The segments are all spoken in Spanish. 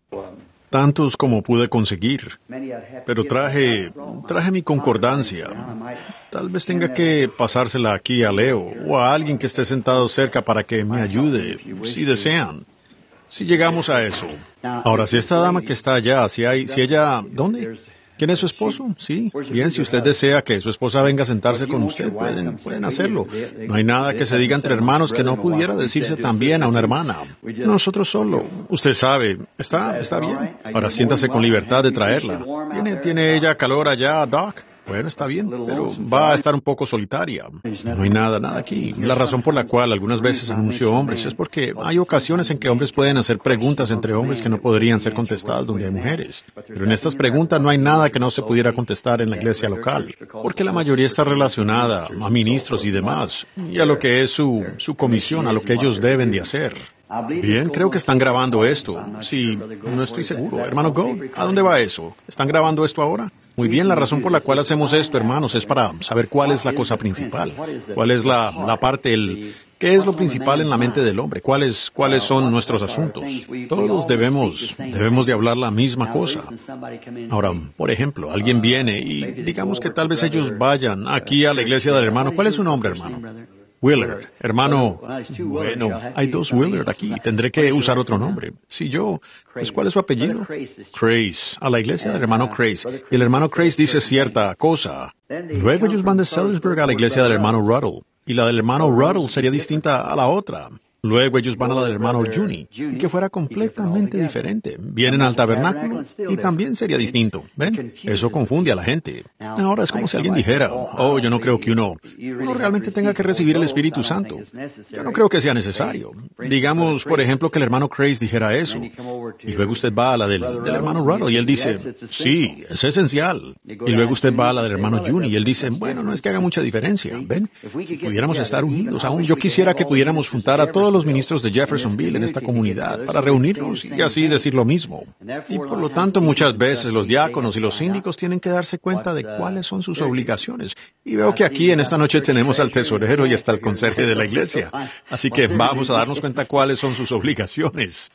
Tantos como pude conseguir, pero traje mi concordancia. Tal vez tenga que pasársela aquí a Leo o a alguien que esté sentado cerca para que me ayude, si desean. Si llegamos a eso. Ahora, si esta dama que está allá, si ella, ¿dónde? ¿Quién es su esposo? Sí, bien, si usted desea que su esposa venga a sentarse con usted, pueden hacerlo. No hay nada que se diga entre hermanos que no pudiera decirse también a una hermana. Nosotros solo. Usted sabe, está bien. Ahora siéntase con libertad de traerla. ¿Tiene ella calor allá, Doc? Bueno, está bien, pero va a estar un poco solitaria. No hay nada aquí. La razón por la cual algunas veces anuncio hombres es porque hay ocasiones en que hombres pueden hacer preguntas entre hombres que no podrían ser contestadas donde hay mujeres. Pero en estas preguntas no hay nada que no se pudiera contestar en la iglesia local, porque la mayoría está relacionada a ministros y demás, y a lo que es su comisión, a lo que ellos deben de hacer. Bien, creo que están grabando esto. Sí, no estoy seguro. Hermano Gold, ¿a dónde va eso? ¿Están grabando esto ahora? Muy bien, la razón por la cual hacemos esto, hermanos, es para saber cuál es la cosa principal. ¿Cuál es la parte, qué es lo principal en la mente del hombre? ¿Cuáles son nuestros asuntos? Todos debemos de hablar la misma cosa. Ahora, por ejemplo, alguien viene y digamos que tal vez ellos vayan aquí a la iglesia del hermano. ¿Cuál es su nombre, hermano? Willard, hermano, bueno, hay dos Willard aquí, tendré que usar otro nombre. Si yo, pues ¿cuál es su apellido? Craze, a la iglesia del hermano Craze. Y el hermano Craze dice cierta cosa. Luego ellos van de Sellersburg a la iglesia del hermano Ruddle. Y la del hermano Ruddle sería distinta a la otra. Luego ellos van a la del hermano Juni, y que fuera completamente diferente. Vienen al tabernáculo y también sería distinto. ¿Ven? Eso confunde a la gente. Ahora es como si alguien dijera, oh, yo no creo que uno realmente tenga que recibir el Espíritu Santo. Yo no creo que sea necesario. Digamos, por ejemplo, que el hermano Craze dijera eso. Y luego usted va a la del hermano Ruddle y él dice, sí, es esencial. Y luego usted va a la del hermano Juni y él dice, bueno, no es que haga mucha diferencia. ¿Ven? Si pudiéramos estar unidos aún, yo quisiera que pudiéramos juntar a todos los ministros de Jeffersonville en esta comunidad para reunirnos y así decir lo mismo. Y por lo tanto, muchas veces los diáconos y los síndicos tienen que darse cuenta de cuáles son sus obligaciones. Y veo que aquí en esta noche tenemos al tesorero y hasta al conserje de la iglesia. Así que vamos a darnos cuenta cuáles son sus obligaciones.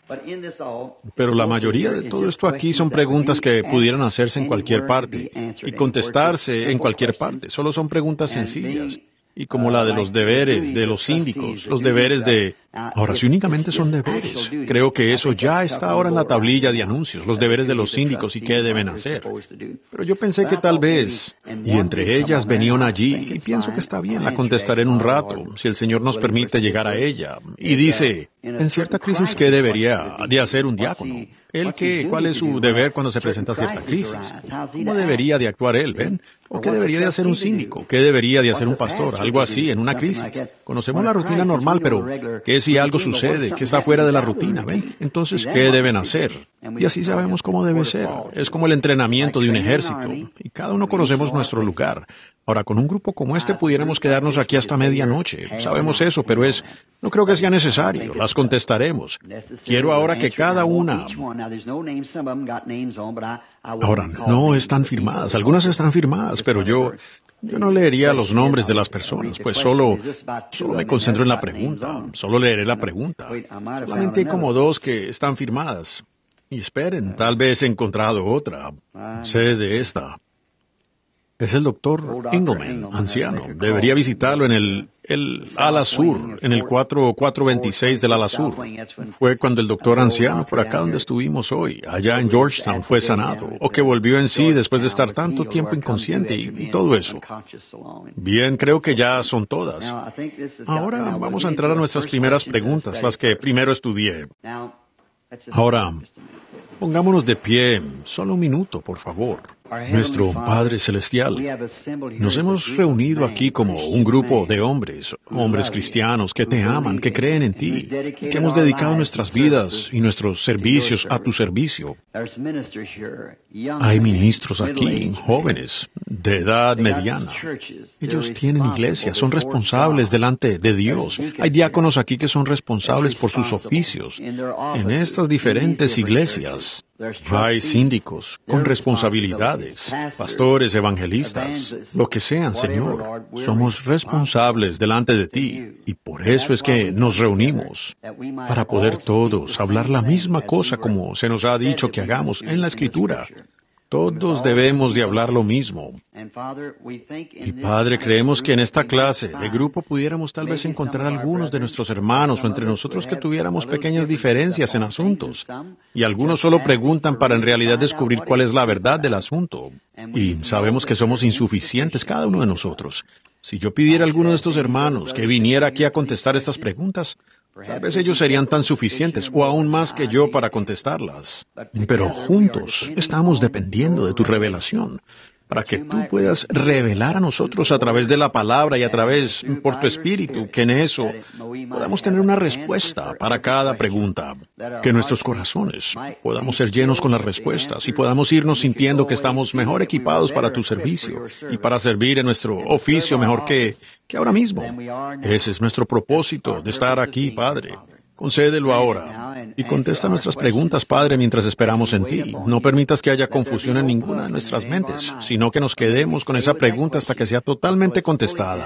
Pero la mayoría de todo esto aquí son preguntas que pudieran hacerse en cualquier parte y contestarse en cualquier parte. Solo son preguntas sencillas. Y como la de los deberes de los síndicos, los deberes de... Ahora, si únicamente son deberes, creo que eso ya está ahora en la tablilla de anuncios, los deberes de los síndicos y qué deben hacer. Pero yo pensé que tal vez, y entre ellas venían allí, y pienso que está bien, la contestaré en un rato, si el Señor nos permite llegar a ella. Y dice, en cierta crisis, ¿qué debería de hacer un diácono? ¿Cuál es su deber cuando se presenta cierta crisis? ¿Cómo debería de actuar él, ven? ¿O qué debería de hacer un síndico? ¿Qué debería de hacer un pastor? Algo así, en una crisis. Conocemos la rutina normal, pero ¿qué si algo sucede, que está fuera de la rutina, ven? Entonces, ¿qué deben hacer? Y así sabemos cómo debe ser. Es como el entrenamiento de un ejército. Y cada uno conocemos nuestro lugar. Ahora, con un grupo como este pudiéramos quedarnos aquí hasta medianoche. Sabemos eso, pero no creo que sea necesario. Las contestaremos. Quiero ahora que cada una... Ahora, no están firmadas. Algunas están firmadas, pero yo no leería los nombres de las personas, pues solo me concentro en la pregunta. Solo leeré la pregunta. Solamente hay como dos que están firmadas. Y esperen, tal vez he encontrado otra. Sé de esta. Es el doctor Engelman, anciano. Debería visitarlo en el ala sur, en el 426 del ala sur. Fue cuando el doctor anciano, por acá donde estuvimos hoy, allá en Georgetown, fue sanado, o que volvió en sí después de estar tanto tiempo inconsciente y todo eso. Bien, creo que ya son todas. Ahora vamos a entrar a nuestras primeras preguntas, las que primero estudié. Ahora, pongámonos de pie, solo un minuto, por favor. Nuestro Padre Celestial, nos hemos reunido aquí como un grupo de hombres cristianos que te aman, que creen en ti, y que hemos dedicado nuestras vidas y nuestros servicios a tu servicio. Hay ministros aquí, jóvenes, de edad mediana. Ellos tienen iglesias, son responsables delante de Dios. Hay diáconos aquí que son responsables por sus oficios en estas diferentes iglesias. Hay síndicos con responsabilidades, pastores, evangelistas, lo que sean, Señor. Somos responsables delante de ti y por eso es que nos reunimos, para poder todos hablar la misma cosa como se nos ha dicho que hagamos en la Escritura. Todos debemos de hablar lo mismo. Y Padre, creemos que en esta clase de grupo pudiéramos tal vez encontrar algunos de nuestros hermanos o entre nosotros que tuviéramos pequeñas diferencias en asuntos. Y algunos solo preguntan para en realidad descubrir cuál es la verdad del asunto. Y sabemos que somos insuficientes cada uno de nosotros. Si yo pidiera a alguno de estos hermanos que viniera aquí a contestar estas preguntas, tal vez ellos serían tan suficientes o aún más que yo para contestarlas. Pero juntos estamos dependiendo de tu revelación, para que tú puedas revelar a nosotros a través de la palabra y a través por tu Espíritu, que en eso podamos tener una respuesta para cada pregunta, que nuestros corazones podamos ser llenos con las respuestas y podamos irnos sintiendo que estamos mejor equipados para tu servicio y para servir en nuestro oficio mejor que ahora mismo. Ese es nuestro propósito de estar aquí, Padre. Concédelo ahora y contesta nuestras preguntas, Padre, mientras esperamos en ti. No permitas que haya confusión en ninguna de nuestras mentes, sino que nos quedemos con esa pregunta hasta que sea totalmente contestada.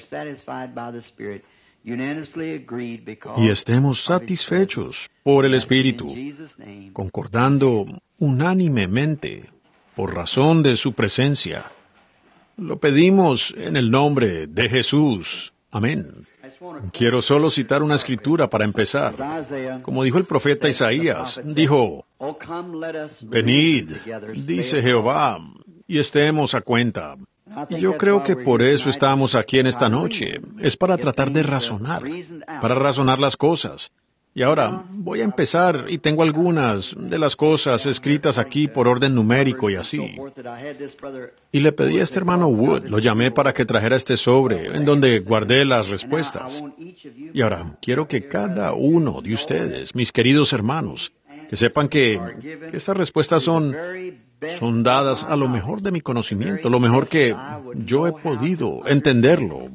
Y estemos satisfechos por el Espíritu, concordando unánimemente por razón de su presencia. Lo pedimos en el nombre de Jesús. Amén. Quiero solo citar una escritura para empezar. Como dijo el profeta Isaías, dijo, venid, dice Jehová, y estemos a cuenta. Y yo creo que por eso estamos aquí en esta noche. Es para tratar de razonar, para razonar las cosas. Y ahora voy a empezar y tengo algunas de las cosas escritas aquí por orden numérico y así. Y le pedí a este hermano Wood, lo llamé para que trajera este sobre en donde guardé las respuestas. Y ahora quiero que cada uno de ustedes, mis queridos hermanos, que sepan que estas respuestas son dadas a lo mejor de mi conocimiento, lo mejor que yo he podido entenderlo.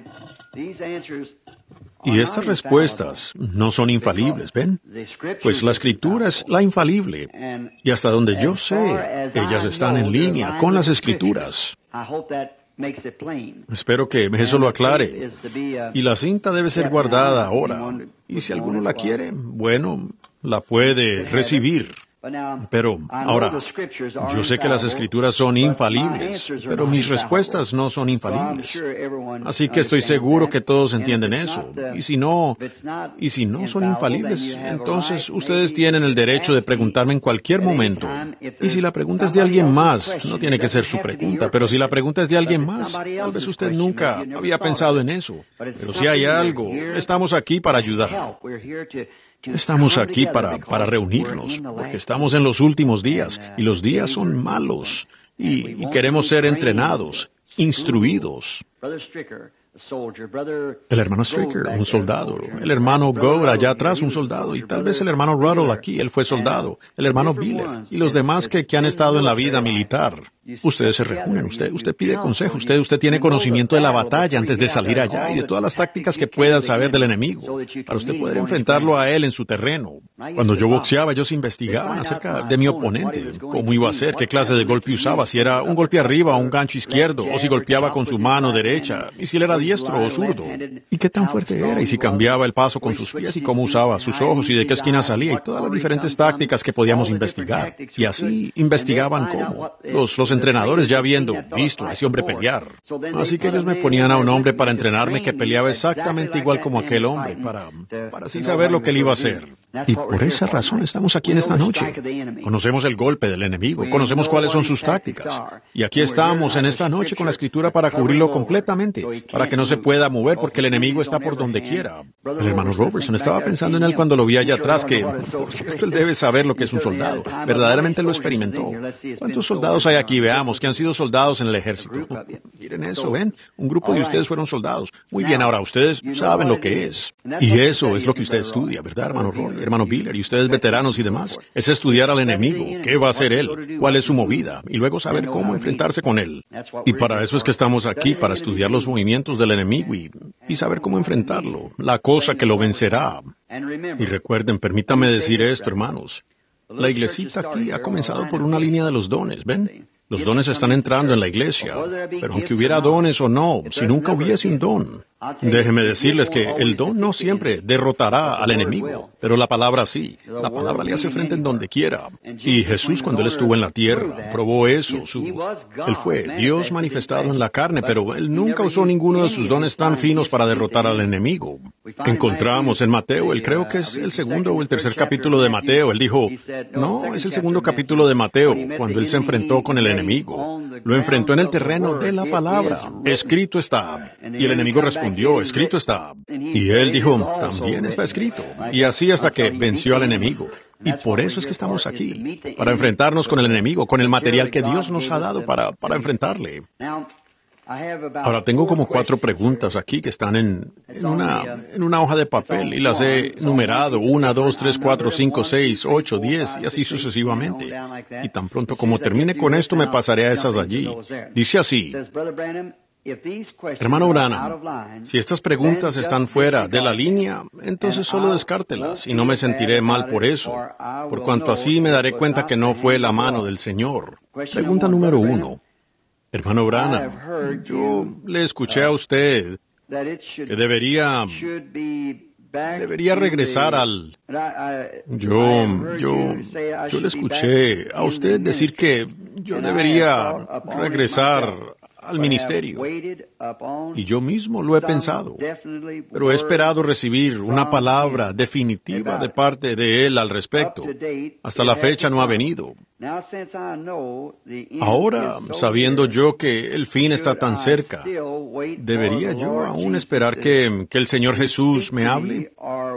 Y estas respuestas no son infalibles, ¿ven? Pues la Escritura es la infalible. Y hasta donde yo sé, ellas están en línea con las Escrituras. Espero que eso lo aclare. Y la cinta debe ser guardada ahora. Y si alguno la quiere, bueno, la puede recibir. Pero ahora, yo sé que las Escrituras son infalibles, pero mis respuestas no son infalibles. Así que estoy seguro que todos entienden eso. Y si no son infalibles, entonces ustedes tienen el derecho de preguntarme en cualquier momento. Y si la pregunta es de alguien más, no tiene que ser su pregunta, pero si la pregunta es de alguien más, tal vez usted nunca había pensado en eso. Pero si hay algo, estamos aquí para ayudar. Estamos aquí para reunirnos, porque estamos en los últimos días, y los días son malos, y queremos ser entrenados, instruidos. El hermano Stricker, un soldado. El hermano Gould allá atrás, un soldado. Y tal vez el hermano Ruddle aquí, él fue soldado. El hermano Biller. Y los demás que han estado en la vida militar. Ustedes se reúnen, usted pide consejo, usted tiene conocimiento de la batalla antes de salir allá y de todas las tácticas que pueda saber del enemigo, para usted poder enfrentarlo a él en su terreno. Cuando yo boxeaba, ellos investigaban acerca de mi oponente, cómo iba a ser, qué clase de golpe usaba, si era un golpe arriba o un gancho izquierdo, o si golpeaba con su mano derecha, y si él era diestro o zurdo, y qué tan fuerte era, y si cambiaba el paso con sus pies, y cómo usaba sus ojos, y de qué esquina salía, y todas las diferentes tácticas que podíamos investigar. Y así investigaban cómo. Los entrenadores ya habiendo visto a ese hombre pelear. Así que ellos me ponían a un hombre para entrenarme que peleaba exactamente igual como aquel hombre, para así saber lo que él iba a hacer. Y por esa razón estamos aquí en esta noche. Conocemos el golpe del enemigo, conocemos cuáles son sus tácticas. Y aquí estamos en esta noche con la Escritura para cubrirlo completamente, para que no se pueda mover porque el enemigo está por donde quiera. El hermano Robertson, estaba pensando en él cuando lo vi allá atrás, que por cierto él debe saber lo que es un soldado. Verdaderamente lo experimentó. ¿Cuántos soldados hay aquí? Veamos, que han sido soldados en el ejército. Miren eso, ¿ven? Un grupo de ustedes fueron soldados. Muy bien, ahora ustedes saben lo que es. Y eso es lo que usted estudia, ¿verdad, hermano Roy, hermano Biller, y ustedes veteranos y demás? Es estudiar al enemigo, qué va a hacer él, cuál es su movida, y luego saber cómo enfrentarse con él. Y para eso es que estamos aquí, para estudiar los movimientos del enemigo y saber cómo enfrentarlo, la cosa que lo vencerá. Y recuerden, permítanme decir esto, hermanos. La iglesita aquí ha comenzado por una línea de los dones, ¿ven? Los dones están entrando en la iglesia, pero aunque hubiera dones o no, si nunca hubiese un don, déjeme decirles que el don no siempre derrotará al enemigo, pero la palabra sí. La palabra le hace frente en donde quiera. Y Jesús, cuando Él estuvo en la tierra, probó eso. Él fue Dios manifestado en la carne, pero Él nunca usó ninguno de sus dones tan finos para derrotar al enemigo. Encontramos en Mateo, Él creo que es el segundo o el tercer capítulo de Mateo, Él dijo, no, es el segundo capítulo de Mateo, cuando Él se enfrentó con el enemigo. Lo enfrentó en el terreno de la palabra. Escrito está. Y el enemigo respondió, escrito está. Y Él dijo, también está escrito. Y así hasta que venció al enemigo. Y por eso es que estamos aquí, para enfrentarnos con el enemigo, con el material que Dios nos ha dado para enfrentarle. Ahora, tengo como 4 preguntas aquí que están en una hoja de papel y las he numerado, 1, 2, 3, 4, 5, 6, 8, 10 y así sucesivamente. Y tan pronto como termine con esto me pasaré a esas allí. Dice así, hermano Branham, si estas preguntas están fuera de la línea, entonces solo descártelas y no me sentiré mal por eso, por cuanto así me daré cuenta que no fue la mano del Señor. Pregunta número 1. Hermano Branham, yo le escuché a usted que debería regresar al... Yo le escuché a usted decir que yo debería regresar al ministerio. Y yo mismo lo he pensado, pero he esperado recibir una palabra definitiva de parte de él al respecto. Hasta la fecha no ha venido. Ahora, sabiendo yo que el fin está tan cerca, ¿debería yo aún esperar que el Señor Jesús me hable?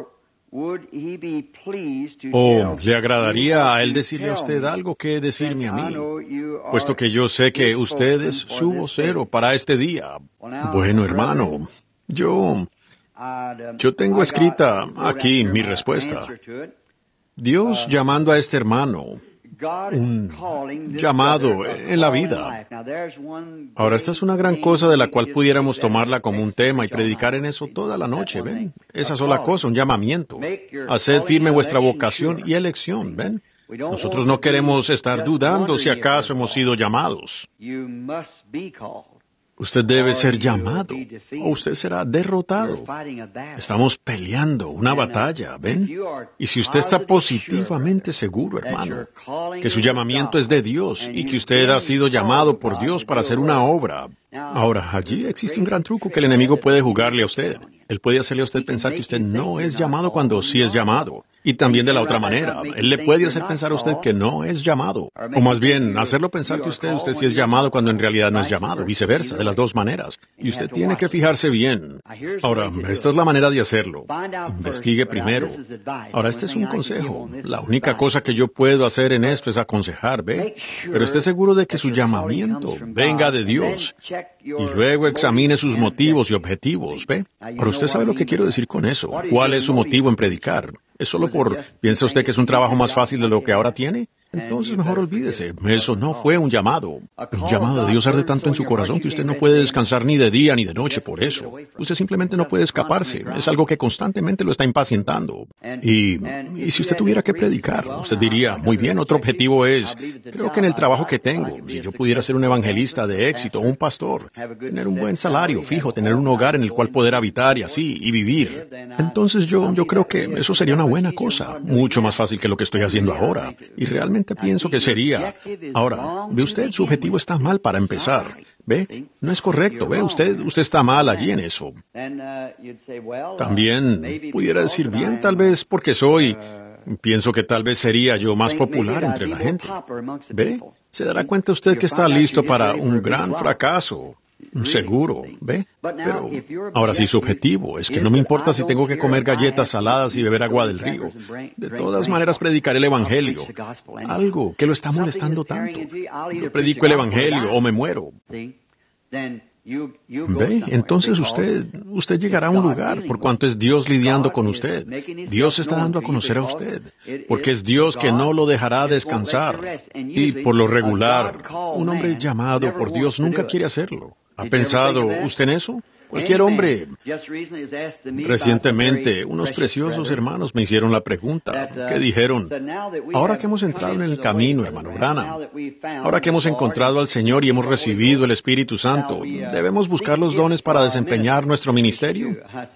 ¿O le agradaría a Él decirle a usted algo que decirme a mí? Puesto que yo sé que usted es su vocero para este día. Bueno, hermano, yo tengo escrita aquí mi respuesta. Dios llamando a este hermano, un llamado en la vida. Ahora, esta es una gran cosa de la cual pudiéramos tomarla como un tema y predicar en eso toda la noche, ¿ven? Esa sola cosa, un llamamiento. Haced firme vuestra vocación y elección, ¿ven? Nosotros no queremos estar dudando si acaso hemos sido llamados. Usted debe ser llamado o usted será derrotado. Estamos peleando una batalla, ¿ven? Y si usted está positivamente seguro, hermano, que su llamamiento es de Dios y que usted ha sido llamado por Dios para hacer una obra, ahora, allí existe un gran truco que el enemigo puede jugarle a usted. Él puede hacerle a usted pensar que usted no es llamado cuando sí es llamado. Y también de la otra manera, Él le puede hacer pensar a usted que no es llamado. O más bien, hacerlo pensar que usted sí es llamado cuando en realidad no es llamado. Viceversa, de las dos maneras. Y usted tiene que fijarse bien. Ahora, esta es la manera de hacerlo. Investigue primero. Ahora, este es un consejo. La única cosa que yo puedo hacer en esto es aconsejar, ¿ve? Pero esté seguro de que su llamamiento venga de Dios. Y luego examine sus motivos y objetivos, ¿ve? Pero usted sabe lo que quiero decir con eso. ¿Cuál es su motivo en predicar? ¿Es solo piensa usted que es un trabajo más fácil de lo que ahora tiene? Entonces mejor olvídese. Eso no fue un llamado. Un llamado de Dios arde tanto en su corazón que usted no puede descansar ni de día ni de noche por eso. Usted simplemente no puede escaparse. Es algo que constantemente lo está impacientando. Y si usted tuviera que predicar, usted diría, muy bien, otro objetivo es, creo que en el trabajo que tengo, si yo pudiera ser un evangelista de éxito o un pastor, tener un buen salario fijo, tener un hogar en el cual poder habitar y así, y vivir. Entonces yo creo que eso sería una buena cosa, mucho más fácil que lo que estoy haciendo ahora. Y realmente pienso que sería. Ahora, ve usted, su objetivo está mal para empezar. ¿Ve? No es correcto, ¿ve? Usted está mal allí en eso. También pudiera decir, bien, tal vez porque pienso que tal vez sería yo más popular entre la gente. ¿Ve? Se dará cuenta usted que está listo para un gran fracaso. Seguro, ¿ve? Pero ahora sí, su objetivo es que no me importa si tengo que comer galletas saladas y beber agua del río. De todas maneras, predicaré el Evangelio. Algo que lo está molestando tanto. Yo predico el Evangelio o me muero. ¿Ve? Entonces usted llegará a un lugar por cuanto es Dios lidiando con usted. Dios se está dando a conocer a usted, porque es Dios que no lo dejará descansar. Y por lo regular, un hombre llamado por Dios nunca quiere hacerlo. ¿Ha pensado usted en eso? Cualquier hombre. Recientemente, unos preciosos hermanos me hicieron la pregunta, que dijeron, ahora que hemos entrado en el camino, hermano Branham, ahora que hemos encontrado al Señor y hemos recibido el Espíritu Santo, ¿debemos buscar los dones para desempeñar nuestro ministerio?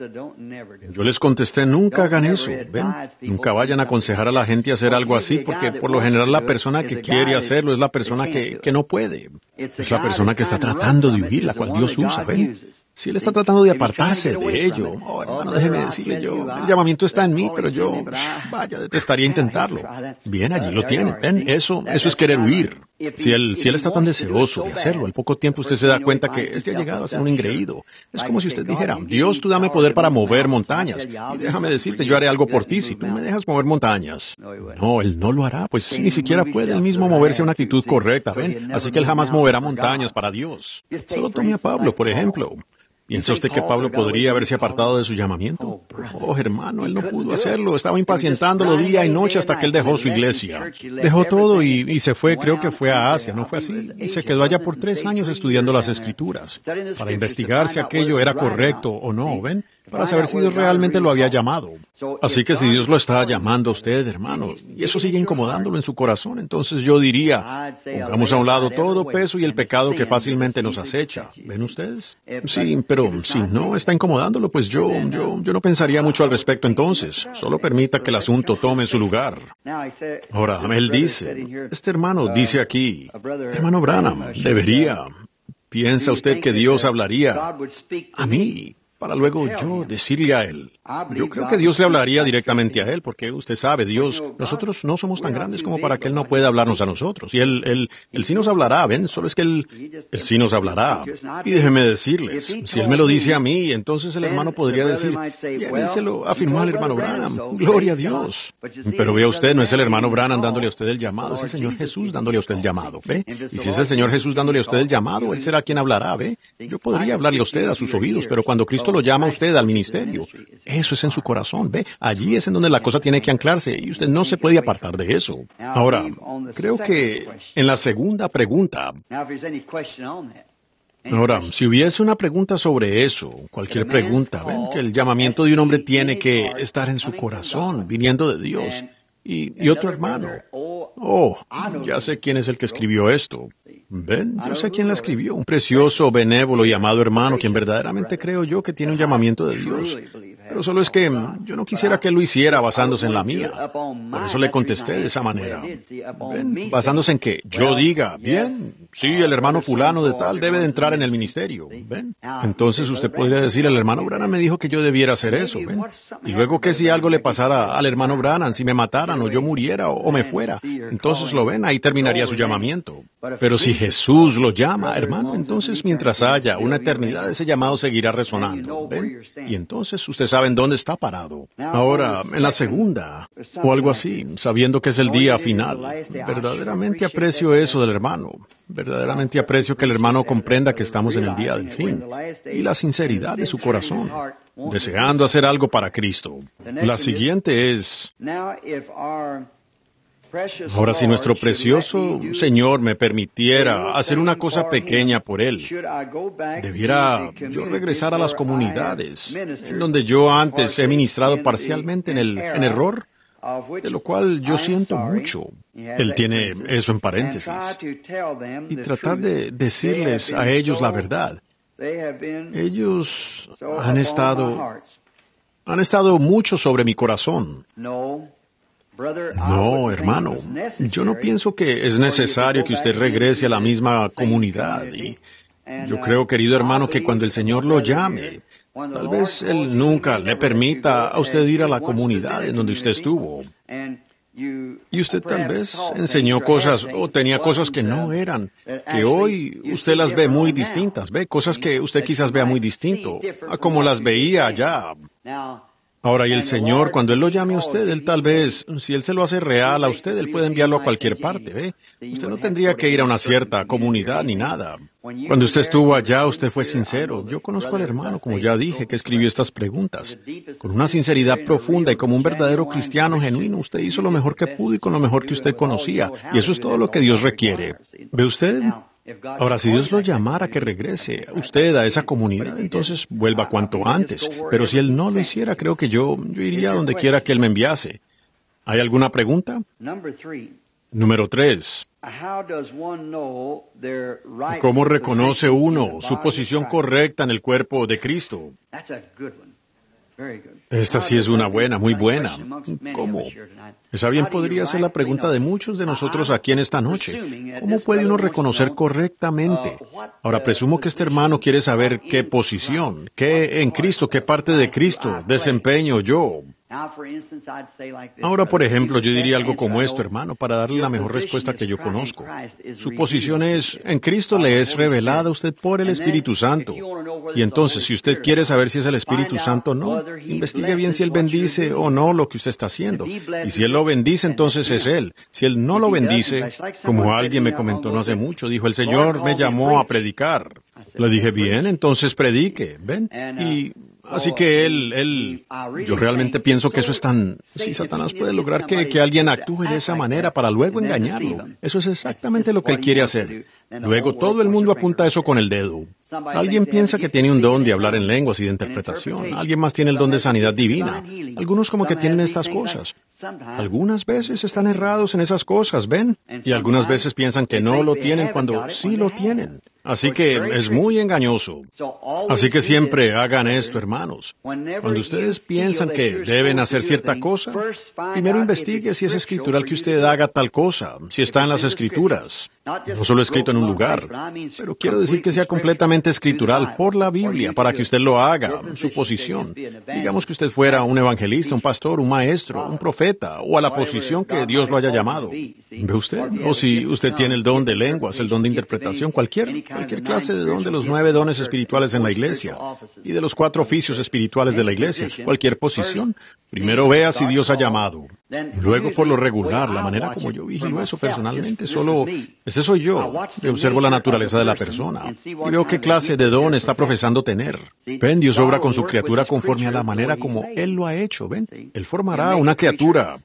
Yo les contesté, nunca hagan eso, ¿ven? Nunca vayan a aconsejar a la gente a hacer algo así, porque por lo general la persona que quiere hacerlo es la persona que no puede. Es la persona que está tratando de huir, la cual Dios usa, ¿ven? Si Él está tratando de apartarse de ello, hermano, déjeme decirle yo, el llamamiento está en mí, pero yo, vaya, detestaría intentarlo. Bien, allí lo tiene, ven, eso es querer huir. Si él está tan deseoso de hacerlo, al poco tiempo usted se da cuenta que este ha llegado a ser un engreído. Es como si usted dijera, Dios, tú dame poder para mover montañas. Y déjame decirte, yo haré algo por ti si tú me dejas mover montañas. No, Él no lo hará, pues ni siquiera puede Él mismo moverse a una actitud correcta, ven. Así que Él jamás moverá montañas para Dios. Solo tome a Pablo, por ejemplo. ¿Piensa usted que Pablo podría haberse apartado de su llamamiento? Oh, hermano, él no pudo hacerlo. Estaba impacientándolo día y noche hasta que él dejó su iglesia. Dejó todo y se fue, creo que fue a Asia, ¿no fue así? Y se quedó allá por 3 años estudiando las Escrituras, para investigar si aquello era correcto o no, ¿ven? Para saber si Dios realmente lo había llamado. Así que si Dios lo está llamando a usted, hermano, y eso sigue incomodándolo en su corazón, entonces yo diría, pongamos a un lado todo peso y el pecado que fácilmente nos acecha. ¿Ven ustedes? Sí, pero si no está incomodándolo, pues yo no pensaría mucho al respecto entonces. Solo permita que el asunto tome su lugar. Ahora, él dice, este hermano dice aquí, hermano Branham, debería. ¿Piensa usted que Dios hablaría a mí? Para luego yo decirle a él. Yo creo que Dios le hablaría directamente a él, porque usted sabe, Dios, nosotros no somos tan grandes como para que Él no pueda hablarnos a nosotros. Y Él sí nos hablará, ¿ven? Solo es que Él sí nos hablará. Y déjeme decirles, si Él me lo dice a mí, entonces el hermano podría decir, bien, Él se lo afirmó al hermano Branham, gloria a Dios. Pero vea usted, no es el hermano Branham dándole a usted el llamado, es el Señor Jesús dándole a usted el llamado, ¿ve? Y si es el Señor Jesús dándole a usted el llamado, Él será quien hablará, ¿ve? Yo podría hablarle a usted a sus oídos, pero cuando Cristo lo llama a usted al ministerio, eso es en su corazón, ¿ve? Allí es en donde la cosa tiene que anclarse y usted no se puede apartar de eso. Ahora, creo que en la segunda pregunta, ahora, si hubiese una pregunta sobre eso, cualquier pregunta, ven que el llamamiento de un hombre tiene que estar en su corazón, viniendo de Dios. Y otro hermano, ya sé quién es el que escribió esto. Ven, yo sé quién la escribió, un precioso, benévolo y amado hermano, quien verdaderamente creo yo que tiene un llamamiento de Dios. Pero solo es que yo no quisiera que él lo hiciera basándose en la mía. Por eso le contesté de esa manera. Ven, basándose en que yo diga, bien, sí, el hermano fulano de tal debe de entrar en el ministerio. Ven, entonces usted podría decir, el hermano Branham me dijo que yo debiera hacer eso. Ven, y luego que si algo le pasara al hermano Branham, si me mataran o yo muriera o me fuera, entonces lo ven, ahí terminaría su llamamiento. Pero si Jesús lo llama, hermano, entonces mientras haya una eternidad, ese llamado seguirá resonando. ¿Ven? Y entonces usted sabe en dónde está parado. Ahora, en la segunda, o algo así, sabiendo que es el día final, verdaderamente aprecio eso del hermano. Verdaderamente aprecio que el hermano comprenda que estamos en el día del fin. Y la sinceridad de su corazón, deseando hacer algo para Cristo. La siguiente es... Ahora, si nuestro precioso Señor me permitiera hacer una cosa pequeña por Él, debiera yo regresar a las comunidades, en donde yo antes he ministrado parcialmente en error, de lo cual yo siento mucho. Él tiene eso en paréntesis. Y tratar de decirles a ellos la verdad. Ellos han estado mucho sobre mi corazón. No, hermano, yo no pienso que es necesario que usted regrese a la misma comunidad. Y yo creo, querido hermano, que cuando el Señor lo llame, tal vez Él nunca le permita a usted ir a la comunidad en donde usted estuvo. Y usted tal vez enseñó cosas o tenía cosas que no eran, que hoy usted las ve muy distintas, ve cosas que usted quizás vea muy distinto a como las veía allá. Ahora, y el Señor, cuando Él lo llame a usted, Él tal vez, si Él se lo hace real a usted, Él puede enviarlo a cualquier parte, ¿ve? Usted no tendría que ir a una cierta comunidad ni nada. Cuando usted estuvo allá, usted fue sincero. Yo conozco al hermano, como ya dije, que escribió estas preguntas. Con una sinceridad profunda y como un verdadero cristiano genuino, usted hizo lo mejor que pudo y con lo mejor que usted conocía. Y eso es todo lo que Dios requiere. ¿Ve usted? Ahora, si Dios lo llamara a que regrese usted a esa comunidad, entonces vuelva cuanto antes. Pero si Él no lo hiciera, creo que yo iría donde quiera que Él me enviase. ¿Hay alguna pregunta? Número 3. ¿Cómo reconoce uno su posición correcta en el cuerpo de Cristo? Esta sí es una buena, muy buena. ¿Cómo? Esa bien podría ser la pregunta de muchos de nosotros aquí en esta noche. ¿Cómo puede uno reconocer correctamente? Ahora, presumo que este hermano quiere saber qué posición, qué en Cristo, qué parte de Cristo desempeño yo. Ahora, por ejemplo, yo diría algo como esto, hermano, para darle la mejor respuesta que yo conozco. Su posición es, en Cristo le es revelada a usted por el Espíritu Santo. Y entonces, si usted quiere saber si es el Espíritu Santo o no, investigue bien si Él bendice o no lo que usted está haciendo. Y si Él lo bendice, entonces es Él. Si Él no lo bendice, como alguien me comentó no hace mucho, dijo, el Señor me llamó a predicar. Le dije, bien, entonces predique, ¿ven? Y así que yo realmente pienso que eso es tan... Sí, Satanás puede lograr que alguien actúe de esa manera para luego engañarlo. Eso es exactamente lo que él quiere hacer. Luego todo el mundo apunta eso con el dedo. Alguien piensa que tiene un don de hablar en lenguas y de interpretación. Alguien más tiene el don de sanidad divina. Algunos como que tienen estas cosas. Algunas veces están errados en esas cosas, ¿ven? Y algunas veces piensan que no lo tienen cuando sí lo tienen. Así que es muy engañoso. Así que siempre hagan esto, hermanos. Cuando ustedes piensan que deben hacer cierta cosa, primero investigue si es escritural que usted haga tal cosa, si está en las Escrituras. No solo escrito en un lugar, pero quiero decir que sea completamente escritural por la Biblia para que usted lo haga, su posición. Digamos que usted fuera un evangelista, un pastor, un maestro, un profeta, o a la posición que Dios lo haya llamado. ¿Ve usted? O si usted tiene el don de lenguas, el don de interpretación, cualquier clase de don de los 9 dones espirituales en la iglesia y de los 4 oficios espirituales de la iglesia, cualquier posición. Primero vea si Dios ha llamado. Y luego, por lo regular, la manera como yo vigilo eso personalmente, ese soy yo. Yo observo la naturaleza de la persona y veo qué clase de don está profesando tener. Ven, Dios obra con su criatura conforme a la manera como Él lo ha hecho. Ven, Él formará una criatura.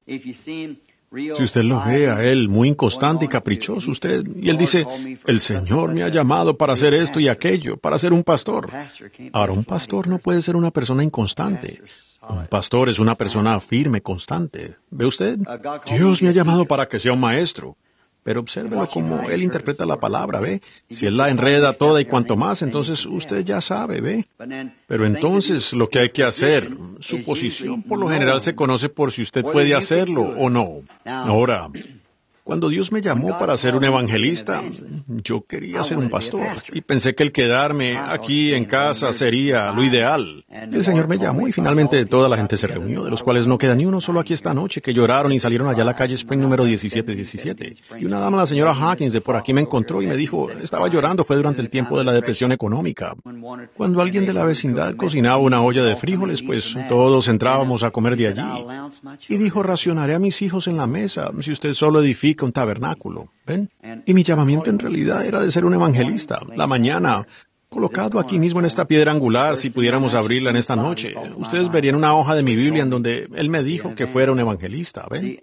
Si usted lo ve a Él muy inconstante y caprichoso, y Él dice, el Señor me ha llamado para hacer esto y aquello, para ser un pastor. Ahora, un pastor no puede ser una persona inconstante. Un pastor es una persona firme, constante. ¿Ve usted? Dios me ha llamado para que sea un maestro. Pero obsérvelo como Él interpreta la palabra, ¿ve? Si Él la enreda toda y cuanto más, entonces usted ya sabe, ¿ve? Pero entonces lo que hay que hacer, su posición por lo general se conoce por si usted puede hacerlo o no. Ahora, cuando Dios me llamó para ser un evangelista, yo quería ser un pastor y pensé que el quedarme aquí en casa sería lo ideal. El Señor me llamó y finalmente toda la gente se reunió, de los cuales no queda ni uno solo aquí esta noche, que lloraron y salieron allá a la calle Spring número 1717. Y una dama, la señora Hawkins, de por aquí me encontró y me dijo, estaba llorando, fue durante el tiempo de la depresión económica. Cuando alguien de la vecindad cocinaba una olla de frijoles, pues todos entrábamos a comer de allí. Y dijo, racionaré a mis hijos en la mesa si usted solo edifica un tabernáculo, ¿ven? Y mi llamamiento en realidad era de ser un evangelista. La mañana, colocado aquí mismo en esta piedra angular, si pudiéramos abrirla en esta noche, ustedes verían una hoja de mi Biblia en donde Él me dijo que fuera un evangelista, ¿ven?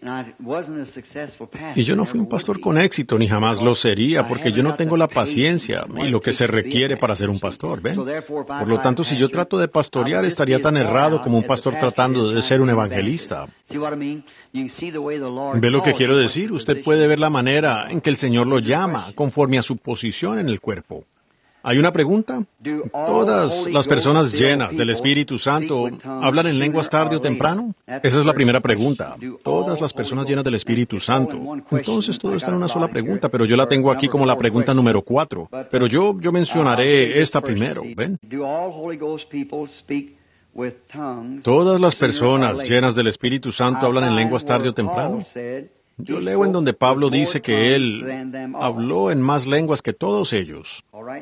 Y yo no fui un pastor con éxito, ni jamás lo sería, porque yo no tengo la paciencia y lo que se requiere para ser un pastor, ¿ven? Por lo tanto, si yo trato de pastorear, estaría tan errado como un pastor tratando de ser un evangelista. ¿Ve lo que quiero decir? Usted puede ver la manera en que el Señor lo llama, conforme a su posición en el cuerpo. ¿Hay una pregunta? ¿Todas las personas llenas del Espíritu Santo hablan en lenguas tarde o temprano? Esa es la primera pregunta. ¿Todas las personas llenas del Espíritu Santo? Entonces todo está en una sola pregunta, pero yo la tengo aquí como la pregunta número 4. Pero yo mencionaré esta primero, ¿ven? ¿Todas las personas llenas del Espíritu Santo hablan en lenguas tarde o temprano? Yo leo en donde Pablo dice que él habló en más lenguas que todos ellos.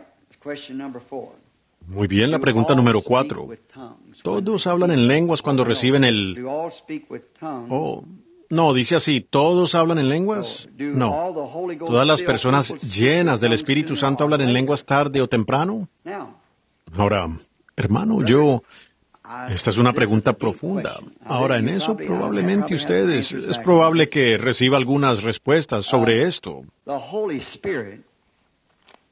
Muy bien, la pregunta número 4. ¿Todos hablan en lenguas cuando reciben el... Oh, no, dice así, ¿todos hablan en lenguas? No. ¿Todas las personas llenas del Espíritu Santo hablan en lenguas tarde o temprano? Ahora, hermano, esta es una pregunta profunda. Ahora, en eso probablemente es probable que reciba algunas respuestas sobre esto.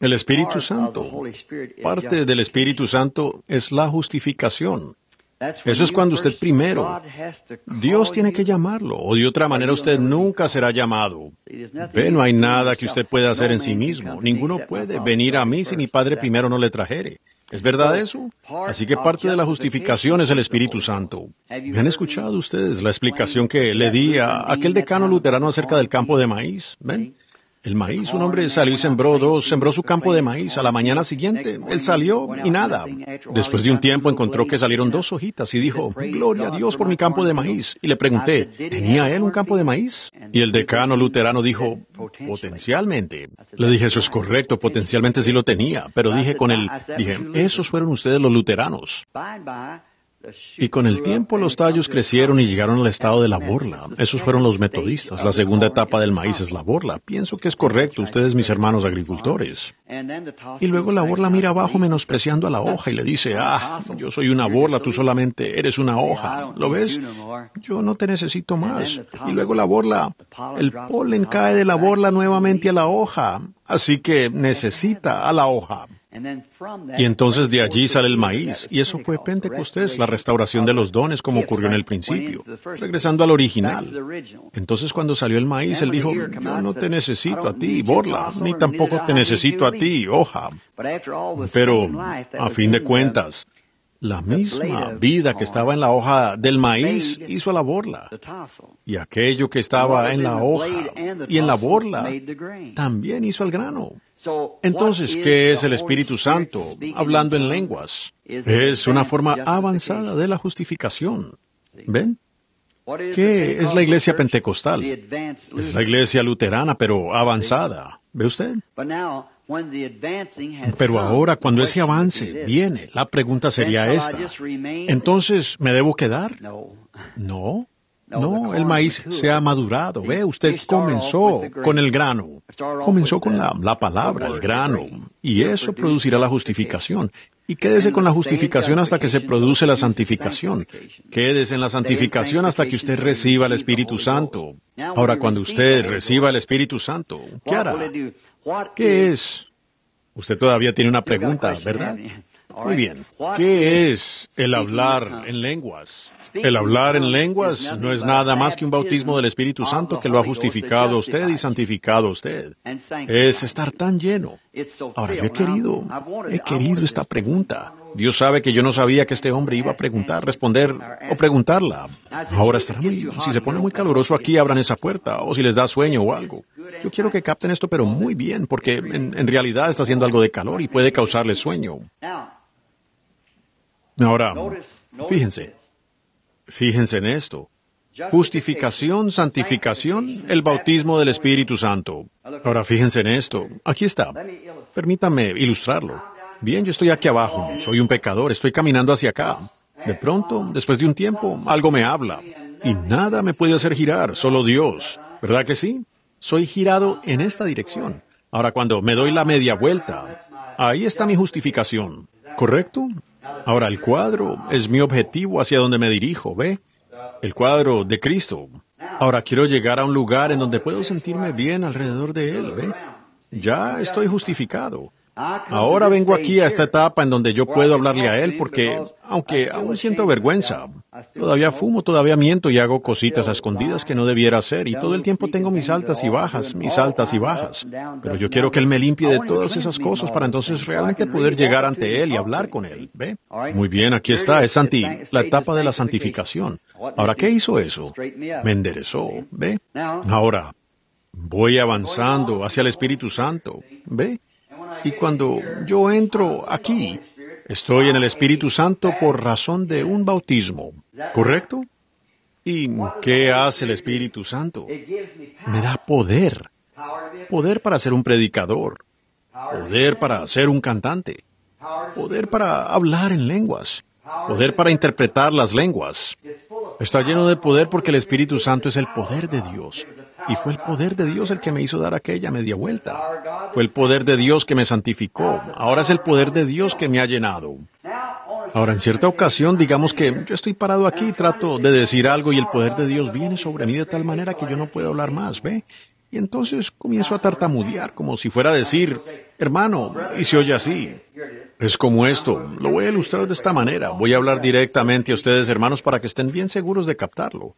El Espíritu Santo. Parte del Espíritu Santo es la justificación. Eso es cuando usted primero, Dios tiene que llamarlo, o de otra manera usted nunca será llamado. Ve, no hay nada que usted pueda hacer en sí mismo. Ninguno puede venir a mí si mi Padre primero no le trajere. ¿Es verdad eso? Así que parte de la justificación es el Espíritu Santo. ¿Me han escuchado ustedes la explicación que le di a aquel decano luterano acerca del campo de maíz? ¿Ven? El maíz, un hombre salió y sembró su campo de maíz. A la mañana siguiente, él salió y nada. Después de un tiempo encontró que salieron 2 hojitas y dijo, gloria a Dios por mi campo de maíz. Y le pregunté, ¿tenía él un campo de maíz? Y el decano luterano dijo, potencialmente. Le dije, eso es correcto, potencialmente sí lo tenía. Pero dije, esos fueron ustedes los luteranos. Y con el tiempo los tallos crecieron y llegaron al estado de la borla. Esos fueron los metodistas. La segunda etapa del maíz es la borla. Pienso que es correcto, ustedes mis hermanos agricultores. Y luego la borla mira abajo menospreciando a la hoja y le dice, yo soy una borla, tú solamente eres una hoja. ¿Lo ves? Yo no te necesito más. Y luego la borla, el polen cae de la borla nuevamente a la hoja. Así que necesita a la hoja. Y entonces de allí sale el maíz, y eso fue Pentecostés, la restauración de los dones como ocurrió en el principio, regresando al original. Entonces cuando salió el maíz, él dijo, yo no te necesito a ti, borla, ni tampoco te necesito a ti, hoja. Pero, a fin de cuentas, la misma vida que estaba en la hoja del maíz hizo a la borla, y aquello que estaba en la hoja y en la borla también hizo al grano. Entonces, ¿qué es el Espíritu Santo? Hablando en lenguas. Es una forma avanzada de la justificación. ¿Ven? ¿Qué es la iglesia pentecostal? Es la iglesia luterana, pero avanzada. ¿Ve usted? Pero ahora, cuando ese avance viene, la pregunta sería esta. Entonces, ¿me debo quedar? No. No, el maíz se ha madurado. Ve, usted comenzó con el grano. Comenzó con la palabra, el grano. Y eso producirá la justificación. Y quédese con la justificación hasta que se produce la santificación. Quédese en la santificación hasta que usted reciba el Espíritu Santo. Ahora, cuando usted reciba el Espíritu Santo, ¿qué hará? ¿Qué es? Usted todavía tiene una pregunta, ¿verdad? Muy bien. ¿Qué es el hablar en lenguas? El hablar en lenguas no es nada más que un bautismo del Espíritu Santo que lo ha justificado a usted y santificado a usted. Es estar tan lleno. Ahora, yo he querido esta pregunta. Dios sabe que yo no sabía que este hombre iba a responder o preguntarla. Ahora si se pone muy caluroso aquí, abran esa puerta, o si les da sueño o algo. Yo quiero que capten esto, pero muy bien, porque en realidad está haciendo algo de calor y puede causarles sueño. Ahora, fíjense en esto. Justificación, santificación, el bautismo del Espíritu Santo. Ahora fíjense en esto. Aquí está. Permítame ilustrarlo. Bien, yo estoy aquí abajo. Soy un pecador. Estoy caminando hacia acá. De pronto, después de un tiempo, algo me habla. Y nada me puede hacer girar, solo Dios. ¿Verdad que sí? Soy girado en esta dirección. Ahora, cuando me doy la media vuelta, ahí está mi justificación. ¿Correcto? Ahora, el cuadro es mi objetivo hacia donde me dirijo, ¿ve? El cuadro de Cristo. Ahora quiero llegar a un lugar en donde puedo sentirme bien alrededor de Él, ¿ve? Ya estoy justificado. Ahora vengo aquí a esta etapa en donde yo puedo hablarle a Él porque, aunque aún siento vergüenza, todavía fumo, todavía miento y hago cositas a escondidas que no debiera hacer y todo el tiempo tengo mis altas y bajas. Pero yo quiero que Él me limpie de todas esas cosas para entonces realmente poder llegar ante Él y hablar con Él, ¿ve? Muy bien, aquí está, es la etapa de la santificación. Ahora, ¿qué hizo eso? Me enderezó, ¿ve? Ahora, voy avanzando hacia el Espíritu Santo, ¿ve? Y cuando yo entro aquí, estoy en el Espíritu Santo por razón de un bautismo, ¿correcto? ¿Y qué hace el Espíritu Santo? Me da poder. Poder para ser un predicador. Poder para ser un cantante. Poder para hablar en lenguas. Poder para interpretar las lenguas. Está lleno de poder porque el Espíritu Santo es el poder de Dios. Y fue el poder de Dios el que me hizo dar aquella media vuelta. Fue el poder de Dios que me santificó. Ahora es el poder de Dios que me ha llenado. Ahora, en cierta ocasión, digamos que yo estoy parado aquí y trato de decir algo y el poder de Dios viene sobre mí de tal manera que yo no puedo hablar más, ¿ve? Y entonces comienzo a tartamudear como si fuera a decir, hermano, y se oye así. Es como esto. Lo voy a ilustrar de esta manera. Voy a hablar directamente a ustedes, hermanos, para que estén bien seguros de captarlo.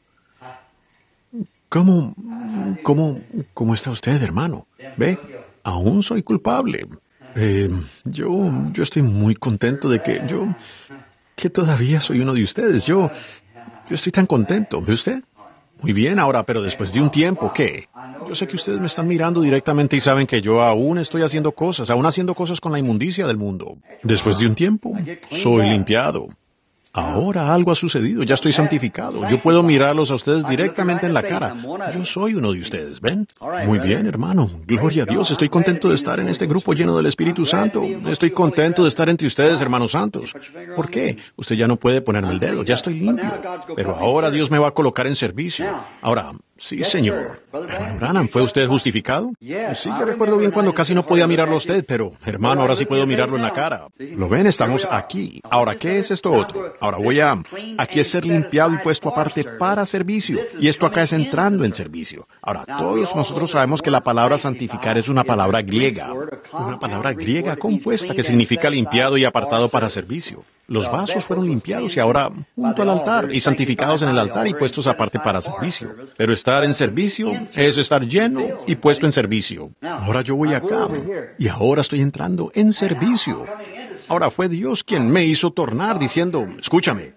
¿Cómo está usted, hermano? ¿Ve? Aún soy culpable. Yo estoy muy contento de que todavía soy uno de ustedes. Yo estoy tan contento. ¿Ve usted? Muy bien, ahora, pero después de un tiempo, ¿qué? Yo sé que ustedes me están mirando directamente y saben que yo aún estoy haciendo cosas con la inmundicia del mundo. Después de un tiempo, soy limpiado. Ahora algo ha sucedido, ya estoy santificado. Yo puedo mirarlos a ustedes directamente en la cara. Yo soy uno de ustedes, ¿ven? Muy bien, hermano. Gloria a Dios, estoy contento de estar en este grupo lleno del Espíritu Santo. Estoy contento de estar entre ustedes, hermanos santos. ¿Por qué? Usted ya no puede ponerme el dedo, ya estoy limpio. Pero ahora Dios me va a colocar en servicio. Ahora, sí, señor. Hermano Branham, ¿fue usted justificado? Sí, yo recuerdo bien cuando casi no podía mirarlo a usted, pero, hermano, ahora sí puedo mirarlo en la cara. ¿Lo ven? Estamos aquí. Ahora, ¿qué es esto otro? Ahora aquí es ser limpiado y puesto aparte para servicio. Y esto acá es entrando en servicio. Ahora, todos nosotros sabemos que la palabra santificar es una palabra griega. Una palabra griega compuesta que significa limpiado y apartado para servicio. Los vasos fueron limpiados y ahora junto al altar y santificados en el altar y puestos aparte para servicio. Pero estar en servicio es estar lleno y puesto en servicio. Ahora yo voy acá y ahora estoy entrando en servicio. Ahora fue Dios quien me hizo tornar diciendo, escúchame.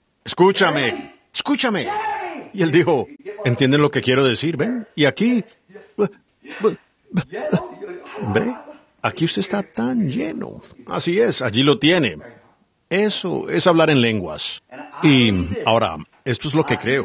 Y él dijo, ¿entienden lo que quiero decir? ¿Ven? Y aquí, ¿ve? Aquí usted está tan lleno. Así es, allí lo tiene. Eso es hablar en lenguas. Y ahora, esto es lo que creo.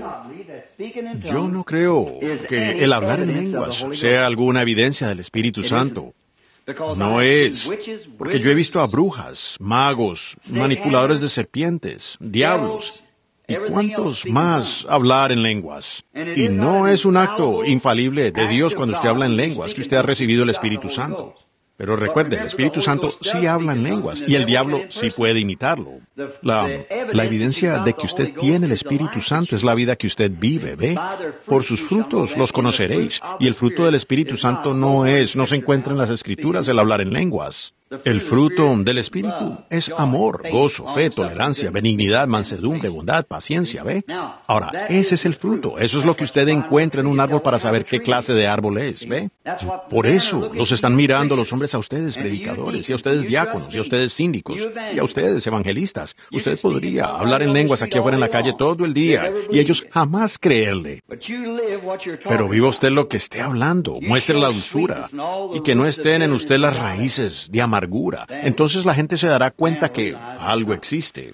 Yo no creo que el hablar en lenguas sea alguna evidencia del Espíritu Santo. No es, porque yo he visto a brujas, magos, manipuladores de serpientes, diablos, y cuántos más hablar en lenguas. Y no es un acto infalible de Dios cuando usted habla en lenguas que usted ha recibido el Espíritu Santo. Pero recuerde, el Espíritu Santo sí habla en lenguas y el diablo sí puede imitarlo. La evidencia de que usted tiene el Espíritu Santo es la vida que usted vive, ¿ve? Por sus frutos los conoceréis. Y el fruto del Espíritu Santo no se encuentra en las Escrituras el hablar en lenguas. El fruto del Espíritu es amor, gozo, fe, tolerancia, benignidad, mansedumbre, bondad, paciencia, ¿ve? Ahora, ese es el fruto. Eso es lo que usted encuentra en un árbol para saber qué clase de árbol es, ¿ve? Por eso los están mirando los hombres a ustedes predicadores, y a ustedes diáconos, y a ustedes síndicos, y a ustedes evangelistas. Usted podría hablar en lenguas aquí afuera en la calle todo el día, y ellos jamás creerle. Pero viva usted lo que esté hablando, muestre la dulzura, y que no estén en usted las raíces de amargura. Entonces la gente se dará cuenta que algo existe.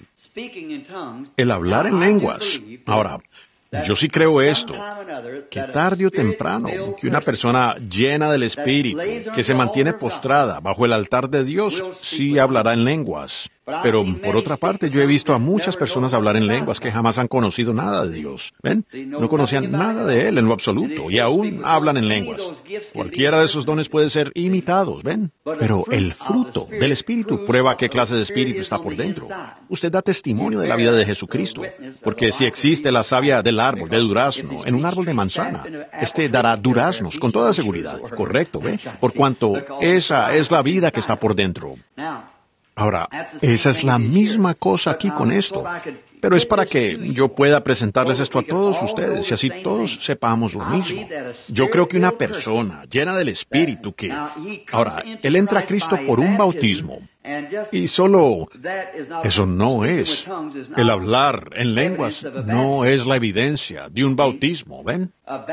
El hablar en lenguas. Ahora, yo sí creo esto, que tarde o temprano, que una persona llena del Espíritu, que se mantiene postrada bajo el altar de Dios, sí hablará en lenguas. Pero, por otra parte, yo he visto a muchas personas hablar en lenguas que jamás han conocido nada de Dios. ¿Ven? No conocían nada de Él en lo absoluto y aún hablan en lenguas. Cualquiera de esos dones puede ser imitados, ¿ven? Pero el fruto del Espíritu prueba qué clase de Espíritu está por dentro. Usted da testimonio de la vida de Jesucristo, porque si existe la savia del árbol de durazno en un árbol de manzana, este dará duraznos con toda seguridad. Correcto, ¿ve? Por cuanto esa es la vida que está por dentro. Ahora, esa es la misma cosa aquí con esto, pero es para que yo pueda presentarles esto a todos ustedes y así todos sepamos lo mismo. Yo creo que una persona llena del Espíritu ahora, él entra a Cristo por un bautismo y solo eso no es. El hablar en lenguas no es la evidencia de un bautismo, ¿ven?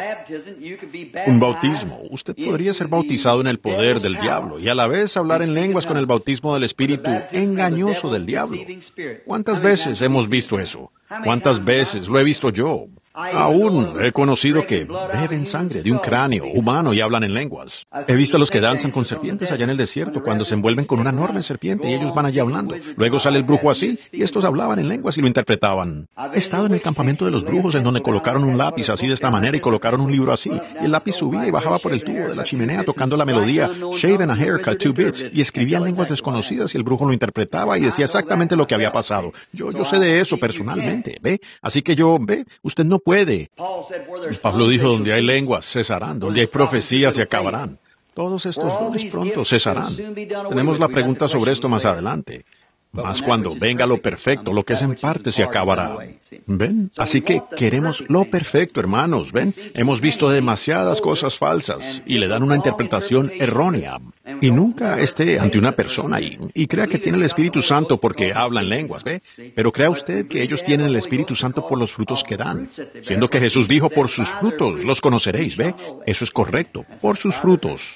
Un bautismo. Usted podría ser bautizado en el poder del diablo y a la vez hablar en lenguas con el bautismo del espíritu engañoso del diablo. ¿Cuántas veces hemos visto eso? ¿Cuántas veces lo he visto yo? Aún he conocido que beben sangre de un cráneo humano y hablan en lenguas. He visto a los que danzan con serpientes allá en el desierto cuando se envuelven con una enorme serpiente y ellos van allí hablando. Luego sale el brujo así y estos hablaban en lenguas y lo interpretaban. He estado en el campamento de los brujos en donde colocaron un lápiz así de esta manera y colocaron un libro así. Y el lápiz subía y bajaba por el tubo de la chimenea tocando la melodía Shave and a Haircut 2 Bits y escribía en lenguas desconocidas y el brujo lo interpretaba y decía exactamente lo que había pasado. Yo sé de eso personalmente, ¿ve? Así que usted no puede. Pablo dijo, donde hay lenguas cesarán, donde hay profecías se acabarán. Todos estos dones pronto cesarán. Tenemos la pregunta sobre esto más adelante. Mas cuando venga lo perfecto, lo que es en parte se acabará. ¿Ven? Así que queremos lo perfecto, hermanos. ¿Ven? Hemos visto demasiadas cosas falsas y le dan una interpretación errónea. Y nunca esté ante una persona y crea que tiene el Espíritu Santo porque habla en lenguas, ¿ve? Pero crea usted que ellos tienen el Espíritu Santo por los frutos que dan. Siendo que Jesús dijo, por sus frutos los conoceréis, ¿ve? Eso es correcto, por sus frutos.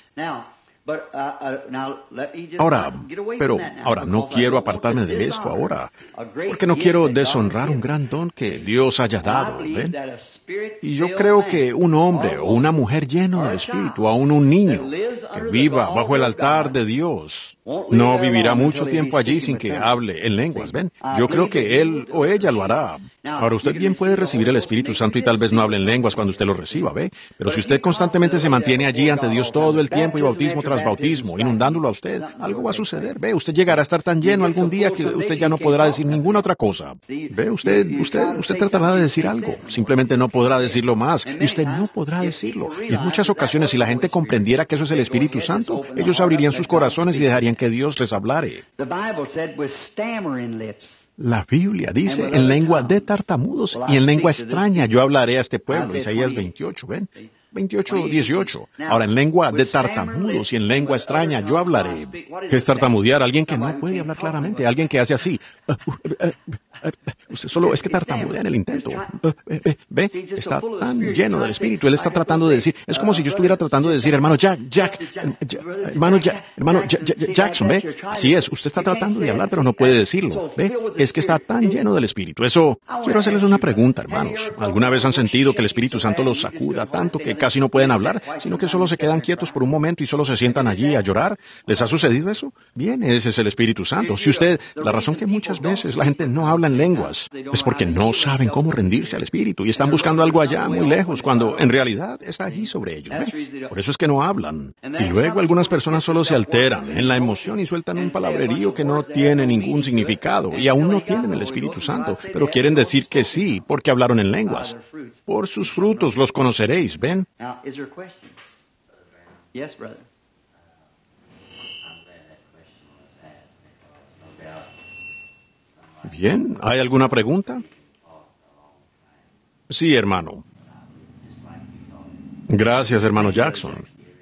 Ahora no quiero apartarme de esto ahora, porque no quiero deshonrar un gran don que Dios haya dado, ¿ven? Y yo creo que un hombre o una mujer lleno del Espíritu, aún un niño, que viva bajo el altar de Dios, no vivirá mucho tiempo allí sin que hable en lenguas, ¿ven? Yo creo que él o ella lo hará. Ahora, usted bien puede recibir el Espíritu Santo y tal vez no hable en lenguas cuando usted lo reciba, ¿ve? Pero si usted constantemente se mantiene allí ante Dios todo el tiempo y bautismo tras bautismo, inundándolo a usted, algo va a suceder, ¿ve? Usted llegará a estar tan lleno algún día que usted ya no podrá decir ninguna otra cosa. ¿Ve? Usted tratará de decir algo, simplemente no podrá decirlo más, y usted no podrá decirlo. Y en muchas ocasiones, si la gente comprendiera que eso es el Espíritu Santo, ellos abrirían sus corazones y dejarían que Dios les hablare. La Biblia dice, en lengua de tartamudos y en lengua extraña yo hablaré a este pueblo. Isaías 28, ¿ven? 28, 18. Ahora, en lengua de tartamudos y en lengua extraña yo hablaré. ¿Qué es tartamudear? Alguien que no puede hablar claramente, alguien que hace así. Usted solo es que tartamudea en el intento. ¿Ve? Está tan lleno del Espíritu. Él está tratando de decir, es como si yo estuviera tratando de decir, hermano Jackson, ¿ve? Así es, usted está tratando de hablar, pero no puede decirlo, ¿ve? Es que está tan lleno del Espíritu. Eso, quiero hacerles una pregunta, hermanos. ¿Alguna vez han sentido que el Espíritu Santo los sacuda tanto que casi no pueden hablar, sino que solo se quedan quietos por un momento y solo se sientan allí a llorar? ¿Les ha sucedido eso? Bien, ese es el Espíritu Santo. La razón que muchas veces la gente no habla en lenguas es porque no saben cómo rendirse al Espíritu y están buscando algo allá muy lejos cuando en realidad está allí sobre ellos, ¿ve? Por eso es que no hablan. Y luego algunas personas solo se alteran en la emoción y sueltan un palabrerío que no tiene ningún significado y aún no tienen el Espíritu Santo, pero quieren decir que sí porque hablaron en lenguas. Por sus frutos los conoceréis, ¿ven? Now, is there a question? Yes, brother. Bien, ¿hay alguna pregunta? Sí, hermano. Gracias, hermano Jackson.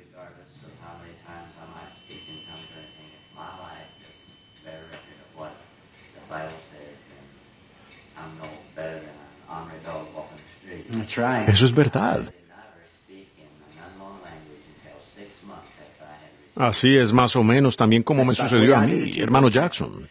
That's right. Eso es verdad. Así es más o menos también como me sucedió a mí, hermano Jackson.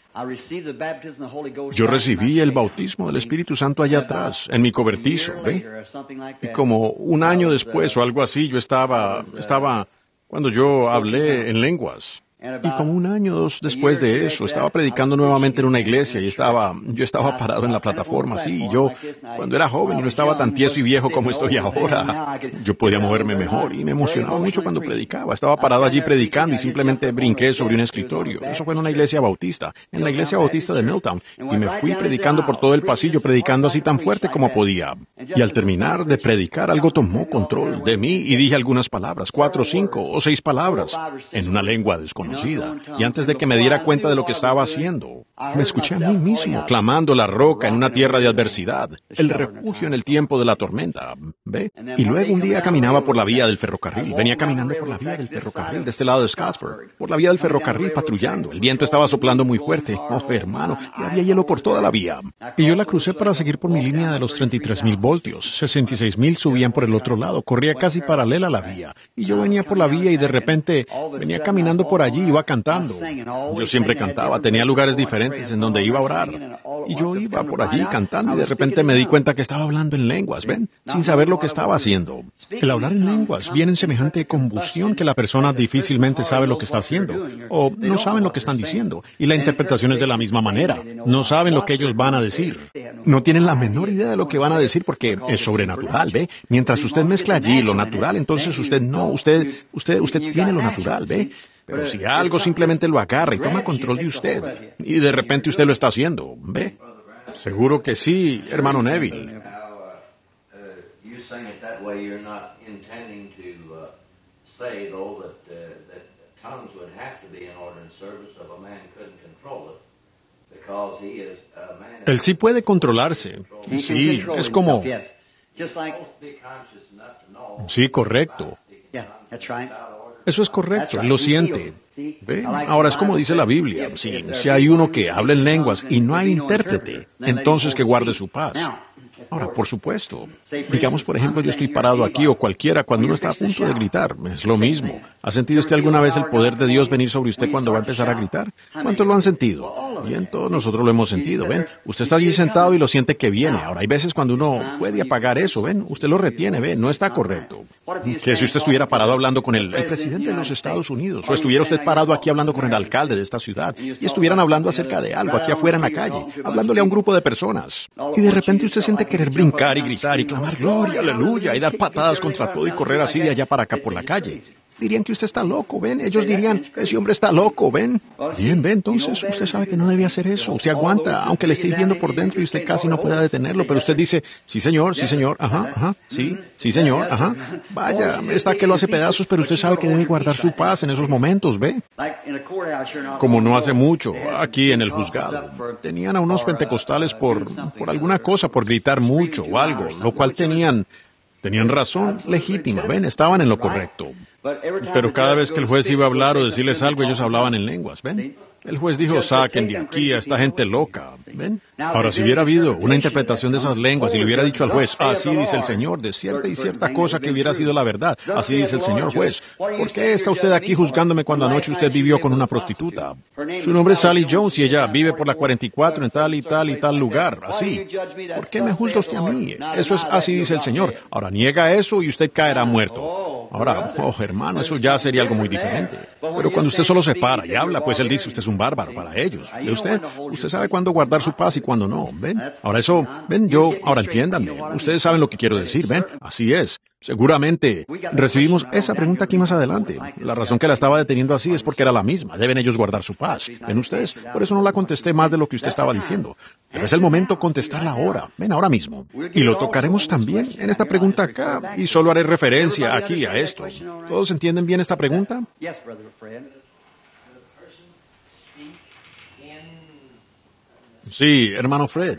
Yo recibí el bautismo del Espíritu Santo allá atrás, en mi cobertizo, ¿ve? Y como un año después o algo así, yo estaba cuando yo hablé en lenguas. Y como un año o dos después de eso, estaba predicando nuevamente en una iglesia y yo estaba parado en la plataforma, así, y yo, cuando era joven y no estaba tan tieso y viejo como estoy ahora, yo podía moverme mejor y me emocionaba mucho cuando predicaba. Estaba parado allí predicando y simplemente brinqué sobre un escritorio. Eso fue en una iglesia bautista, en la iglesia bautista de Milltown, y me fui predicando por todo el pasillo, predicando así tan fuerte como podía. Y al terminar de predicar, algo tomó control de mí y dije algunas palabras, 4, 5 o 6 palabras, en una lengua desconocida. Y antes de que me diera cuenta de lo que estaba haciendo, me escuché a mí mismo clamando la roca en una tierra de adversidad, el refugio en el tiempo de la tormenta, ¿ve? Y luego un día caminaba por la vía del ferrocarril, venía caminando por la vía del ferrocarril de este lado de Scottsburg, por la vía del ferrocarril patrullando. El viento estaba soplando muy fuerte. Oh, hermano, y había hielo por toda la vía. Y yo la crucé para seguir por mi línea de los 33,000 voltios. 66,000 subían por el otro lado, corría casi paralela a la vía. Y yo venía por la vía y de repente venía caminando por allí, iba cantando. Yo siempre cantaba, tenía lugares diferentes en donde iba a orar. Y yo iba por allí cantando y de repente me di cuenta que estaba hablando en lenguas, ¿ven? Sin saber lo que estaba haciendo. El hablar en lenguas viene en semejante combustión que la persona difícilmente sabe lo que está haciendo, o no saben lo que están diciendo, y la interpretación es de la misma manera. No saben lo que ellos van a decir. No tienen la menor idea de lo que van a decir porque es sobrenatural, ¿ve? Mientras usted mezcla allí lo natural, entonces usted tiene lo natural, ¿ve? Pero si algo simplemente lo agarra y toma control de usted, y de repente usted lo está haciendo, ¿ve? Seguro que sí, hermano Neville. You saying it that way, you're not intending to say, though, that Él sí puede controlarse. Sí, es como... Sí, correcto. Eso es correcto, él lo siente. ¿Ve? Ahora es como dice la Biblia, si hay uno que habla en lenguas y no hay intérprete, entonces que guarde su paz. Ahora, por supuesto, digamos, por ejemplo, yo estoy parado aquí o cualquiera cuando uno está a punto de gritar, es lo mismo. ¿Ha sentido usted alguna vez el poder de Dios venir sobre usted cuando va a empezar a gritar? ¿Cuántos lo han sentido? Bien, todos nosotros lo hemos sentido, ¿ven? Usted está allí sentado y lo siente que viene. Ahora, hay veces cuando uno puede apagar eso, ¿ven? Usted lo retiene, ¿ven? No está correcto. Que si usted estuviera parado hablando con el presidente de los Estados Unidos, o estuviera usted parado aquí hablando con el alcalde de esta ciudad, y estuvieran hablando acerca de algo aquí afuera en la calle, hablándole a un grupo de personas, y de repente usted siente querer brincar y gritar y clamar gloria, aleluya, y dar patadas contra todo y correr así de allá para acá por la calle. Dirían que usted está loco, ¿ven? Ellos dirían, ese hombre está loco, ¿ven? Bien, ¿ven? Entonces usted sabe que no debe hacer eso. Usted aguanta, aunque le estéis viendo por dentro y usted casi no pueda detenerlo, pero usted dice, sí señor, ajá, sí señor, ajá. Vaya, está que lo hace pedazos, pero usted sabe que debe guardar su paz en esos momentos, ¿ve? Como no hace mucho, aquí en el juzgado, tenían a unos pentecostales por alguna cosa, por gritar mucho o algo, lo cual tenían razón legítima, ¿ven? Estaban en lo correcto. Pero cada vez que el juez iba a hablar o decirles algo, ellos hablaban en lenguas, ¿ven? El juez dijo, saquen de aquí a esta gente loca, ¿ven? Ahora, si hubiera habido una interpretación de esas lenguas y le hubiera dicho al juez, así dice el Señor, de cierta y cierta cosa que hubiera sido la verdad, así dice el señor juez, ¿por qué está usted aquí juzgándome cuando anoche usted vivió con una prostituta? Su nombre es Sally Jones y ella vive por la 44 en tal y tal y tal lugar, así. ¿Por qué me juzga usted a mí? Eso es así dice el Señor. Ahora, niega eso y usted caerá muerto. Ahora, hermano, eso ya sería algo muy diferente. Pero cuando usted solo se para y habla, pues él dice, usted es un bárbaro para ellos. ¿Ve usted? Usted sabe cuándo guardar su paz y cuándo no, ¿ven? Ahora eso, ven, ahora entiéndanme. Ustedes saben lo que quiero decir, ¿ven? Así es. Seguramente recibimos esa pregunta aquí más adelante. La razón que la estaba deteniendo así es porque era la misma. Deben ellos guardar su paz. ¿Ven ustedes? Por eso no la contesté más de lo que usted estaba diciendo. Pero es el momento contestarla ahora. Ven, ahora mismo. Y lo tocaremos también en esta pregunta acá. Y solo haré referencia aquí a esto. ¿Todos entienden bien esta pregunta? Sí, hermano Fred.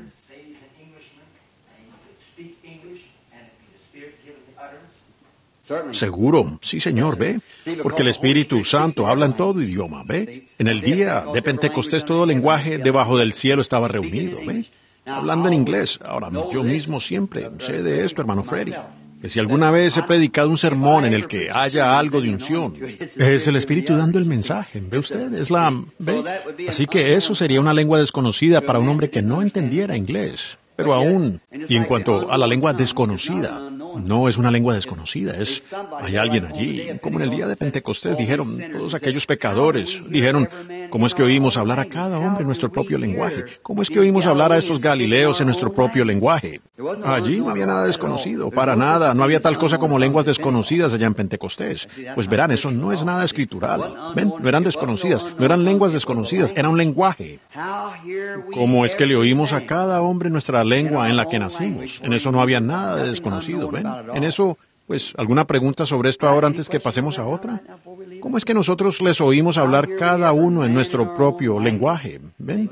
Seguro, sí señor, ¿ve? Porque el Espíritu Santo habla en todo idioma, ¿ve? En el día de Pentecostés todo lenguaje debajo del cielo estaba reunido, ¿ve? Hablando en inglés. Ahora, yo mismo siempre sé de esto, hermano Freddy. Que si alguna vez he predicado un sermón en el que haya algo de unción, es el Espíritu dando el mensaje, ¿ve usted? ¿Ve? Así que eso sería una lengua desconocida para un hombre que no entendiera inglés. Pero aún, y en cuanto a la lengua desconocida, no es una lengua desconocida, hay alguien allí, como en el día de Pentecostés dijeron, todos aquellos pecadores, dijeron, ¿cómo es que oímos hablar a cada hombre en nuestro propio lenguaje? ¿Cómo es que oímos hablar a estos galileos en nuestro propio lenguaje? Allí no había nada desconocido, para nada, no había tal cosa como lenguas desconocidas allá en Pentecostés. Pues verán, eso no es nada escritural, ven, no eran desconocidas, no eran lenguas desconocidas, era un lenguaje. ¿Cómo es que le oímos a cada hombre en nuestra lengua en la que nacimos? En eso no había nada de desconocido, ¿ven? En eso, pues, ¿alguna pregunta sobre esto ahora antes que pasemos a otra? ¿Cómo es que nosotros les oímos hablar cada uno en nuestro propio lenguaje? ¿Ven?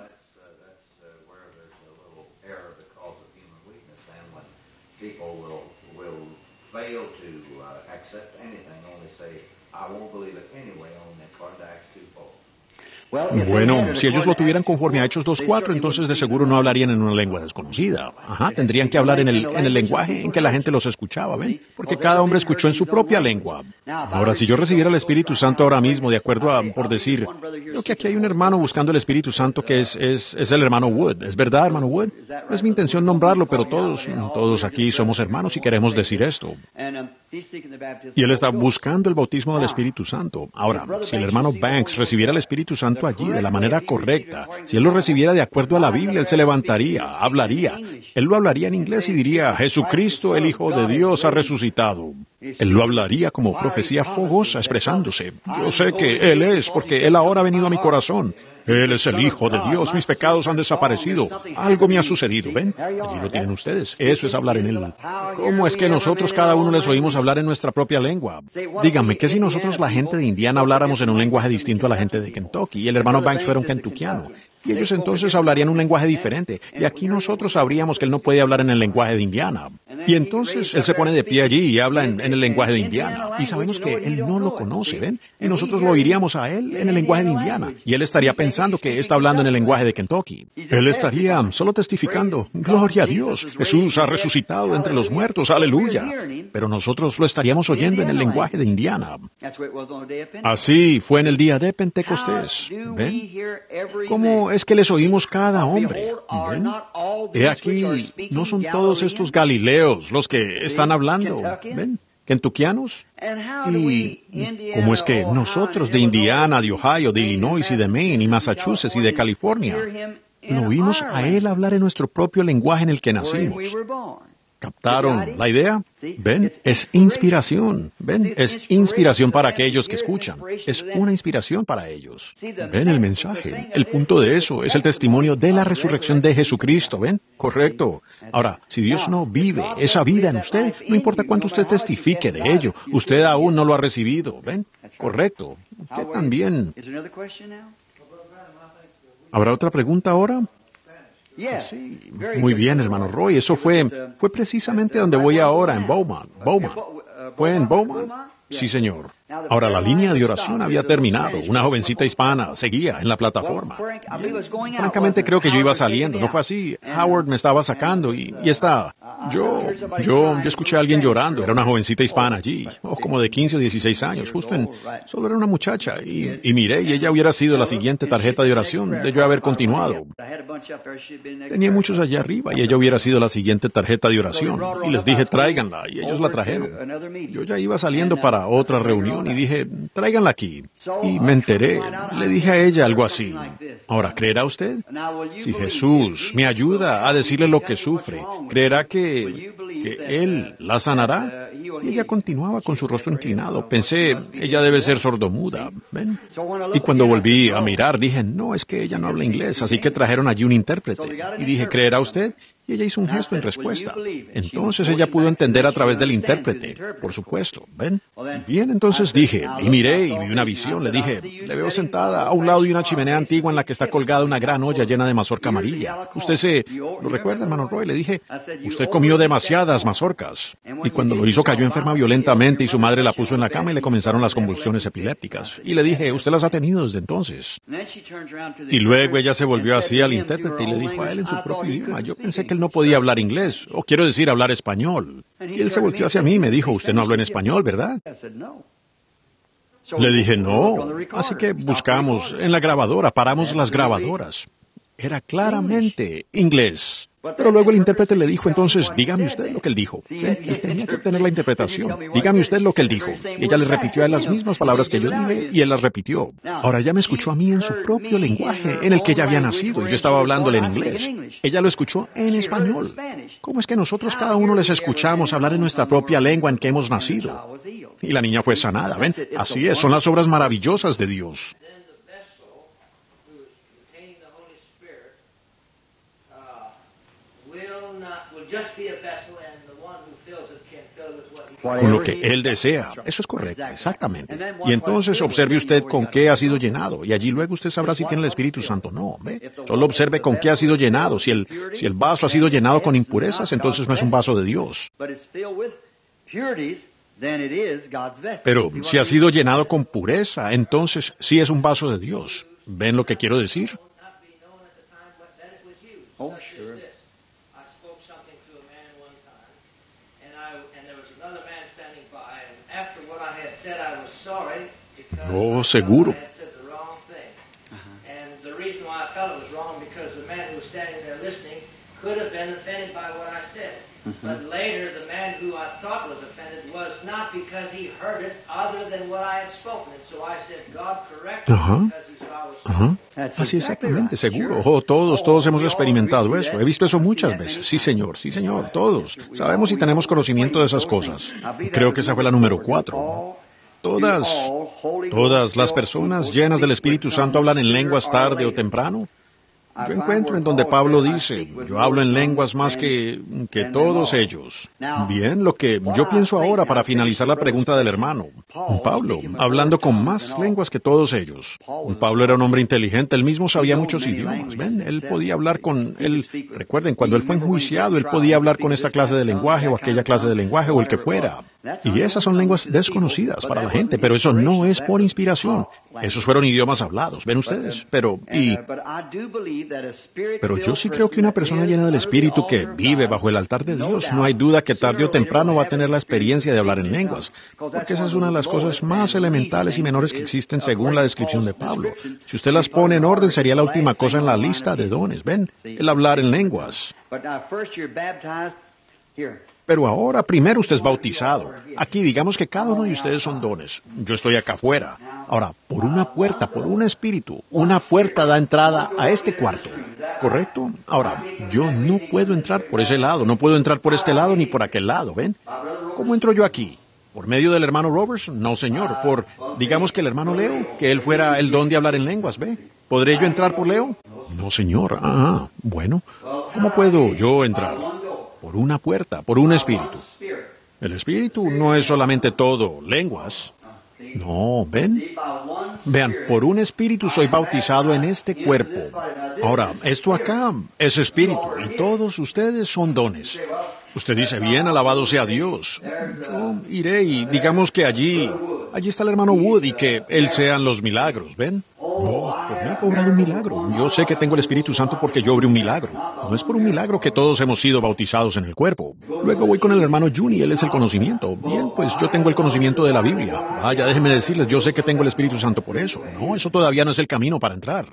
Bueno, si ellos lo tuvieran conforme a Hechos 2:4, entonces de seguro no hablarían en una lengua desconocida. Ajá, tendrían que hablar en el lenguaje en que la gente los escuchaba, ¿ven? Porque cada hombre escuchó en su propia lengua. Ahora, si yo recibiera el Espíritu Santo ahora mismo, de acuerdo a, por decir, creo que aquí hay un hermano buscando el Espíritu Santo que es el hermano Wood. ¿Es verdad, hermano Wood? No es mi intención nombrarlo, pero todos aquí somos hermanos y queremos decir esto. Y él está buscando el bautismo del Espíritu Santo. Ahora, si el hermano Banks recibiera el Espíritu Santo allí de la manera correcta, si él lo recibiera de acuerdo a la Biblia, él se levantaría, hablaría. Él lo hablaría en inglés y diría, Jesucristo, el Hijo de Dios, ha resucitado. Él lo hablaría como profecía fogosa, expresándose. Yo sé que Él es, porque Él ahora ha venido a mi corazón. Él es el Hijo de Dios, mis pecados han desaparecido, algo me ha sucedido, ¿ven? Allí lo tienen ustedes, eso es hablar en Él. ¿Cómo es que nosotros cada uno les oímos hablar en nuestra propia lengua? Díganme, ¿qué si nosotros la gente de Indiana habláramos en un lenguaje distinto a la gente de Kentucky y el hermano Banks fuera un kentuckiano? Y ellos entonces hablarían un lenguaje diferente. Y aquí nosotros sabríamos que él no puede hablar en el lenguaje de Indiana. Y entonces él se pone de pie allí y habla en el lenguaje de Indiana. Y sabemos que él no lo conoce, ¿ven? Y nosotros lo oiríamos a él en el lenguaje de Indiana. Y él estaría pensando que está hablando en el lenguaje de Kentucky. Él estaría solo testificando. Gloria a Dios. Jesús ha resucitado entre los muertos. Aleluya. Pero nosotros lo estaríamos oyendo en el lenguaje de Indiana. Así fue en el día de Pentecostés. ¿Ven? ¿Cómo es que les oímos cada hombre? ¿Ven? He aquí, no son todos estos galileos los que están hablando. ¿Ven? Kentuckianos. ¿Y cómo es que nosotros de Indiana, de Ohio, de Illinois y de Maine y Massachusetts y de California lo oímos a él hablar en nuestro propio lenguaje en el que nacimos? ¿Captaron la idea? ¿Ven? Es inspiración. ¿Ven? Es inspiración para aquellos que escuchan. Es una inspiración para ellos. ¿Ven el mensaje? El punto de eso es el testimonio de la resurrección de Jesucristo. ¿Ven? Correcto. Ahora, si Dios no vive esa vida en usted, no importa cuánto usted testifique de ello, usted aún no lo ha recibido. ¿Ven? Correcto. Usted también. ¿Habrá otra pregunta ahora? Sí, muy bien, hermano Roy. Eso fue precisamente donde voy ahora, en Beaumont. ¿Beaumont? ¿Fue en Beaumont? Sí, señor. Ahora, la línea de oración había terminado. Una jovencita hispana seguía en la plataforma. Francamente, creo que yo iba saliendo. ¿No fue así? Howard me estaba sacando y está. Yo escuché a alguien llorando. Era una jovencita hispana allí, como de 15 o 16 años, solo era una muchacha. Y miré, y ella hubiera sido la siguiente tarjeta de oración de yo haber continuado. Tenía muchos allá arriba, y ella hubiera sido la siguiente tarjeta de oración. Y les dije, tráiganla, y ellos la trajeron. Yo ya iba saliendo para otra reunión, y dije, tráiganla aquí. Y me enteré, le dije a ella algo así. Ahora, ¿creerá usted? Si Jesús me ayuda a decirle lo que sufre, ¿creerá que Él la sanará? Y ella continuaba con su rostro inclinado. Pensé, ella debe ser sordomuda. ¿Ven? Y cuando volví a mirar, dije, no, es que ella no habla inglés, así que trajeron allí un intérprete. Y dije, ¿creerá usted? Y ella hizo un gesto en respuesta. Entonces ella pudo entender a través del intérprete, por supuesto. ¿Ven? Bien, entonces dije, y miré y vi una visión. Le dije, le veo sentada a un lado de una chimenea antigua en la que está colgada una gran olla llena de mazorca amarilla. ¿Lo recuerda, hermano Roy? Le dije, usted comió demasiadas mazorcas. Y cuando lo hizo cayó enferma violentamente y su madre la puso en la cama y le comenzaron las convulsiones epilépticas. Y le dije, usted las ha tenido desde entonces. Y luego ella se volvió así al intérprete y le dijo a él en su propio idioma, yo pensé que él no podía hablar inglés, o quiero decir, hablar español. Y él se volteó hacia mí y me dijo, usted no habló en español, ¿verdad? Le dije, no. Así que buscamos en la grabadora, paramos las grabadoras. Era claramente inglés. Pero luego el intérprete le dijo, entonces, dígame usted lo que él dijo. Él tenía que obtener la interpretación. Dígame usted lo que él dijo. Y ella le repitió a él las mismas palabras que yo dije, y él las repitió. Ahora ella me escuchó a mí en su propio lenguaje, en el que ella había nacido, y yo estaba hablándole en inglés. Ella lo escuchó en español. ¿Cómo es que nosotros cada uno les escuchamos hablar en nuestra propia lengua en que hemos nacido? Y la niña fue sanada, ¿ven? Así es, son las obras maravillosas de Dios. Con lo que Él desea. Eso es correcto, exactamente. Y entonces observe usted con qué ha sido llenado, y allí luego usted sabrá si tiene el Espíritu Santo o no. ¿Ve? Solo observe con qué ha sido llenado. Si el vaso ha sido llenado con impurezas, entonces no es un vaso de Dios. Pero si ha sido llenado con pureza, entonces sí es un vaso de Dios. ¿Ven lo que quiero decir? Oh, sure. Oh, seguro. But later, the man who I thought was offended was not because he heard it other than what I had spoken. And so I said, God corrected me because he saw I was Así exactamente, seguro. Oh, todos hemos experimentado eso. He visto eso muchas veces. Sí, señor, todos. Sabemos y tenemos conocimiento de esas cosas. Creo que esa fue la número 4. ¿Todas las personas llenas del Espíritu Santo hablan en lenguas tarde o temprano? Yo encuentro en donde Pablo dice, yo hablo en lenguas más que todos ellos. Bien, lo que yo pienso ahora para finalizar la pregunta del hermano. Pablo, hablando con más lenguas que todos ellos. Pablo era un hombre inteligente, él mismo sabía muchos idiomas. ¿Ven? Él podía hablar con él. Recuerden, cuando él fue enjuiciado, él podía hablar con esta clase de lenguaje o aquella clase de lenguaje o el que fuera. Y esas son lenguas desconocidas para la gente, pero eso no es por inspiración. Esos fueron idiomas hablados, ¿ven ustedes? Pero yo sí creo que una persona llena del Espíritu que vive bajo el altar de Dios, no hay duda que tarde o temprano va a tener la experiencia de hablar en lenguas, porque esa es una de las cosas más elementales y menores que existen según la descripción de Pablo. Si usted las pone en orden, sería la última cosa en la lista de dones, ¿ven? El hablar en lenguas. Pero ahora, primero usted es bautizado. Aquí digamos que cada uno de ustedes son dones. Yo estoy acá afuera. Ahora, por una puerta, por un espíritu, una puerta da entrada a este cuarto. ¿Correcto? Ahora, yo no puedo entrar por ese lado, no puedo entrar por este lado ni por aquel lado, ¿ven? ¿Cómo entro yo aquí? ¿Por medio del hermano Roberts? No, señor. Digamos que el hermano Leo, que él fuera el don de hablar en lenguas, ¿ve? ¿Podré yo entrar por Leo? No, señor. Bueno. ¿Cómo puedo yo entrar? Por una puerta, por un espíritu. El espíritu no es solamente todo lenguas. No, ¿ven? Vean, por un espíritu soy bautizado en este cuerpo. Ahora, esto acá es espíritu y todos ustedes son dones. Usted dice, bien, alabado sea Dios. Yo iré y digamos que allí está el hermano Wood y que él sean los milagros, ¿ven? No, por mí ha obrado un milagro. Yo sé que tengo el Espíritu Santo porque yo obré un milagro. No es por un milagro que todos hemos sido bautizados en el cuerpo. Luego voy con el hermano Juni, él es el conocimiento. Bien, pues yo tengo el conocimiento de la Biblia. Vaya, déjenme decirles, yo sé que tengo el Espíritu Santo por eso. No, eso todavía no es el camino para entrar.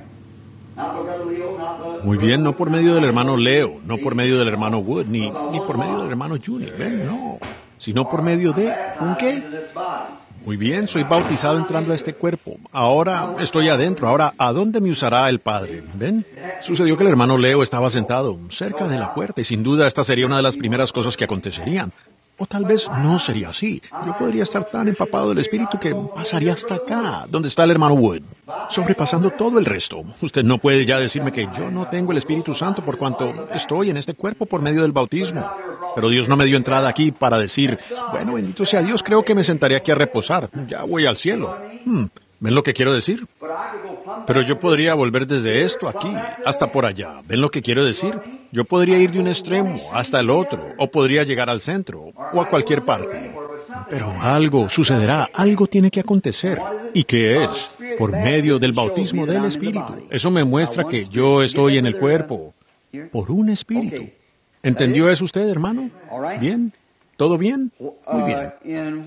Muy bien, no por medio del hermano Leo, no por medio del hermano Wood, ni por medio del hermano Juni, ven, no. Sino por medio de, ¿un qué? Muy bien, soy bautizado entrando a este cuerpo. Ahora estoy adentro. Ahora, ¿a dónde me usará el Padre? ¿Ven? Sucedió que el hermano Leo estaba sentado cerca de la puerta y sin duda esta sería una de las primeras cosas que acontecerían. O tal vez no sería así. Yo podría estar tan empapado del Espíritu que pasaría hasta acá, donde está el hermano Wood, sobrepasando todo el resto. Usted no puede ya decirme que yo no tengo el Espíritu Santo por cuanto estoy en este cuerpo por medio del bautismo. Pero Dios no me dio entrada aquí para decir, bueno, bendito sea Dios, creo que me sentaré aquí a reposar. Ya voy al cielo. ¿Ven lo que quiero decir? Pero yo podría volver desde esto aquí hasta por allá. ¿Ven lo que quiero decir? Yo podría ir de un extremo hasta el otro, o podría llegar al centro, o a cualquier parte. Pero algo sucederá, algo tiene que acontecer. ¿Y qué es? Por medio del bautismo del Espíritu. Eso me muestra que yo estoy en el cuerpo por un Espíritu. ¿Entendió eso usted, hermano? ¿Bien? ¿Todo bien? Muy bien.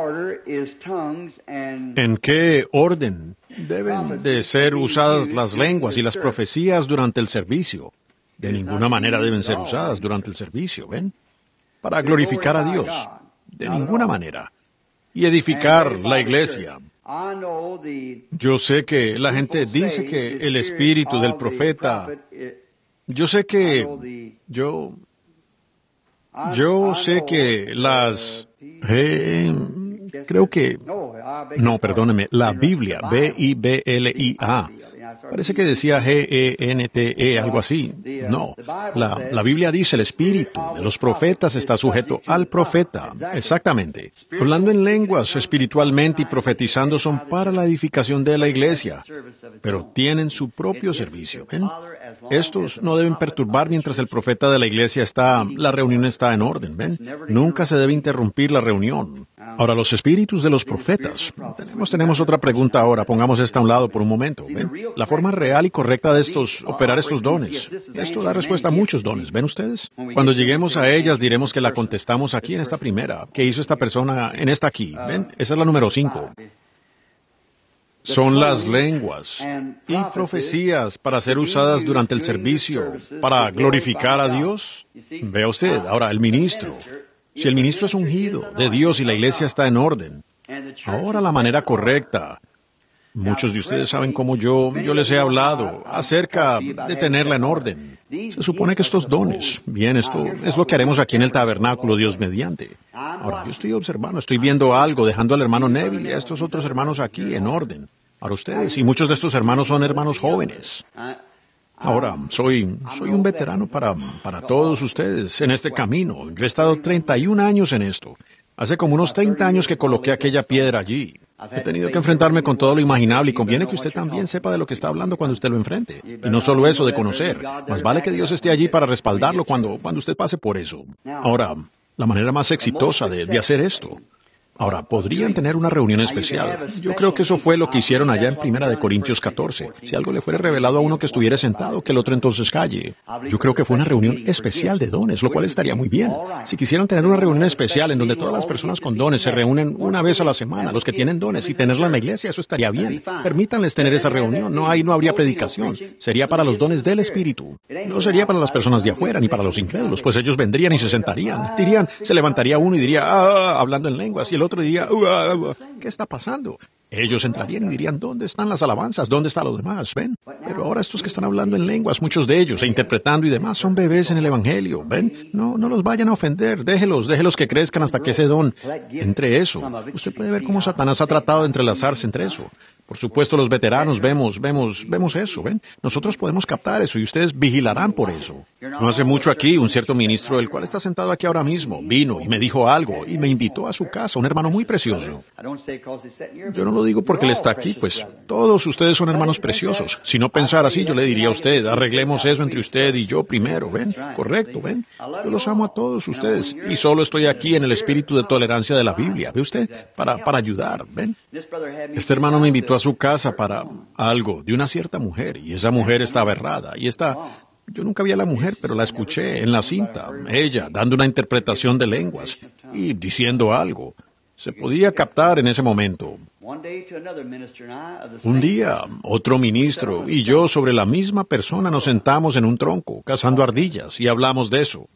¿En qué orden deben de ser usadas las lenguas y las profecías durante el servicio? De ninguna manera deben ser usadas durante el servicio, ¿ven? Para glorificar a Dios. De ninguna manera. Y edificar la iglesia. Yo sé que la gente dice que el espíritu del profeta... Yo sé que las... creo que... No, perdóneme, la Biblia, B-I-B-L-I-A. Parece que decía G-E-N-T-E, algo así. No, la Biblia dice el espíritu de los profetas está sujeto al profeta. Exactamente. Hablando en lenguas espiritualmente y profetizando son para la edificación de la iglesia, pero tienen su propio servicio. ¿Ven? Estos no deben perturbar mientras el profeta de la iglesia la reunión está en orden. ¿Ven? Nunca se debe interrumpir la reunión. Ahora, los espíritus de los profetas. Tenemos otra pregunta ahora. Pongamos esta a un lado por un momento. ¿Ven? La forma real y correcta de operar estos dones. Esto da respuesta a muchos dones. ¿Ven ustedes? Cuando lleguemos a ellas, diremos que la contestamos aquí en esta primera. ¿Qué hizo esta persona en esta aquí? ¿Ven? Esa es la número 5. Son las lenguas y profecías para ser usadas durante el servicio, para glorificar a Dios. Vea usted, ahora el ministro. Si el ministro es ungido de Dios y la iglesia está en orden, ahora la manera correcta Muchos de ustedes saben cómo yo les he hablado acerca de tenerla en orden. Se supone que estos dones, bien, esto es lo que haremos aquí en el tabernáculo, Dios mediante. Ahora, yo estoy observando, estoy viendo algo, dejando al hermano Neville y a estos otros hermanos aquí en orden. Ahora ustedes, y muchos de estos hermanos son hermanos jóvenes. Ahora, soy un veterano para todos ustedes en este camino. Yo he estado 31 años en esto. Hace como unos 30 años que coloqué aquella piedra allí. He tenido que enfrentarme con todo lo imaginable y conviene que usted también sepa de lo que está hablando cuando usted lo enfrente. Y no solo eso de conocer, más vale que Dios esté allí para respaldarlo cuando usted pase por eso. Ahora, la manera más exitosa de hacer esto. Ahora, podrían tener una reunión especial. Yo creo que eso fue lo que hicieron allá en 1 Corintios 14. Si algo le fuera revelado a uno que estuviera sentado, que el otro entonces calle. Yo creo que fue una reunión especial de dones, lo cual estaría muy bien. Si quisieran tener una reunión especial en donde todas las personas con dones se reúnen una vez a la semana, los que tienen dones, y tenerla en la iglesia, eso estaría bien. Permítanles tener esa reunión. No habría predicación. Sería para los dones del Espíritu. No sería para las personas de afuera, ni para los incrédulos, pues ellos vendrían y se sentarían. Se levantaría uno y diría, hablando en lenguas, y el otro diría, ¿qué está pasando? Ellos entrarían y dirían, ¿dónde están las alabanzas? ¿Dónde están los demás? ¿Ven? Pero ahora estos que están hablando en lenguas, muchos de ellos, e interpretando y demás, son bebés en el Evangelio. ¿Ven? No los vayan a ofender. Déjelos que crezcan hasta que ese don entre eso. Usted puede ver cómo Satanás ha tratado de entrelazarse entre eso. Por supuesto, los veteranos vemos eso, ¿ven? Nosotros podemos captar eso y ustedes vigilarán por eso. No hace mucho aquí, un cierto ministro, el cual está sentado aquí ahora mismo, vino y me dijo algo y me invitó a su casa, un hermano muy precioso. Yo no lo digo porque él está aquí, pues todos ustedes son hermanos preciosos. Si no pensara así, yo le diría a usted, arreglemos eso entre usted y yo primero, ¿ven? Correcto, ¿ven? Yo los amo a todos ustedes y solo estoy aquí en el espíritu de tolerancia de la Biblia, ¿ve usted? Para ayudar, ¿ven? Este hermano me invitó a su casa para algo de una cierta mujer y esa mujer estaba errada y yo nunca vi a la mujer, pero la escuché en la cinta, ella dando una interpretación de lenguas y diciendo algo. Se podía captar en ese momento. Un día, otro ministro y yo sobre la misma persona nos sentamos en un tronco, cazando ardillas, y hablamos de eso.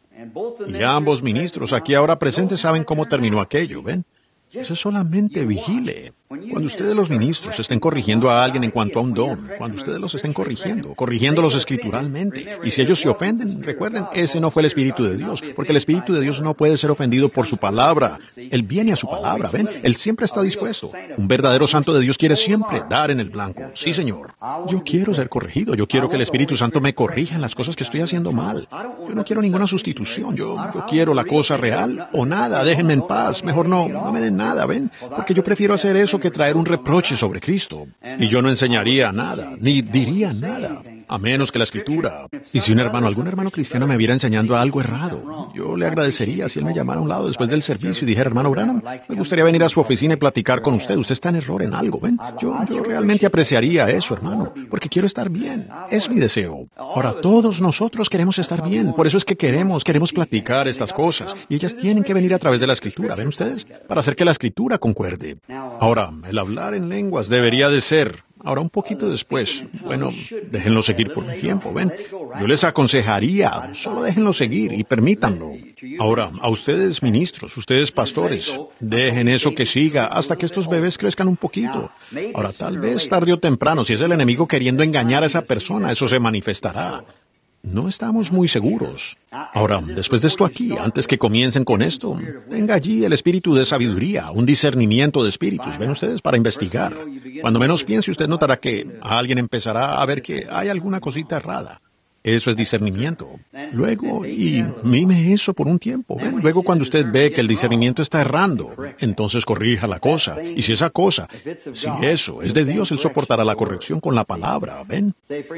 Y ambos ministros aquí ahora presentes saben cómo terminó aquello, ¿ven? Eso solamente vigile. Cuando ustedes los ministros estén corrigiendo a alguien en cuanto a un don, cuando ustedes los estén corrigiéndolos escrituralmente, y si ellos se ofenden, recuerden, ese no fue el Espíritu de Dios, porque el Espíritu de Dios no puede ser ofendido por su palabra. Él viene a su palabra, ¿ven? Él siempre está dispuesto. Un verdadero santo de Dios quiere siempre dar en el blanco. Sí, Señor. Yo quiero ser corregido. Yo quiero que el Espíritu Santo me corrija en las cosas que estoy haciendo mal. Yo no quiero ninguna sustitución. Yo quiero la cosa real o nada. Déjenme en paz. Mejor no me den nada, ¿ven? Porque yo prefiero hacer eso que traer un reproche sobre Cristo. Y yo no enseñaría nada, ni diría nada, a menos que la Escritura. Y si algún hermano cristiano me viera enseñando algo errado, yo le agradecería si él me llamara a un lado después del servicio y dijera, hermano Branham, me gustaría venir a su oficina y platicar con usted. Usted está en error en algo, ¿ven? Yo realmente apreciaría eso, hermano, porque quiero estar bien. Es mi deseo. Ahora, todos nosotros queremos estar bien. Por eso es que queremos platicar estas cosas. Y ellas tienen que venir a través de la Escritura, ¿ven ustedes? Para hacer que la Escritura concuerde. Ahora, el hablar en lenguas debería de ser. Ahora, un poquito después, bueno, déjenlo seguir por un tiempo, ¿ven? Yo les aconsejaría, solo déjenlo seguir y permítanlo. Ahora, a ustedes ministros, ustedes pastores, dejen eso que siga hasta que estos bebés crezcan un poquito. Ahora, tal vez tarde o temprano, si es el enemigo queriendo engañar a esa persona, eso se manifestará. No estamos muy seguros. Ahora, después de esto aquí, antes que comiencen con esto, tenga allí el espíritu de sabiduría, un discernimiento de espíritus, ven ustedes, para investigar. Cuando menos piense, usted notará que alguien empezará a ver que hay alguna cosita errada. Eso es discernimiento. Luego, y mime eso por un tiempo, ¿ven? Luego, cuando usted ve que el discernimiento está errando, entonces corrija la cosa. Y si esa cosa, si eso es de Dios, Él soportará la corrección con la palabra, ¿ven?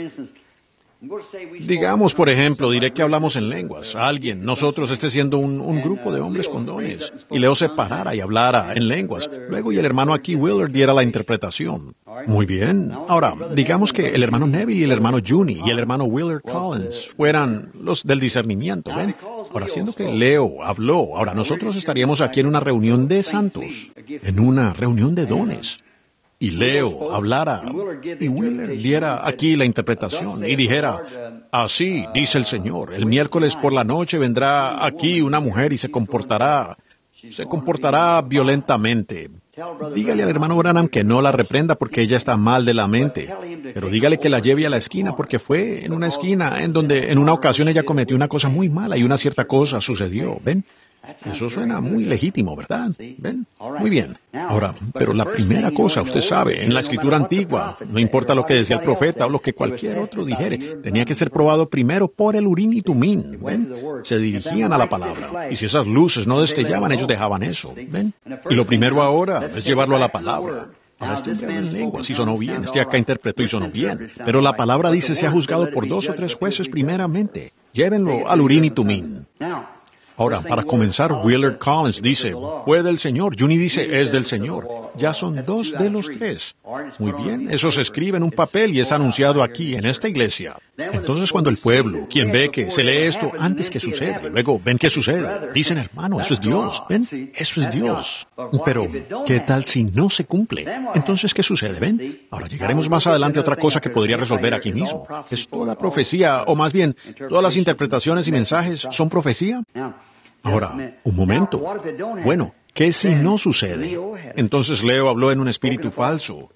Digamos, por ejemplo, diré que hablamos en lenguas. Nosotros esté siendo un grupo de hombres con dones, y Leo se parara y hablara en lenguas. Luego, y el hermano aquí, Willard, diera la interpretación. Muy bien. Ahora, digamos que el hermano Neville y el hermano Juni y el hermano Willard Collins fueran los del discernimiento, ¿ven? Ahora, siendo que Leo habló, ahora nosotros estaríamos aquí en una reunión de santos, en una reunión de dones. Y Leo hablara, y Willard diera aquí la interpretación, y dijera, así dice el Señor, el miércoles por la noche vendrá aquí una mujer y se comportará Se comportará violentamente. Dígale al hermano Branham que no la reprenda porque ella está mal de la mente. Pero dígale que la lleve a la esquina porque fue en una esquina en donde en una ocasión ella cometió una cosa muy mala y una cierta cosa sucedió. ¿Ven? Eso suena muy legítimo, ¿verdad? ¿Ven? Muy bien. Ahora, pero la primera cosa, usted sabe, en la escritura antigua, no importa lo que decía el profeta o lo que cualquier otro dijere, tenía que ser probado primero por el Urim y Tumim, ¿ven? Se dirigían a la palabra. Y si esas luces no destellaban, ellos dejaban eso, ¿ven? Y lo primero ahora es llevarlo a la palabra. Ahora este hombre habla en lenguas y sonó bien, este acá interpretó y sonó bien. Pero la palabra dice, se ha juzgado por 2 o 3 jueces primeramente. Llévenlo al Urim y Tumim. Ahora, para comenzar, Willard Collins dice, fue del Señor. Juni dice, es del Señor. Ya son 2 de los 3. Muy bien, eso se escribe en un papel y es anunciado aquí, en esta iglesia. Entonces, cuando el pueblo, quien ve que se lee esto antes que suceda, y luego ven que sucede, dicen, hermano, eso es Dios. ¿Ven? Eso es Dios. Pero, ¿qué tal si no se cumple? Entonces, ¿qué sucede? ¿Ven? Ahora llegaremos más adelante a otra cosa que podría resolver aquí mismo. ¿Es toda profecía, o más bien, todas las interpretaciones y mensajes son profecía? Ahora, un momento. Bueno, ¿qué si no sucede? Entonces Leo habló en un espíritu falso.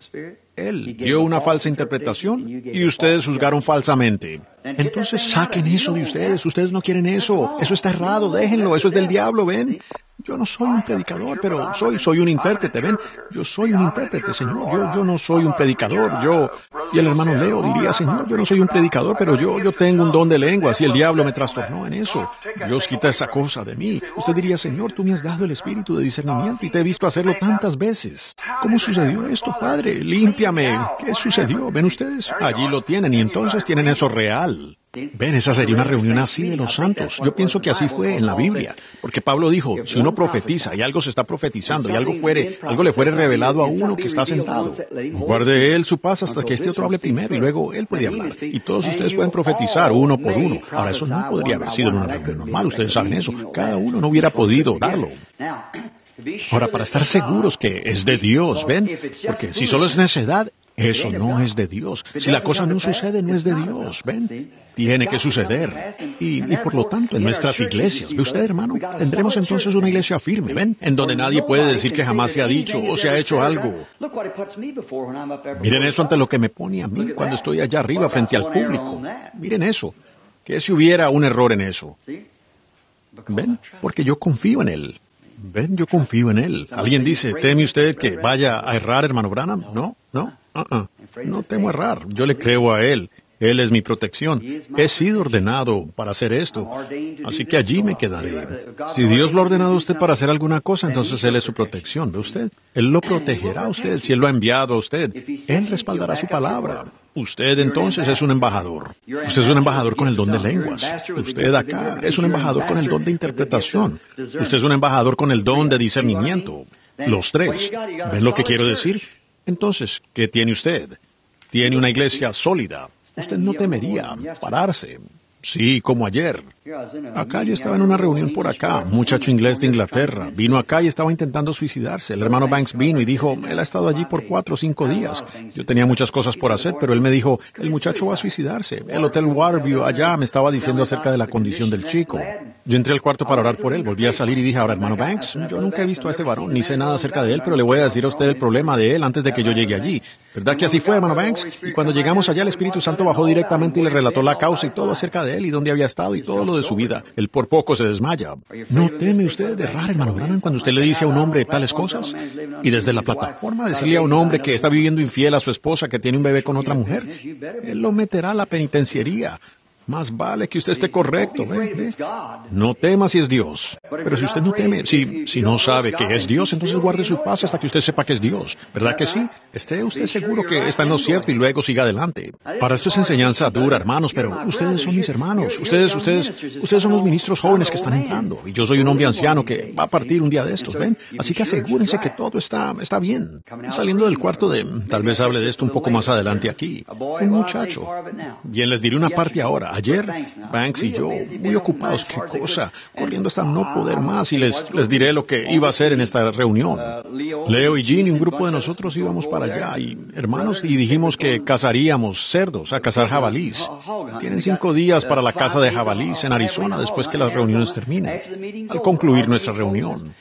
Él dio una falsa interpretación y ustedes juzgaron falsamente. Entonces saquen eso de ustedes. Ustedes no quieren eso. Eso está errado. Déjenlo. Eso es del diablo, ¿ven? Yo no soy un predicador, pero soy un intérprete, ¿ven? Yo soy un intérprete, Señor. Yo no soy un predicador. Y el hermano Leo diría, Señor, yo no soy un predicador, pero yo tengo un don de lenguas y el diablo me trastornó en eso. Dios quita esa cosa de mí. Usted diría, Señor, tú me has dado el espíritu de discernimiento y te he visto hacerlo tantas veces. ¿Cómo sucedió esto, Padre? Límpiame. ¿Qué sucedió? ¿Ven ustedes? Allí lo tienen y entonces tienen eso real. Ven, esa sería una reunión así de los santos. Yo pienso que así fue en la Biblia, porque Pablo dijo, si uno profetiza y algo se está profetizando y algo le fuere revelado a uno que está sentado, guarde él su paz hasta que este otro hable primero y luego él puede hablar. Y todos ustedes pueden profetizar uno por uno. Ahora, eso no podría haber sido en una reunión normal, ustedes saben eso. Cada uno no hubiera podido darlo. Ahora, para estar seguros que es de Dios, ¿ven? Porque si solo es necedad, eso no es de Dios. Si la cosa no sucede, no es de Dios, ¿ven? Tiene que suceder. Y por lo tanto, en nuestras iglesias, ¿ve usted, hermano? Tendremos entonces una iglesia firme, ¿ven? En donde nadie puede decir que jamás se ha dicho o se ha hecho algo. Miren eso ante lo que me pone a mí cuando estoy allá arriba frente al público. Miren eso. ¿Qué si hubiera un error en eso? ¿Ven? Porque yo confío en él. Ven, yo confío en él. Alguien dice, ¿teme usted que vaya a errar, hermano Branham? No. No temo errar. Yo le creo a él. Él es mi protección. He sido ordenado para hacer esto. Así que allí me quedaré. Si Dios lo ha ordenado a usted para hacer alguna cosa, entonces Él es su protección. ¿Ve usted? Él lo protegerá a usted. Si Él lo ha enviado a usted, Él respaldará su palabra. Usted entonces es un embajador. Usted es un embajador con el don de lenguas. Usted acá es un embajador con el don de interpretación. Usted es un embajador con el don de discernimiento. Los 3. ¿Ven lo que quiero decir? Entonces, ¿qué tiene usted? Tiene una iglesia sólida. Usted no temería pararse. Sí, como ayer. Acá yo estaba en una reunión por acá, un muchacho inglés de Inglaterra. Vino acá y estaba intentando suicidarse. El hermano Banks vino y dijo, él ha estado allí por 4 o 5 días. Yo tenía muchas cosas por hacer, pero él me dijo, el muchacho va a suicidarse. El Hotel Waterview allá me estaba diciendo acerca de la condición del chico. Yo entré al cuarto para orar por él, volví a salir y dije, ahora hermano Banks, yo nunca he visto a este varón, ni sé nada acerca de él, pero le voy a decir a usted el problema de él antes de que yo llegue allí. ¿Verdad que así fue, hermano Banks? Y cuando llegamos allá, el Espíritu Santo bajó directamente y le relató la causa y todo acerca de él y dónde había estado y todo lo de su vida. Él por poco se desmaya. ¿No teme usted de errar, hermano Branham, cuando usted le dice a un hombre tales cosas? Y desde la plataforma decirle a un hombre que está viviendo infiel a su esposa, que tiene un bebé con otra mujer, él lo meterá a la penitenciaría. Más vale que usted esté correcto, ¿ve? No tema si es Dios. Pero si usted no teme, si no sabe que es Dios, entonces guarde su paz hasta que usted sepa que es Dios. ¿Verdad que sí? Esté usted seguro que está en lo cierto y luego siga adelante. Para esto es enseñanza dura, hermanos, pero ustedes son mis hermanos. Ustedes son los ministros jóvenes que están entrando. Y yo soy un hombre anciano que va a partir un día de estos, ¿ven? Así que asegúrense que todo está bien. Saliendo del cuarto tal vez hable de esto un poco más adelante aquí. Un muchacho. Bien, les diré una parte ahora. Ayer, Banks y yo, muy ocupados, qué cosa, corriendo hasta no poder más, y les diré lo que iba a hacer en esta reunión. Leo y Jean y un grupo de nosotros íbamos para allá, y hermanos, y dijimos que cazaríamos cerdos, a cazar jabalís. Tienen 5 días para la caza de jabalís en Arizona después que las reuniones terminen. Al concluir nuestra reunión,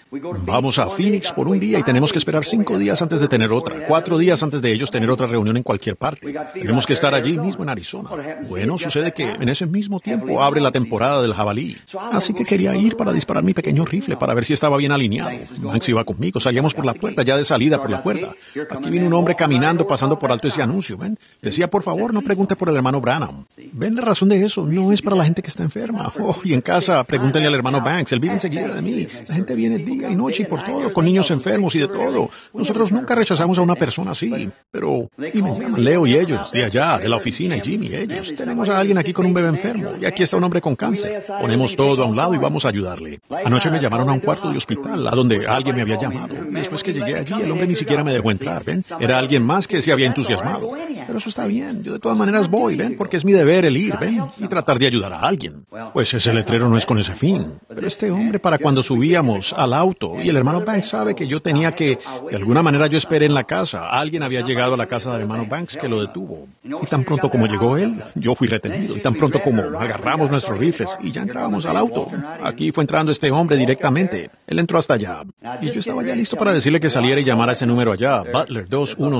Vamos a Phoenix por un día y tenemos que esperar 5 días antes de tener otra, 4 días antes de ellos tener otra reunión en cualquier parte. Tenemos que estar allí mismo en Arizona. Bueno, sucede que en ese mismo tiempo abre la temporada del jabalí. Así que quería ir para disparar mi pequeño rifle para ver si estaba bien alineado. Banks iba conmigo, salíamos por la puerta, ya de salida por la puerta. Aquí vino un hombre caminando, pasando por alto ese anuncio, ¿ven? Decía, por favor, no pregunte por el hermano Branham. ¿Ven la razón de eso? No es para la gente que está enferma. Oh, y en casa, pregúntenle al hermano Banks, él vive enseguida de mí. La gente viene día y noche y por todo, con niños enfermos y de todo. Nosotros nunca rechazamos a una persona así. Pero, y me llaman Leo y ellos, de allá, de la oficina, y Jimmy, ellos. Tenemos a alguien aquí con un bebé enfermo, y aquí está un hombre con cáncer. Ponemos todo a un lado y vamos a ayudarle. Anoche me llamaron a un cuarto de hospital, a donde alguien me había llamado. Después que llegué allí, el hombre ni siquiera me dejó entrar, ¿ven? Era alguien más que se había entusiasmado. Pero eso está bien, yo de todas maneras voy, ¿ven? Porque es mi deber el ir, ¿ven? Y tratar de ayudar a alguien. Pues ese letrero no es con ese fin. Pero este hombre, para cuando subíamos al auto, y el hermano Banks sabe que yo tenía que, de alguna manera yo esperé en la casa. Alguien había llegado a la casa del hermano Banks que lo detuvo. Y tan pronto como llegó él, yo fui retenido. Y tan pronto como agarramos nuestros rifles y ya entrábamos al auto. Aquí fue entrando este hombre directamente. Él entró hasta allá. Y yo estaba ya listo para decirle que saliera y llamara a ese número allá, Butler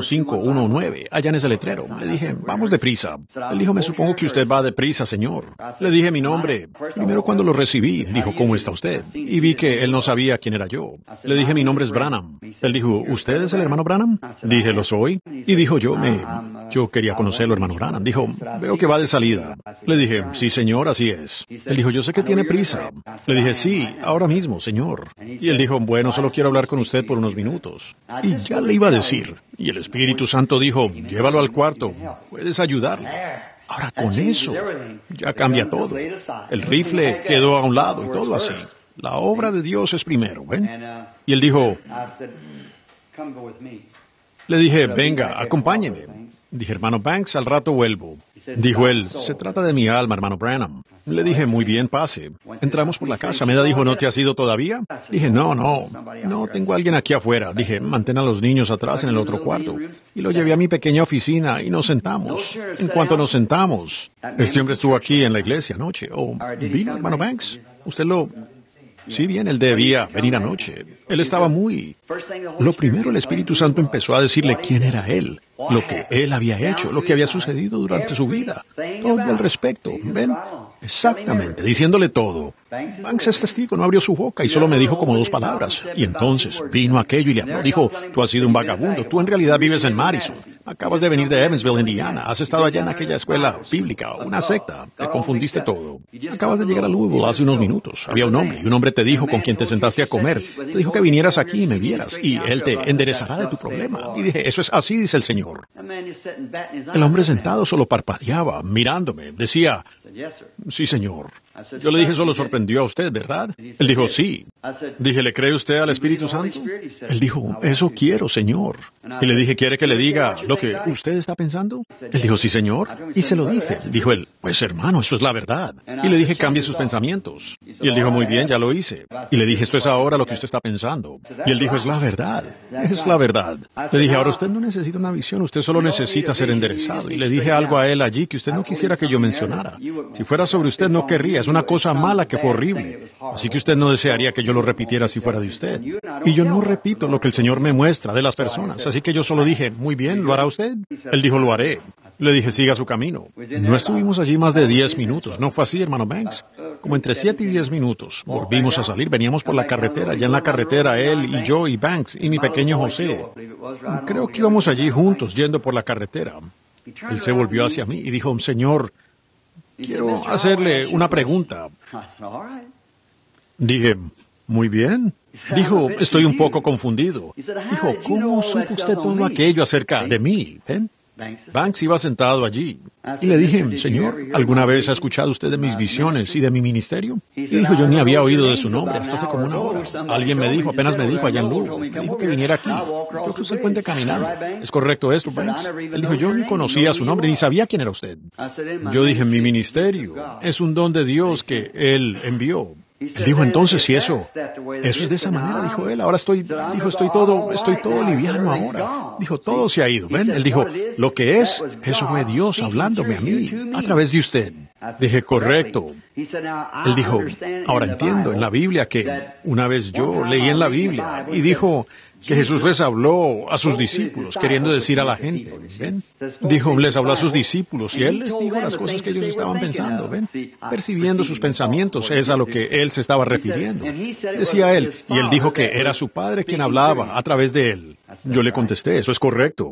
21519, allá en ese letrero. Le dije, vamos deprisa. Él dijo, me supongo que usted va deprisa, señor. Le dije mi nombre. Primero cuando lo recibí, dijo, ¿cómo está usted? Y vi que él no sabía quién era yo. Le dije, mi nombre es Branham. Él dijo, ¿usted es el hermano Branham? Dije, lo soy. Y dijo, yo quería conocerlo, hermano Branham. Dijo, veo que va de salida. Le dije, sí, señor, así es. Él dijo, yo sé que tiene prisa. Le dije, sí, ahora mismo, señor. Y él dijo, bueno, solo quiero hablar con usted por unos minutos. Y ya le iba a decir. Y el Espíritu Santo dijo, llévalo al cuarto, puedes ayudarlo. Ahora con eso, ya cambia todo. El rifle quedó a un lado y todo así. La obra de Dios es primero, ¿ven? Y él dijo, le dije, venga, acompáñeme. Dije, hermano Banks, al rato vuelvo. Dijo él, se trata de mi alma, hermano Branham. Le dije, muy bien, pase. Entramos por la casa. Meda dijo, ¿no te has ido todavía? Dije, no, tengo a alguien aquí afuera. Dije, mantén a los niños atrás en el otro cuarto. Y lo llevé a mi pequeña oficina y nos sentamos. En cuanto nos sentamos, este hombre estuvo aquí en la iglesia anoche. Oh, ¿vino, hermano Banks? Usted lo... Sí, bien, él debía venir anoche. Él estaba muy... Lo primero, el Espíritu Santo empezó a decirle quién era él, lo que él había hecho, lo que había sucedido durante su vida. Todo al respecto, ¿ven? Exactamente, diciéndole todo. Banks es testigo, no abrió su boca y solo me dijo como 2 palabras. Y entonces vino aquello y le habló. Dijo, tú has sido un vagabundo, tú en realidad vives en Madison. Acabas de venir de Evansville, Indiana. Has estado allá en aquella escuela bíblica, una secta. Te confundiste todo. Acabas de llegar a Louisville hace unos minutos. Había un hombre y un hombre te dijo con quien te sentaste a comer. Te dijo que vinieras aquí y me vieras y él te enderezará de tu problema. Y dije, eso es así, dice el Señor. El hombre sentado solo parpadeaba, mirándome. Decía, sí, señor. Yo le dije, eso lo sorprendió a usted, ¿verdad? Él dijo, sí. Dije, ¿le cree usted al Espíritu Santo? Él dijo, eso quiero, Señor. Y le dije, ¿quiere que le diga lo que usted está pensando? Él dijo, sí, Señor. Y se lo dije. Dijo él, pues hermano, eso es la verdad. Y le dije, cambie sus pensamientos. Y él dijo, muy bien, ya lo hice. Y le dije, esto es ahora lo que usted está pensando. Y él dijo, es la verdad. Es la verdad. Le dije, ahora usted no necesita una visión, usted solo necesita ser enderezado. Y le dije algo a él allí que usted no quisiera que yo mencionara. Si fuera sobre usted, no querría. Es una cosa mala que fue horrible. Así que usted no desearía que yo lo repitiera si fuera de usted. Y yo no repito lo que el Señor me muestra de las personas. Así que yo solo dije, muy bien, ¿lo hará usted? Él dijo, lo haré. Le dije, siga su camino. No estuvimos allí más de 10 minutos. ¿No fue así, hermano Banks? Como entre 7 y 10 minutos. Volvimos a salir. Veníamos por la carretera. Ya en la carretera, él y yo y Banks y mi pequeño José. Creo que íbamos allí juntos, yendo por la carretera. Él se volvió hacia mí y dijo, Señor, quiero hacerle una pregunta. Dije, muy bien. Dijo, estoy un poco confundido. Dijo, ¿cómo supo usted todo aquello acerca de mí? Banks iba sentado allí. Y le dije, Señor, ¿alguna vez ha escuchado usted de mis visiones y de mi ministerio? Y dijo, yo ni había oído de su nombre hasta hace como una hora. Alguien me dijo, apenas me dijo allá en Louisville, me dijo que viniera aquí. Yo crucé el puente caminando. ¿Es correcto esto, Banks? Él dijo, yo ni conocía su nombre, ni sabía quién era usted. Yo dije, mi ministerio es un don de Dios que Él envió. Él dijo, entonces, si eso es de esa manera, dijo él, ahora estoy todo liviano ahora. Dijo, todo se ha ido, ¿ven? Él dijo, lo que es, eso fue Dios hablándome a mí, a través de usted. Dije, correcto. Él dijo, ahora entiendo en la Biblia que una vez yo leí en la Biblia y dijo que Jesús les habló a sus discípulos, queriendo decir a la gente, ¿ven? Dijo, les habló a sus discípulos y Él les dijo las cosas que ellos estaban pensando, ¿ven? Percibiendo sus pensamientos, es a lo que Él se estaba refiriendo. Decía Él, y Él dijo que era su Padre quien hablaba a través de Él. Yo le contesté, eso es correcto.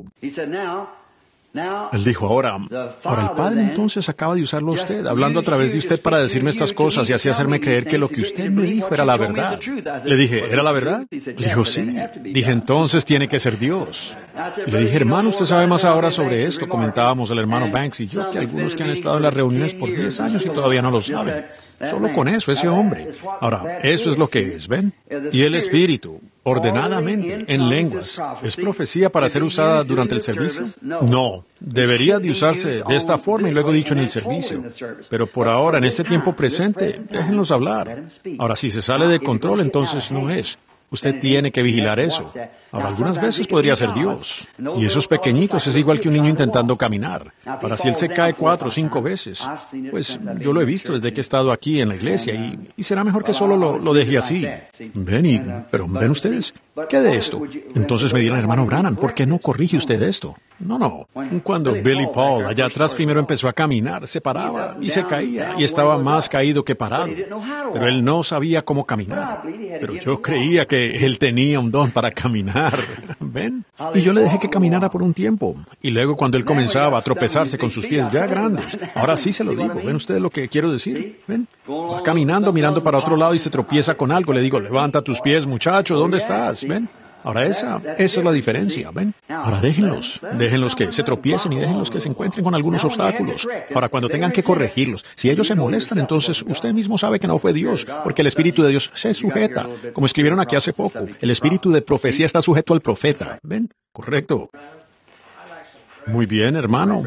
Él dijo, ahora el Padre entonces acaba de usarlo a usted, hablando a través de usted para decirme estas cosas y así hacerme creer que lo que usted me dijo era la verdad. Le dije, ¿era la verdad? Le dijo, sí. Dije, entonces tiene que ser Dios. Y le dije, hermano, usted sabe más ahora sobre esto. Comentábamos el hermano Banks y yo que algunos que han estado en las reuniones por 10 años y todavía no lo saben. Solo con eso, ese hombre. Ahora, eso es lo que es, ¿ven? Y el Espíritu, ordenadamente, en lenguas, ¿es profecía para ser usada durante el servicio? No. Debería de usarse de esta forma y luego dicho en el servicio. Pero por ahora, en este tiempo presente, déjenlos hablar. Ahora, si se sale de control, entonces no es. Usted tiene que vigilar eso. Ahora, algunas veces podría ser Dios. Y esos pequeñitos es igual que un niño intentando caminar. Ahora, si él se cae 4 o 5 veces, pues yo lo he visto desde que he estado aquí en la iglesia y será mejor que solo lo deje así. Pero ven ustedes, ¿qué de esto? Entonces me dirá, hermano Branham, ¿por qué no corrige usted esto? No. Cuando Billy Paul allá atrás primero empezó a caminar, se paraba y se caía y estaba más caído que parado. Pero él no sabía cómo caminar. Pero yo creía que él tenía un don para caminar. ¿Ven? Y yo le dejé que caminara por un tiempo. Y luego cuando él comenzaba a tropezarse con sus pies ya grandes, ahora sí se lo digo. ¿Ven ustedes lo que quiero decir? ¿Ven? Va caminando, mirando para otro lado y se tropieza con algo. Le digo, levanta tus pies, muchacho, ¿dónde estás? ¿Ven? Ahora esa es la diferencia, ¿ven? Ahora déjenlos que se tropiecen y déjenlos que se encuentren con algunos obstáculos. Ahora cuando tengan que corregirlos, si ellos se molestan, entonces usted mismo sabe que no fue Dios, porque el Espíritu de Dios se sujeta. Como escribieron aquí hace poco, el Espíritu de profecía está sujeto al profeta, ¿ven? Correcto. Muy bien, hermano.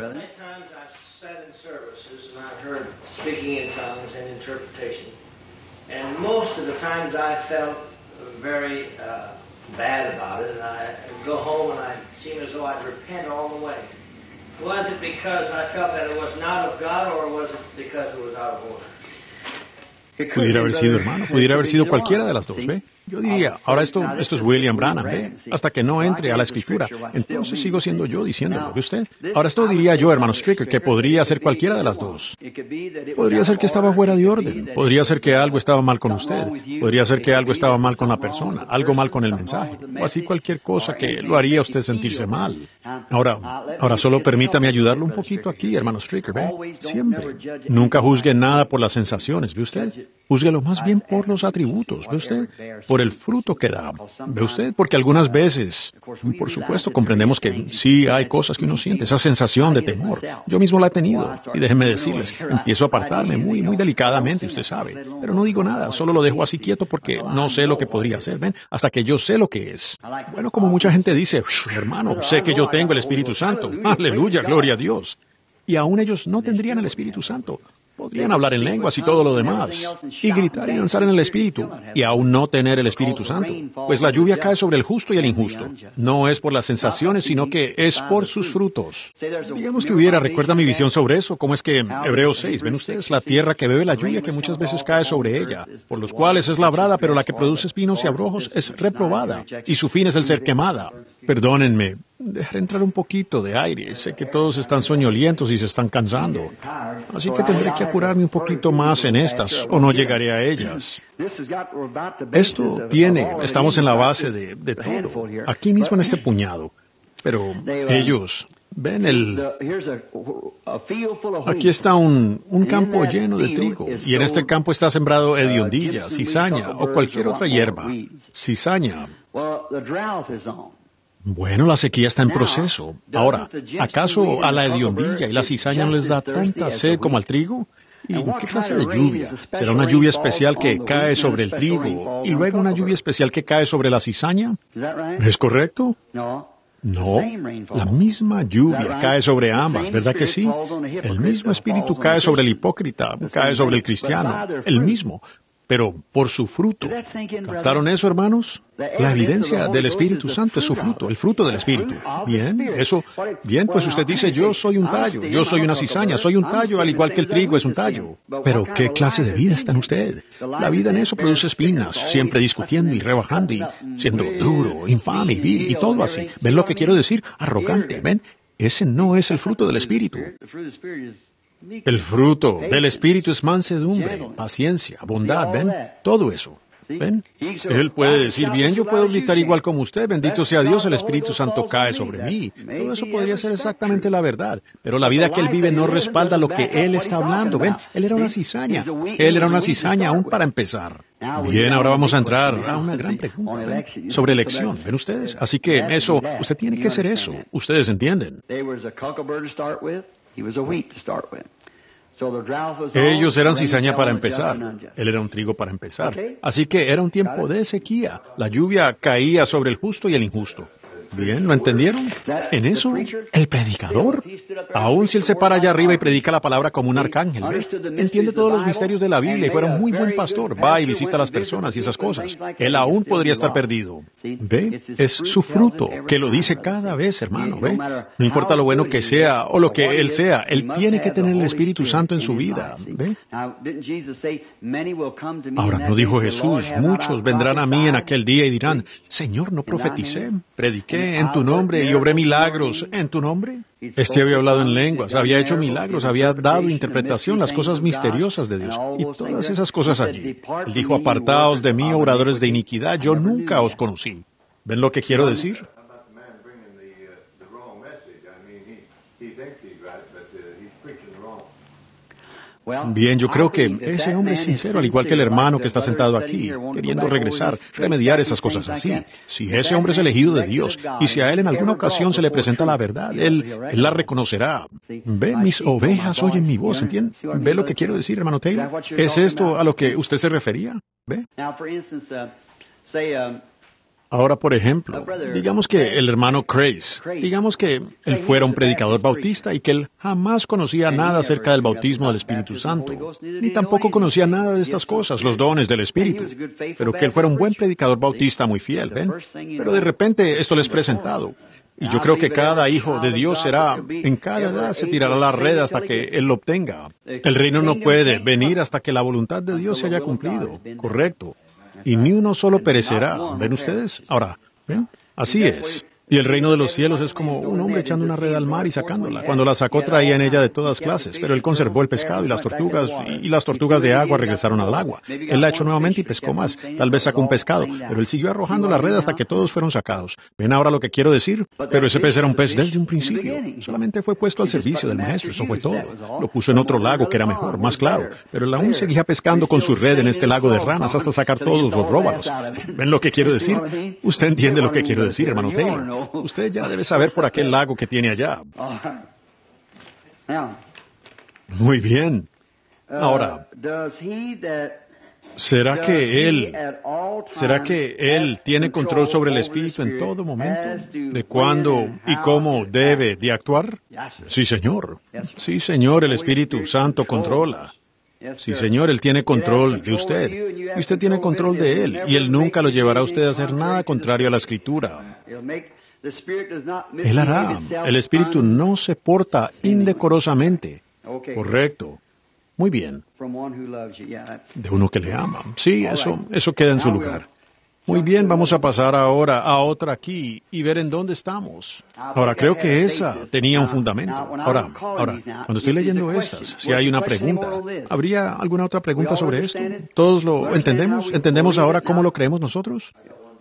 Bad about it, and I go home and I seem as though I'd repent all the way. Was it because I felt that it was not of God, or was it because it was out of order? Pudiera haber sido, hermano, pudiera haber sido cualquiera de las dos, ¿ve? Yo diría, ahora esto es William Branham, ¿ve? Hasta que no entre a la Escritura, entonces sigo siendo yo diciéndolo, ¿ve usted? Ahora esto diría yo, hermano Stricker, que podría ser cualquiera de las dos. Podría ser que estaba fuera de orden, podría ser que algo estaba mal con usted, podría ser que algo estaba mal con la persona, algo mal con el mensaje, o así cualquier cosa que lo haría a usted sentirse mal. Ahora solo permítame ayudarlo un poquito aquí, hermano Stricker, ¿ve? Siempre. Nunca juzgue nada por las sensaciones, ¿ve usted? Júzguelo más bien por los atributos, ¿ve usted? Por el fruto que da, ¿ve usted? Porque algunas veces, por supuesto, comprendemos que sí hay cosas que uno siente, esa sensación de temor. Yo mismo la he tenido, y déjenme decirles, empiezo a apartarme muy delicadamente, usted sabe. Pero no digo nada, solo lo dejo así quieto porque no sé lo que podría ser, ¿ven? Hasta que yo sé lo que es. Bueno, como mucha gente dice, hermano, sé que yo tengo el Espíritu Santo. Aleluya, gloria a Dios. Y aún ellos no tendrían el Espíritu Santo. Podrían hablar en lenguas y todo lo demás, y gritar y danzar en el Espíritu, y aún no tener el Espíritu Santo. Pues la lluvia cae sobre el justo y el injusto. No es por las sensaciones, sino que es por sus frutos. Digamos que recuerda mi visión sobre eso, como es que Hebreos 6, ven ustedes, la tierra que bebe la lluvia que muchas veces cae sobre ella, por los cuales es labrada, pero la que produce espinos y abrojos es reprobada, y su fin es el ser quemada. Perdónenme, dejar entrar un poquito de aire. Sé que todos están soñolientos y se están cansando. Así que tendré que apurarme un poquito más en estas, o no llegaré a ellas. Estamos en la base de todo, aquí mismo en este puñado. Pero ellos, ven aquí está un campo lleno de trigo, y en este campo está sembrado hediondilla, cizaña, o cualquier otra hierba. Cizaña. Bueno, la sequía está en proceso. Ahora, ¿acaso a la hediondilla y la cizaña no les da tanta sed como al trigo? ¿Y qué clase de lluvia? ¿Será una lluvia especial que cae sobre el trigo y luego una lluvia especial que cae sobre la cizaña? ¿Es correcto? No, la misma lluvia cae sobre ambas, ¿verdad que sí? El mismo espíritu cae sobre el hipócrita, cae sobre el cristiano, el mismo. pero por su fruto. ¿Captaron eso, hermanos? La evidencia del Espíritu Santo es su fruto, el fruto del Espíritu. Bien, eso. Bien, pues usted dice, yo soy un tallo, yo soy una cizaña, soy un tallo, al igual que el trigo es un tallo. Pero, ¿qué clase de vida está en usted? La vida en eso produce espinas, siempre discutiendo y rebajando y siendo duro, infame y vil y todo así. ¿Ven lo que quiero decir? Arrogante, ¿ven? Ese no es el fruto del Espíritu. El fruto del Espíritu es mansedumbre, paciencia, bondad, ¿ven? Todo eso. ¿Ven? Él puede decir, bien, yo puedo gritar igual como usted, bendito sea Dios, el Espíritu Santo cae sobre mí. Todo eso podría ser exactamente la verdad, pero la vida que él vive no respalda lo que él está hablando. ¿Ven? Él era una cizaña. Él era una cizaña aún para empezar. Bien, ahora vamos a entrar a una gran pregunta, ¿ven? Sobre elección, ¿ven ustedes? Así que eso, usted tiene que ser eso. Ustedes entienden. Ellos eran cizaña para empezar. Él era un trigo para empezar. Así que era un tiempo de sequía. La lluvia caía sobre el justo y el injusto. Bien, ¿lo entendieron? En eso, el predicador, aun si él se para allá arriba y predica la palabra como un arcángel, ¿ve? Entiende todos los misterios de la Biblia y fuera un muy buen pastor, va y visita a las personas y esas cosas. Él aún podría estar perdido. ¿Ve? Es su fruto, que lo dice cada vez, hermano, ¿ve? No importa lo bueno que sea o lo que él sea, él tiene que tener el Espíritu Santo en su vida, ¿ve? Ahora, ¿no dijo Jesús? Muchos vendrán a mí en aquel día y dirán, Señor, ¿no profeticé? ¿Prediqué en tu nombre y obré milagros en tu nombre? Este había hablado en lenguas, había hecho milagros, había dado interpretación, las cosas misteriosas de Dios y todas esas cosas allí. Él dijo, apartaos de mí, obradores de iniquidad, yo nunca os conocí. ¿Ven lo que quiero decir? Bien, yo creo que ese hombre es sincero, al igual que el hermano que está sentado aquí, queriendo regresar, remediar esas cosas así. Si ese hombre es elegido de Dios, y si a él en alguna ocasión se le presenta la verdad, él la reconocerá. Ve, mis ovejas oyen mi voz, ¿entiende? ¿Ve lo que quiero decir, hermano Taylor? ¿Es esto a lo que usted se refería? ¿Ve? Ahora, por ejemplo, digamos que el hermano Crace, digamos que él fuera un predicador bautista y que él jamás conocía nada acerca del bautismo del Espíritu Santo, ni tampoco conocía nada de estas cosas, los dones del Espíritu, pero que él fuera un buen predicador bautista muy fiel, ¿ven? Pero de repente esto le es presentado. Y yo creo que cada hijo de Dios será, en cada edad se tirará la red hasta que él lo obtenga. El reino no puede venir hasta que la voluntad de Dios se haya cumplido, correcto. Y ni uno solo perecerá. ¿Ven ustedes? Ahora, ¿ven? Así es. Y el reino de los cielos es como un hombre echando una red al mar y sacándola. Cuando la sacó traía en ella de todas clases, pero él conservó el pescado y las tortugas de agua regresaron al agua. Él la echó nuevamente y pescó más. Tal vez sacó un pescado, pero él siguió arrojando la red hasta que todos fueron sacados. ¿Ven ahora lo que quiero decir? Pero ese pez era un pez desde un principio. Solamente fue puesto al servicio del maestro, eso fue todo. Lo puso en otro lago que era mejor, más claro. Pero él aún seguía pescando con su red en este lago de ranas hasta sacar todos los róbalos. ¿Ven lo que quiero decir? Usted entiende lo que quiero decir, hermano Taylor. Usted ya debe saber por aquel lago que tiene allá. Muy bien. Ahora, ¿será que él tiene control sobre el Espíritu en todo momento? ¿De cuándo y cómo debe de actuar? Sí, Señor. Sí, Señor, el Espíritu Santo controla. Sí, Señor, Él tiene control de usted. Y usted tiene control de Él. Y Él nunca lo llevará a usted a hacer nada contrario a la Escritura. Él hará. El Espíritu no se porta indecorosamente. Correcto. Muy bien. De uno que le ama. Sí, eso queda en su lugar. Muy bien, vamos a pasar ahora a otra aquí y ver en dónde estamos. Ahora, creo que esa tenía un fundamento. Ahora, cuando estoy leyendo estas, si hay una pregunta, ¿habría alguna otra pregunta sobre esto? ¿Todos lo entendemos? ¿Entendemos ahora cómo lo creemos nosotros?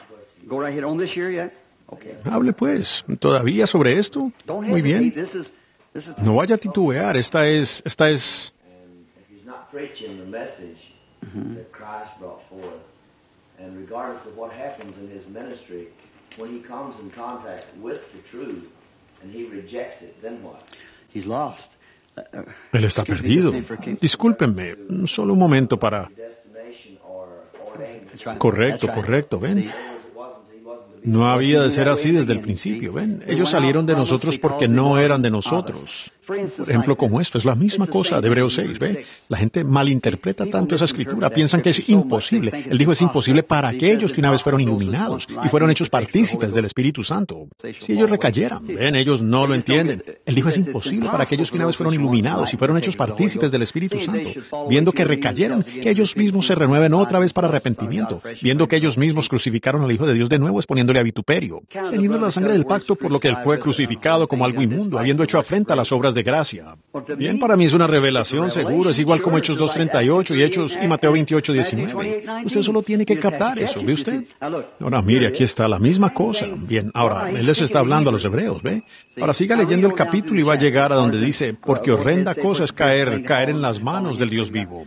Hable pues, ¿todavía sobre esto? Muy bien. No vaya a titubear, esta es... And regardless of what happens in his ministry, when he comes in contact with the truth and he rejects it, then what? He's lost. Él está perdido. Discúlpenme, solo un momento para... Correcto, ven. No había de ser así desde el principio, ven. Ellos salieron de nosotros porque no eran de nosotros. Por ejemplo, como esto, es la misma cosa de Hebreos 6, ¿ve? La gente malinterpreta tanto esa escritura, piensan que es imposible. Él dijo es imposible para aquellos que una vez fueron iluminados y fueron hechos partícipes del Espíritu Santo. Si ellos recayeran, ven, ellos no lo entienden. Él dijo es imposible para aquellos que una vez fueron iluminados y fueron hechos partícipes del Espíritu Santo, viendo que recayeron, que ellos mismos se renueven otra vez para arrepentimiento, viendo que ellos mismos crucificaron al Hijo de Dios de nuevo exponiéndole a vituperio, teniendo la sangre del pacto por lo que Él fue crucificado como algo inmundo, habiendo hecho afrenta a las obras de gracia. Bien, para mí es una revelación, seguro, es igual como Hechos 2:38 y Hechos y Mateo 28:19. Usted solo tiene que captar eso, ¿ve usted? Ahora, mire, aquí está la misma cosa. Bien, ahora, Él les está hablando a los hebreos, ¿ve? Ahora siga leyendo el capítulo y va a llegar a donde dice, porque horrenda cosa es caer en las manos del Dios vivo.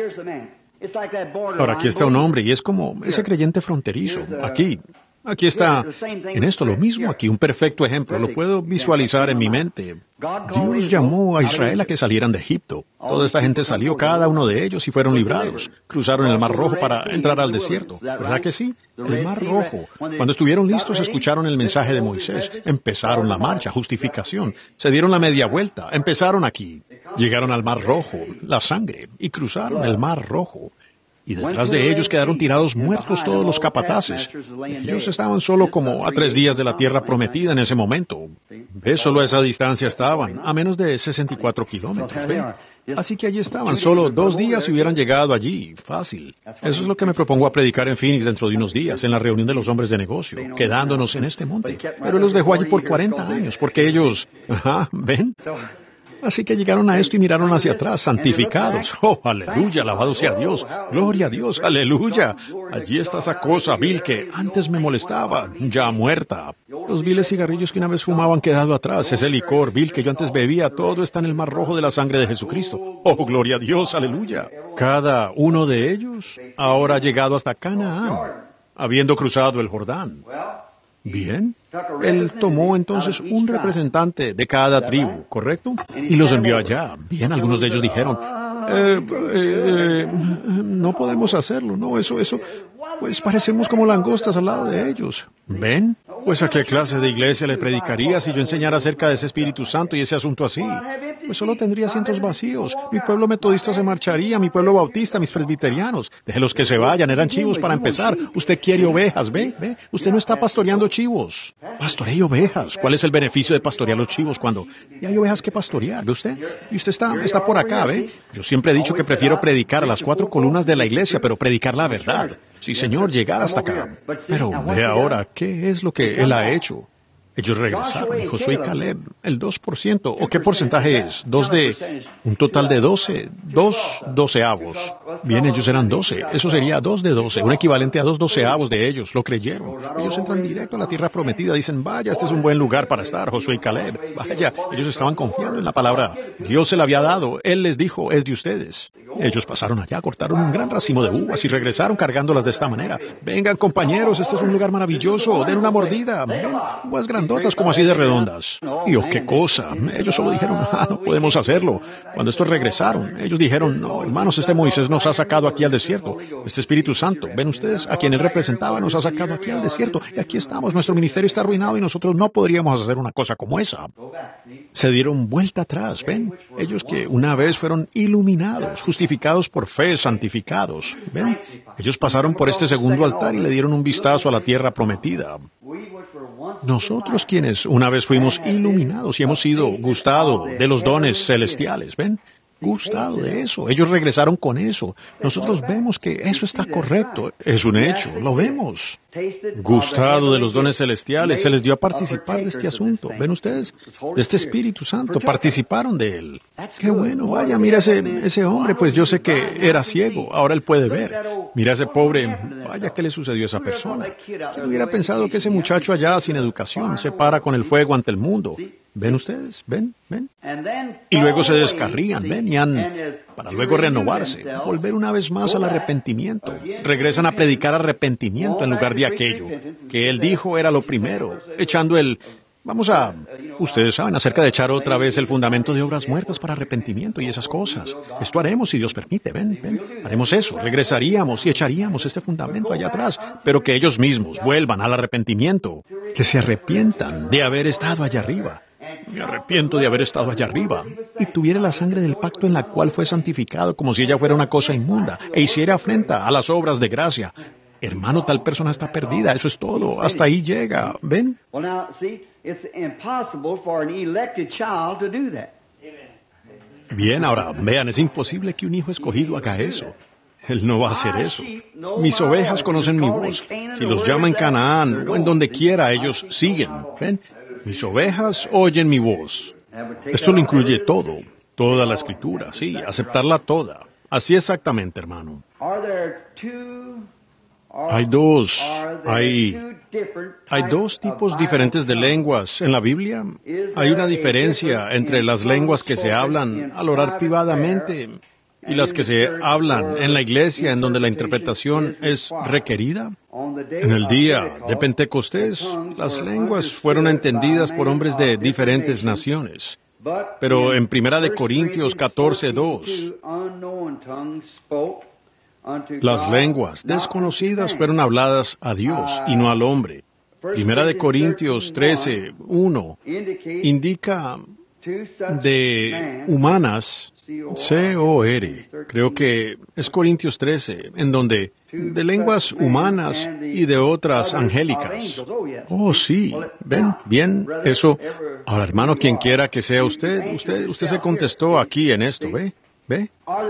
Ahora, aquí está un hombre y es como ese creyente fronterizo. Aquí está, en esto lo mismo, aquí un perfecto ejemplo, lo puedo visualizar en mi mente. Dios llamó a Israel a que salieran de Egipto. Toda esta gente salió, cada uno de ellos, y fueron librados. Cruzaron el Mar Rojo para entrar al desierto. ¿Verdad que sí? El Mar Rojo. Cuando estuvieron listos, escucharon el mensaje de Moisés. Empezaron la marcha, justificación. Se dieron la media vuelta. Empezaron aquí. Llegaron al Mar Rojo, la sangre, y cruzaron el Mar Rojo. Y detrás de ellos quedaron tirados muertos todos los capataces. Ellos estaban solo como a 3 días de la tierra prometida en ese momento. ¿Ves? Solo a esa distancia estaban, a menos de 64 kilómetros. ¿Ve? Así que allí estaban, solo 2 días y hubieran llegado allí. Fácil. Eso es lo que me propongo a predicar en Phoenix dentro de unos días, en la reunión de los hombres de negocio, quedándonos en este monte. Pero Él los dejó allí por 40 años, porque ellos... ¿ven? Así que llegaron a esto y miraron hacia atrás, santificados. ¡Oh, aleluya! Alabado sea Dios. ¡Gloria a Dios! ¡Aleluya! Allí está esa cosa vil que antes me molestaba, ya muerta. Los viles cigarrillos que una vez fumaba han quedado atrás. Ese licor vil que yo antes bebía, todo está en el Mar Rojo de la sangre de Jesucristo. ¡Oh, gloria a Dios! ¡Aleluya! Cada uno de ellos ahora ha llegado hasta Canaán, habiendo cruzado el Jordán. Bien, Él tomó entonces un representante de cada tribu, ¿correcto? Y los envió allá. Bien, algunos de ellos dijeron, no podemos hacerlo, no, eso, pues parecemos como langostas al lado de ellos. ¿Ven? Pues ¿a qué clase de iglesia le predicaría si yo enseñara acerca de ese Espíritu Santo y ese asunto así? Pues solo tendría asientos vacíos. Mi pueblo metodista se marcharía, mi pueblo bautista, mis presbiterianos. Déjelos que se vayan, eran chivos para empezar. Usted quiere ovejas, ¿ve? Usted no está pastoreando chivos. Pastoree ovejas. ¿Cuál es el beneficio de pastorear los chivos cuando ya hay ovejas que pastorear, ve usted? Y usted está por acá, ¿ve? Yo siempre he dicho que prefiero predicar a las 4 columnas de la iglesia, pero predicar la verdad. Sí, Señor, llegar hasta acá. Pero ve ahora, ¿qué es lo que Él ha hecho? Ellos regresaron, y Josué y Caleb, el 2%, ¿o qué porcentaje es? Un total de 12, 2 doceavos. Bien, ellos eran 12, eso sería 2 de 12, un equivalente a 2 doceavos de ellos, lo creyeron. Ellos entran directo a la tierra prometida, dicen, vaya, este es un buen lugar para estar, Josué y Caleb. Vaya, ellos estaban confiando en la palabra. Dios se la había dado, Él les dijo, es de ustedes. Ellos pasaron allá, cortaron un gran racimo de uvas y regresaron cargándolas de esta manera. Vengan, compañeros, este es un lugar maravilloso, den una mordida. Ven, uvas grandotas como así de redondas. Y oh, qué cosa. Ellos solo dijeron, no podemos hacerlo. Cuando estos regresaron, ellos dijeron, no, hermanos, este Moisés nos ha sacado aquí al desierto. Este Espíritu Santo, ven ustedes, a quien Él representaba, nos ha sacado aquí al desierto. Y aquí estamos, nuestro ministerio está arruinado y nosotros no podríamos hacer una cosa como esa. Se dieron vuelta atrás, ven. Ellos que una vez fueron iluminados, justificados por fe, santificados, ven. Ellos pasaron por este segundo altar y le dieron un vistazo a la tierra prometida. Nosotros quienes una vez fuimos iluminados y hemos sido gustado de los dones celestiales, ¿ven? Gustado de eso. Ellos regresaron con eso. Nosotros vemos que eso está correcto. Es un hecho. Lo vemos. Gustado de los dones celestiales. Se les dio a participar de este asunto. ¿Ven ustedes? De este Espíritu Santo. Participaron de él. Qué bueno. Vaya, mira ese hombre. Pues yo sé que era ciego. Ahora él puede ver. Mira ese pobre. Vaya, ¿qué le sucedió a esa persona? ¿Quién hubiera pensado que ese muchacho allá sin educación se para con el fuego ante el mundo? ¿Ven ustedes? ¿Ven? Y luego se descarrían, ven, para luego renovarse, volver una vez más al arrepentimiento. Regresan a predicar arrepentimiento en lugar de aquello que Él dijo era lo primero, echando ustedes saben, acerca de echar otra vez el fundamento de obras muertas para arrepentimiento y esas cosas. Esto haremos si Dios permite, ven. Haremos eso, regresaríamos y echaríamos este fundamento allá atrás, pero que ellos mismos vuelvan al arrepentimiento, que se arrepientan de haber estado allá arriba. me arrepiento de haber estado allá arriba, y tuviera la sangre del pacto en la cual fue santificado como si ella fuera una cosa inmunda, e hiciera afrenta a las obras de gracia. Hermano, tal persona está perdida, eso es todo, hasta ahí llega, ¿ven? Bien, ahora, vean, es imposible que un hijo escogido haga eso. Él no va a hacer eso. Mis ovejas conocen mi voz. Si los llama en Canaán o en donde quiera, ellos siguen. ¿Ven? Mis ovejas oyen mi voz. Esto lo incluye todo, toda la escritura, sí, aceptarla toda. Así exactamente, hermano. Hay dos tipos diferentes de lenguas en la Biblia. Hay una diferencia entre las lenguas que se hablan al orar privadamente y las que se hablan en la iglesia, en donde la interpretación es requerida. En el día de Pentecostés, las lenguas fueron entendidas por hombres de diferentes naciones. Pero en 1 Corintios 14:2, las lenguas desconocidas fueron habladas a Dios y no al hombre. 1 Corintios 13:1 indica de humanas, C-O-R, creo que es Corintios 13, en donde de lenguas humanas y de otras angélicas. Oh, sí, ven, bien, eso. Ahora, hermano, quien quiera que sea usted se contestó aquí en esto, ¿ve? ¿Ve?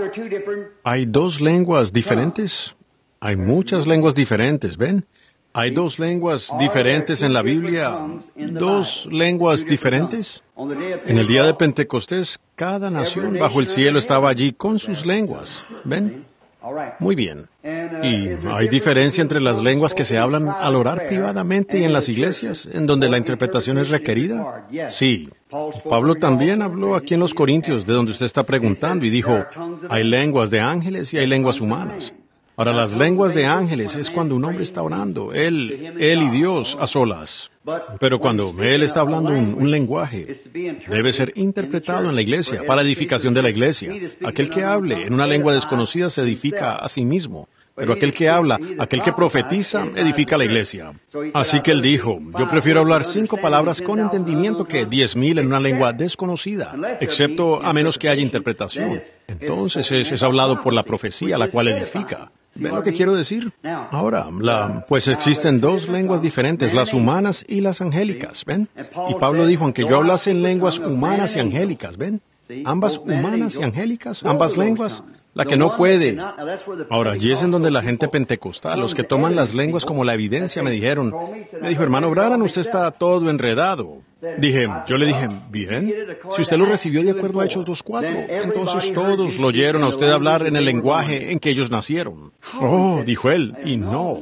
Hay dos lenguas diferentes. Hay muchas lenguas diferentes, ¿ven? Hay dos lenguas diferentes en la Biblia. ¿Dos lenguas diferentes? En el día de Pentecostés, cada nación bajo el cielo estaba allí con sus lenguas. ¿Ven? Muy bien. ¿Y hay diferencia entre las lenguas que se hablan al orar privadamente y en las iglesias, en donde la interpretación es requerida? Sí. Pablo también habló aquí en los Corintios, de donde usted está preguntando, y dijo, hay lenguas de ángeles y hay lenguas humanas. Ahora, las lenguas de ángeles es cuando un hombre está orando, él y Dios a solas. Pero cuando él está hablando un lenguaje, debe ser interpretado en la iglesia, para edificación de la iglesia. Aquel que hable en una lengua desconocida se edifica a sí mismo. Pero aquel que habla, aquel que profetiza, edifica la iglesia. Así que él dijo, yo prefiero hablar 5 palabras con entendimiento que 10,000 en una lengua desconocida, excepto a menos que haya interpretación. Entonces es hablado por la profecía, la cual edifica. ¿Ven lo que quiero decir? Ahora, pues existen dos lenguas diferentes, las humanas y las angélicas, ¿ven? Y Pablo dijo, aunque yo hablase en lenguas humanas y angélicas, ¿ven? Ambas humanas y angélicas, ambas lenguas. La que no puede. Ahora, allí es en donde la gente pentecostal, los que toman las lenguas como la evidencia, me dijo, hermano Branham, usted está todo enredado. Yo le dije, bien, si usted lo recibió de acuerdo a Hechos 2:4, entonces todos lo oyeron a usted hablar en el lenguaje en que ellos nacieron. Oh, dijo él, y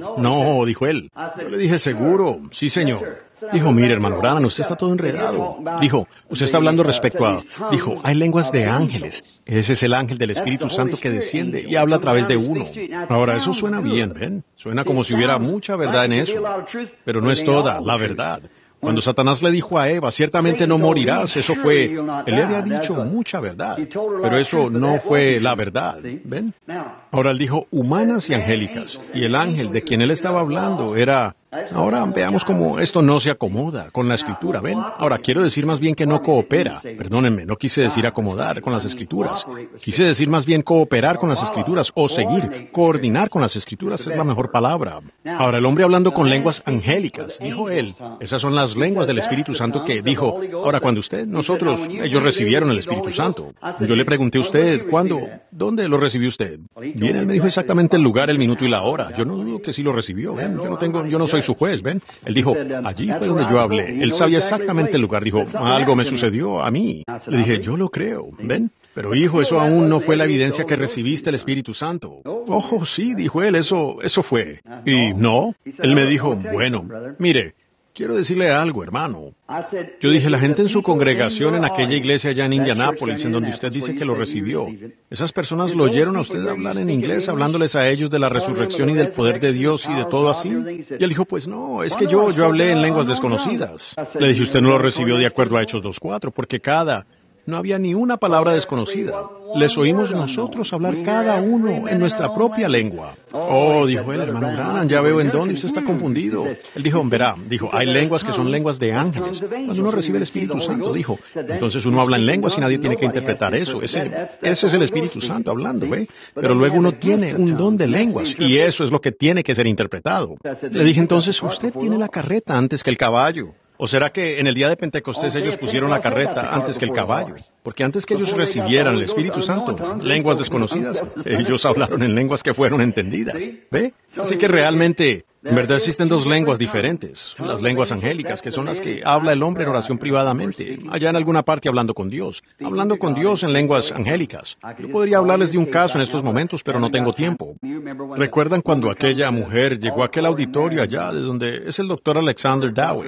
no, dijo él. Yo le dije, seguro, sí señor. Dijo, mire, hermano Branham, usted está todo enredado. Dijo, usted está hablando respecto a... Dijo, hay lenguas de ángeles. Ese es el ángel del Espíritu Santo que desciende y habla a través de uno. Ahora, eso suena bien, ¿ven? Suena como si hubiera mucha verdad en eso. Pero no es toda la verdad. Cuando Satanás le dijo a Eva, ciertamente no morirás, eso fue... Él le había dicho mucha verdad, pero eso no fue la verdad, ¿ven? Ahora él dijo humanas y angélicas, y el ángel de quien él estaba hablando era... Ahora veamos cómo esto no se acomoda con la Escritura, ¿ven? Ahora, quiero decir más bien que no coopera. Perdónenme, no quise decir acomodar con las Escrituras. Quise decir más bien cooperar con las Escrituras o seguir, coordinar con las Escrituras es la mejor palabra. Ahora, el hombre hablando con lenguas angélicas, dijo él, esas son las lenguas del Espíritu Santo que dijo, ahora cuando ellos recibieron el Espíritu Santo. Yo le pregunté a usted, ¿cuándo? ¿Dónde lo recibió usted? Bien, él me dijo exactamente el lugar, el minuto y la hora. Yo no dudo que sí lo recibió, ¿ven? Yo no soy su juez, ¿ven? Él dijo, allí fue donde yo hablé. Él sabía exactamente el lugar. Dijo, algo me sucedió a mí. Le dije, yo lo creo, ¿ven? Pero hijo, eso aún no fue la evidencia que recibiste el Espíritu Santo. Ojo, sí, dijo él, eso fue. Y no, él me dijo, bueno, mire, quiero decirle algo, hermano. Yo dije, la gente en su congregación en aquella iglesia allá en Indianápolis, en donde usted dice que lo recibió, esas personas lo oyeron a usted hablar en inglés, hablándoles a ellos de la resurrección y del poder de Dios y de todo así. Y él dijo, pues no, es que yo hablé en lenguas desconocidas. Le dije, usted no lo recibió de acuerdo a Hechos 2:4, porque cada No había ni una palabra desconocida. Les oímos nosotros hablar cada uno en nuestra propia lengua. Oh, dijo el hermano Branham, ya veo en dónde usted está confundido. Él dijo, verá, hay lenguas que son lenguas de ángeles. Cuando uno recibe el Espíritu Santo, dijo, entonces uno habla en lenguas y nadie tiene que interpretar eso. Ese es el Espíritu Santo hablando, ¿ve? Pero luego uno tiene un don de lenguas y eso es lo que tiene que ser interpretado. Le dije entonces, usted tiene la carreta antes que el caballo. ¿O será que en el día de Pentecostés ellos pusieron la carreta antes que el caballo? Porque antes que ellos recibieran el Espíritu Santo, lenguas desconocidas, ellos hablaron en lenguas que fueron entendidas. ¿Ve? Así que realmente, en verdad existen dos lenguas diferentes. Las lenguas angélicas, que son las que habla el hombre en oración privadamente, allá en alguna parte hablando con Dios en lenguas angélicas. Yo podría hablarles de un caso en estos momentos, pero no tengo tiempo. ¿Recuerdan cuando aquella mujer llegó a aquel auditorio allá, de donde es el doctor Alexander Dowie?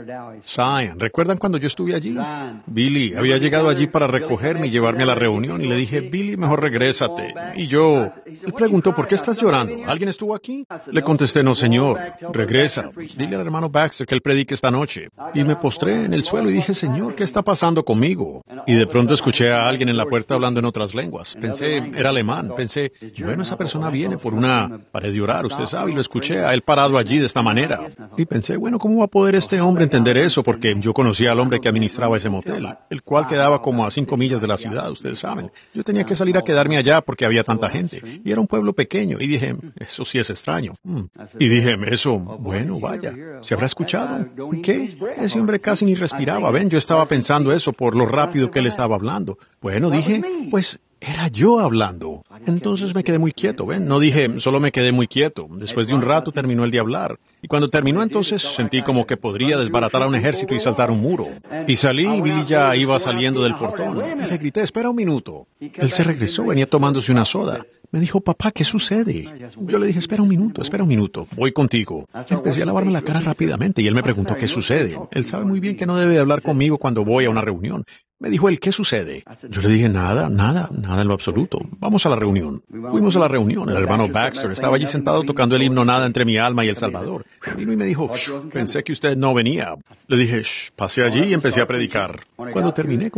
Zion, ¿recuerdan cuando yo estuve allí? Billy había llegado allí para recogerme y llevarme a la reunión, y le dije, Billy, mejor regrésate. Y él preguntó, ¿por qué estás llorando? ¿Alguien estuvo aquí? Le contesté, no, señor, regresa. Dile al hermano Baxter que él predique esta noche. Y me postré en el suelo y dije, Señor, ¿qué está pasando conmigo? Y de pronto escuché a alguien en la puerta hablando en otras lenguas. Pensé, era alemán. Pensé, bueno, esa persona viene por una pared de orar, usted sabe, y lo escuché a él parado allí de esta manera. Y pensé, bueno, ¿cómo va a poder este hombre entender eso? Porque yo conocía al hombre que administraba ese motel, el cual quedaba como a 5 millas de la ciudad, ustedes saben. Yo tenía que salir a quedarme allá porque había tanta gente. Y era un pueblo pequeño. Y dije, eso sí es extraño. Y dije, eso, bueno, vaya, ¿se habrá escuchado? ¿Qué? Ese hombre casi ni respiraba. Ven, yo estaba pensando eso por lo rápido que él estaba hablando. Bueno, dije, pues era yo hablando. Entonces me quedé muy quieto, ¿ven? No dije, solo me quedé muy quieto. Después de un rato terminó el de hablar. Y cuando terminó entonces sentí como que podría desbaratar a un ejército y saltar un muro. Y salí y Billy ya iba saliendo del portón. Y le grité, espera un minuto. Él se regresó, venía tomándose una soda. Me dijo, papá, ¿qué sucede? Yo le dije, espera un minuto, voy contigo. Empecé a lavarme la cara rápidamente y él me preguntó, ¿qué sucede? Él sabe muy bien que no debe hablar conmigo cuando voy a una reunión. Me dijo él, ¿qué sucede? Yo le dije, nada en lo absoluto. Vamos a la reunión. Fuimos a la reunión. El hermano Baxter estaba allí sentado tocando el himno Nada entre mi alma y El Salvador. Vino y me dijo, pensé que usted no venía. Le dije, pasé allí y empecé a predicar. Cuando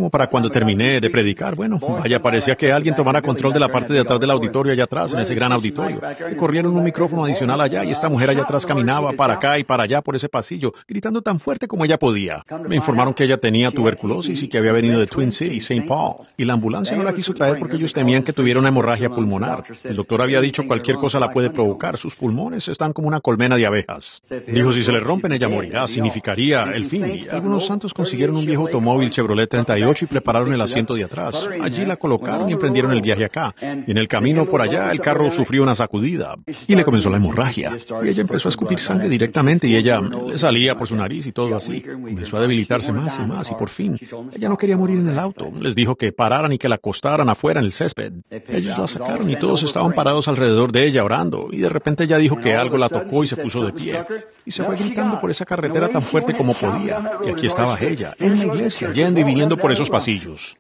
terminé de predicar, bueno, vaya, parecía que alguien tomara control de la parte de atrás del auditorio allá atrás, en ese gran auditorio, que corrieron un micrófono adicional allá y esta mujer allá atrás caminaba para acá y para allá por ese pasillo, gritando tan fuerte como ella podía. Me informaron que ella tenía tuberculosis y que había venido de Twin City, St. Paul, y la ambulancia no la quiso traer porque ellos temían que tuviera una hemorragia pulmonar. El doctor había dicho cualquier cosa la puede provocar, sus pulmones están como una colmena de abejas. Dijo, si se le rompen ella morirá, significaría el fin. Y algunos santos consiguieron un viejo automóvil Chevrolet 38 y prepararon el asiento de atrás. Allí la colocaron y emprendieron el viaje acá. Y en el camino por allá el carro sufrió una sacudida y le comenzó la hemorragia. Y ella empezó a escupir sangre directamente y ella le salía por su nariz y todo así. Comenzó a debilitarse más y más y por fin ella no quería morir en el auto. Les dijo que pararan y que la acostaran afuera en el césped. Ellos la sacaron y todos estaban parados alrededor de ella orando y de repente ella dijo que algo la tocó y se puso de pie. Y se fue gritando por esa carretera tan fuerte como podía. Y aquí estaba ella, en la iglesia, yendo y viniendo por esos pasillos.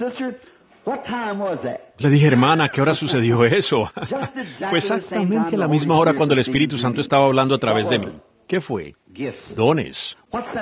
Le dije, hermana, ¿qué hora sucedió eso? Fue exactamente a la misma hora cuando el Espíritu Santo estaba hablando a través de mí. ¿Qué fue? Dones.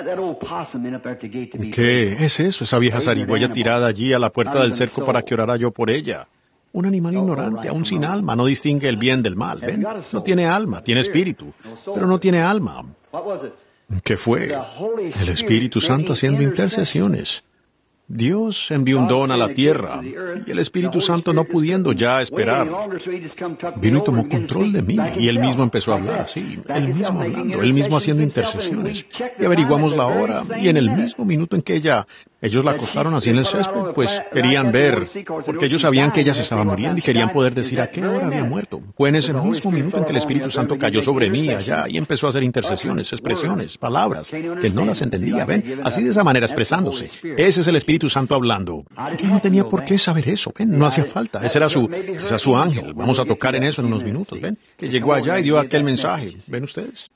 ¿Qué es eso? Esa vieja zarigüeya tirada allí a la puerta del cerco para que orara yo por ella. Un animal ignorante, aún sin alma, no distingue el bien del mal. ¿Ven? No tiene alma, tiene espíritu, pero no tiene alma. ¿Qué fue? El Espíritu Santo haciendo intercesiones. Dios envió un don a la tierra y el Espíritu Santo, no pudiendo ya esperar, vino y tomó control de mí y él mismo empezó a hablar así, él mismo hablando, él mismo haciendo intercesiones. Y averiguamos la hora y en el mismo minuto en que ellos la acostaron así en el césped, pues querían ver, porque ellos sabían que ella se estaba muriendo y querían poder decir a qué hora había muerto. Fue en ese mismo minuto en que el Espíritu Santo cayó sobre mí allá y empezó a hacer intercesiones, expresiones, palabras, que no las entendía, ¿ven? Así de esa manera expresándose. Ese es el Espíritu Santo hablando. Yo no tenía por qué saber eso, ¿ven? No hacía falta. Ese era quizás su ángel. Vamos a tocar en eso en unos minutos, ¿ven? Que llegó allá y dio aquel mensaje. ¿Ven ustedes?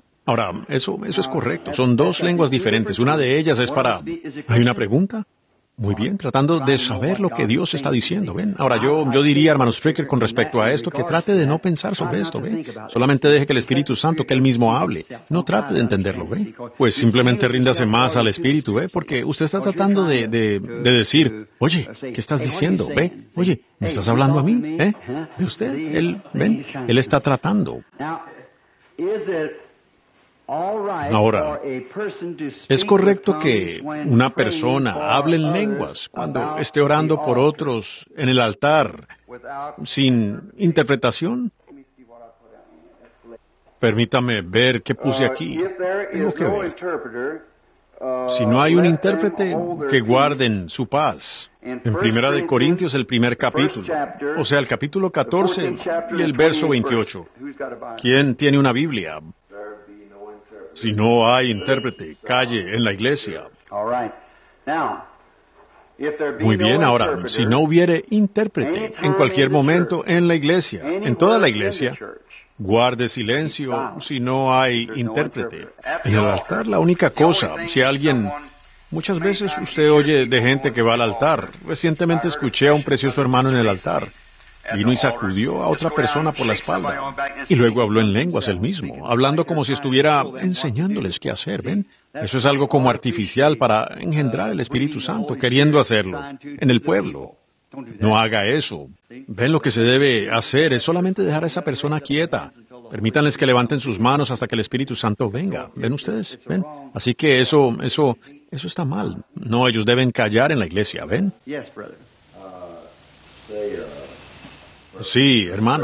Ahora, eso es correcto. Son dos lenguas diferentes. Una de ellas es para... ¿Hay una pregunta? Muy bien, tratando de saber lo que Dios está diciendo, ¿ven? Ahora, yo diría, hermano Stricker, con respecto a esto, que trate de no pensar sobre esto, ¿ven? Solamente deje que el Espíritu Santo, que Él mismo hable. No trate de entenderlo, ¿ven? Pues simplemente ríndase más al Espíritu, ¿ve? Porque usted está tratando de decir, oye, ¿qué estás diciendo? ¿Ve? Oye, ¿me estás hablando a mí? ¿Ve usted? Él, ¿ven? Él está tratando. Ahora, ¿es correcto que una persona hable en lenguas cuando esté orando por otros en el altar sin interpretación? Permítame ver qué puse aquí. Tengo que ver. Si no hay un intérprete, que guarden su paz. En 1 Corintios, el primer capítulo, o sea, el capítulo 14 y el verso 28. ¿Quién tiene una Biblia? Si no hay intérprete, calle en la iglesia. Muy bien, ahora, si no hubiere intérprete en cualquier momento en la iglesia, en toda la iglesia, guarde silencio si no hay intérprete. En el altar, la única cosa, si alguien... Muchas veces usted oye de gente que va al altar. Recientemente escuché a un precioso hermano en el altar. Vino y sacudió a otra persona por la espalda. Y luego habló en lenguas él mismo, hablando como si estuviera enseñándoles qué hacer, ¿ven? Eso es algo como artificial para engendrar el Espíritu Santo, queriendo hacerlo en el pueblo. No haga eso. ¿Ven? Lo que se debe hacer es solamente dejar a esa persona quieta. Permítanles que levanten sus manos hasta que el Espíritu Santo venga. ¿Ven ustedes? ¿Ven? Así que eso está mal. No, ellos deben callar en la iglesia, ¿ven? Sí, hermano.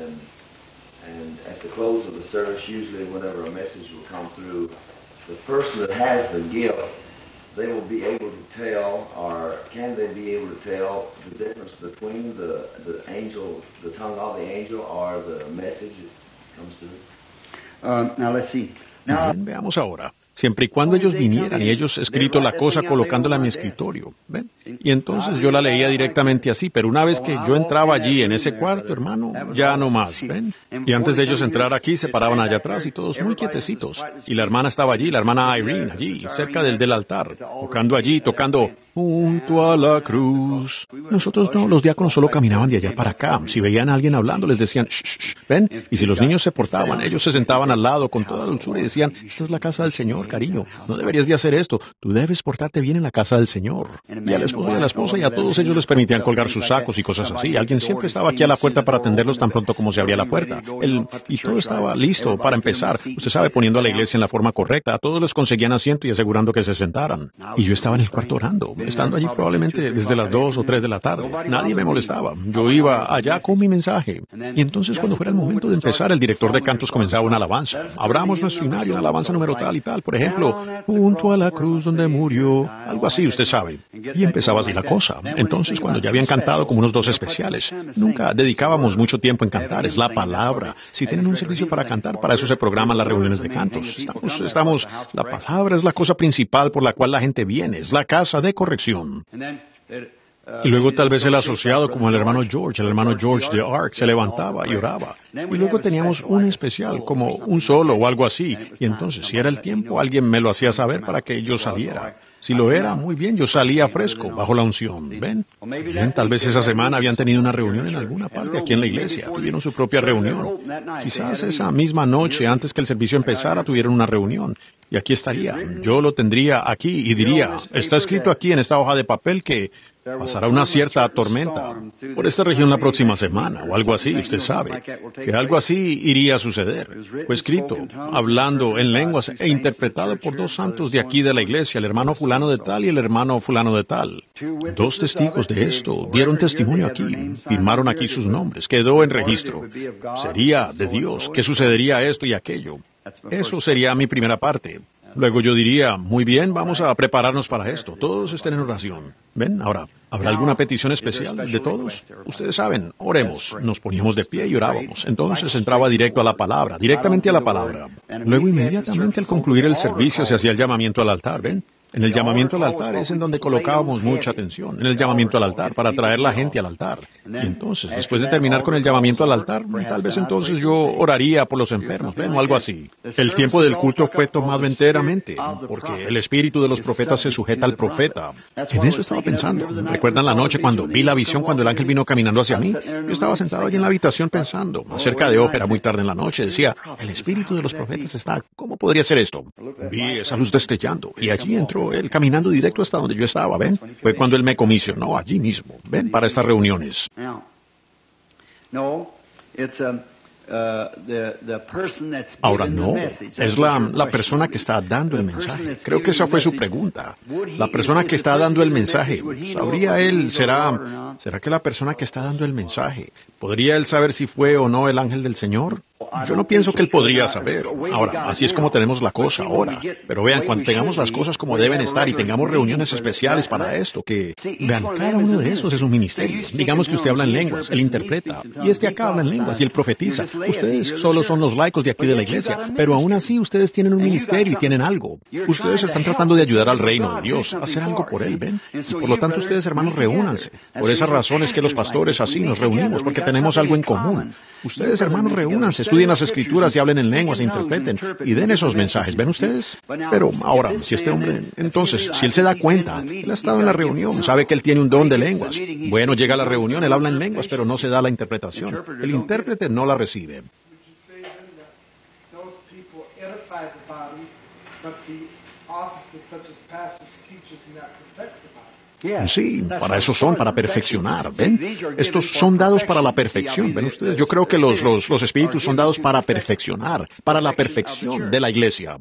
And at the close of the service, usually whenever a message will come through, the person that has the gift, they will be able to tell, or can they be able to tell the difference between the angel, the tongue of the angel, or the message that comes through? Now let's see. Bien, veamos ahora. Siempre y cuando ellos vinieran y ellos escrito la cosa colocándola en mi escritorio, ¿ven? Y entonces yo la leía directamente así, pero una vez que yo entraba allí en ese cuarto, hermano, ya no más, ¿ven? Y antes de ellos entrar aquí, se paraban allá atrás y todos muy quietecitos. Y la hermana estaba allí, la hermana Irene, allí, cerca del altar, tocando junto a la cruz. Nosotros no, los diáconos solo caminaban de allá para acá. Si veían a alguien hablando, les decían, shh, shh, ven. Y si los niños se portaban, ellos se sentaban al lado con toda dulzura y decían, esta es la casa del Señor, cariño. No deberías de hacer esto. Tú debes portarte bien en la casa del Señor. Y al esposo y a la esposa y a todos ellos les permitían colgar sus sacos y cosas así. Alguien siempre estaba aquí a la puerta para atenderlos tan pronto como se abría la puerta. Y todo estaba listo para empezar. Usted sabe, poniendo a la iglesia en la forma correcta. A todos les conseguían asiento y asegurando que se sentaran. Y yo estaba en el cuarto orando, estando allí probablemente desde las 2 o 3 de la tarde. Nadie me molestaba. Yo iba allá con mi mensaje. Y entonces, cuando fuera el momento de empezar, el director de cantos comenzaba una alabanza. Abramos nuestro himnario, una alabanza número tal y tal. Por ejemplo, junto a la cruz donde murió. Algo así, usted sabe. Y empezaba así la cosa. Entonces, cuando ya habían cantado como unos 2 especiales, nunca dedicábamos mucho tiempo en cantar. Es la palabra. Si tienen un servicio para cantar, para eso se programan las reuniones de cantos. La palabra es la cosa principal por la cual la gente viene. Es la casa de corrección. Y luego tal vez el asociado como el hermano George de Ark, se levantaba y oraba. Y luego teníamos un especial, como un solo o algo así. Y entonces, si era el tiempo, alguien me lo hacía saber para que yo saliera. Si lo era, muy bien, yo salía fresco, bajo la unción. ¿Ven? Bien, tal vez esa semana habían tenido una reunión en alguna parte aquí en la iglesia. Tuvieron su propia reunión. Quizás esa misma noche, antes que el servicio empezara, tuvieron una reunión. Y aquí estaría. Yo lo tendría aquí y diría, está escrito aquí en esta hoja de papel que pasará una cierta tormenta por esta región la próxima semana, o algo así, usted sabe, que algo así iría a suceder. Fue escrito, hablando en lenguas e interpretado por 2 santos de aquí de la iglesia, el hermano fulano de tal y el hermano fulano de tal. 2 testigos de esto dieron testimonio aquí, firmaron aquí sus nombres, quedó en registro. Sería de Dios que sucedería esto y aquello. Eso sería mi primera parte. Luego yo diría, muy bien, vamos a prepararnos para esto. Todos estén en oración. ¿Ven? Ahora, ¿habrá alguna petición especial de todos? Ustedes saben, oremos. Nos poníamos de pie y orábamos. Entonces entraba directo a la palabra, directamente a la palabra. Luego, inmediatamente al concluir el servicio, se hacía el llamamiento al altar, ¿ven? En el llamamiento al altar es en donde colocábamos mucha atención, en el llamamiento al altar, para traer la gente al altar. Y entonces, después de terminar con el llamamiento al altar, tal vez entonces yo oraría por los enfermos, ¿ven? O algo así. El tiempo del culto fue tomado enteramente, porque el espíritu de los profetas se sujeta al profeta. En eso estaba pensando. ¿Recuerdan la noche cuando vi la visión cuando el ángel vino caminando hacia mí? Yo estaba sentado allí en la habitación pensando, acerca de ópera muy tarde en la noche. Decía, el espíritu de los profetas está, ¿cómo podría ser esto? Vi esa luz destellando, y allí entró él caminando directo hasta donde yo estaba, ¿ven? Fue cuando él me comisionó allí mismo, ¿ven? Para estas reuniones. Ahora no, es la persona que está dando el mensaje. Creo que esa fue su pregunta. La persona que está dando el mensaje, ¿sabría él, será que la persona que está dando el mensaje, podría él saber si fue o no el ángel del Señor? Yo no pienso que él podría saber. Ahora, así es como tenemos la cosa ahora. Pero vean, cuando tengamos las cosas como deben estar y tengamos reuniones especiales para esto, vean, cada uno de esos es un ministerio. Digamos que usted habla en lenguas, él interpreta, y este acá habla en lenguas y él profetiza. Ustedes solo son los laicos de aquí de la iglesia, pero aún así ustedes tienen un ministerio y tienen algo. Ustedes están tratando de ayudar al reino de Dios, a hacer algo por él, ¿ven? Y por lo tanto ustedes, hermanos, reúnanse. Por esas razones que los pastores así nos reunimos, porque tenemos algo en común. Ustedes, hermanos, reúnanse, estudien las escrituras y hablen en lenguas e interpreten y den esos mensajes, ¿ven ustedes? Pero ahora, si este hombre, entonces, si él se da cuenta, él ha estado en la reunión, sabe que él tiene un don de lenguas. Bueno, llega a la reunión, él habla en lenguas, pero no se da la interpretación. El intérprete no la recibe. Sí, para eso son, para perfeccionar, ¿ven? Estos son dados para la perfección, ¿ven ustedes? Yo creo que los espíritus son dados para perfeccionar, para la perfección de la iglesia.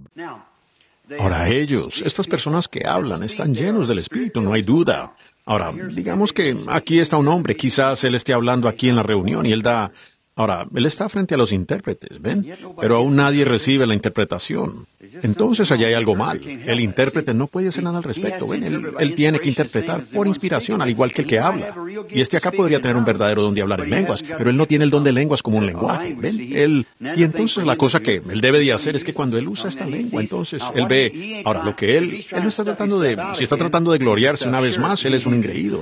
Ahora ellos, estas personas que hablan, están llenos del espíritu, no hay duda. Ahora, digamos que aquí está un hombre, quizás él esté hablando aquí en la reunión y él da... Ahora, él está frente a los intérpretes, ¿ven? Pero aún nadie recibe la interpretación. Entonces allá hay algo mal. El intérprete no puede hacer nada al respecto, ¿ven? Él tiene que interpretar por inspiración, al igual que el que habla. Y este acá podría tener un verdadero don de hablar en lenguas, pero él no tiene el don de lenguas como un lenguaje, ¿ven? Y entonces la cosa que él debe de hacer es que cuando él usa esta lengua, entonces él ve... Ahora, lo que él no está tratando de... Si está tratando de gloriarse una vez más, él es un ingreído.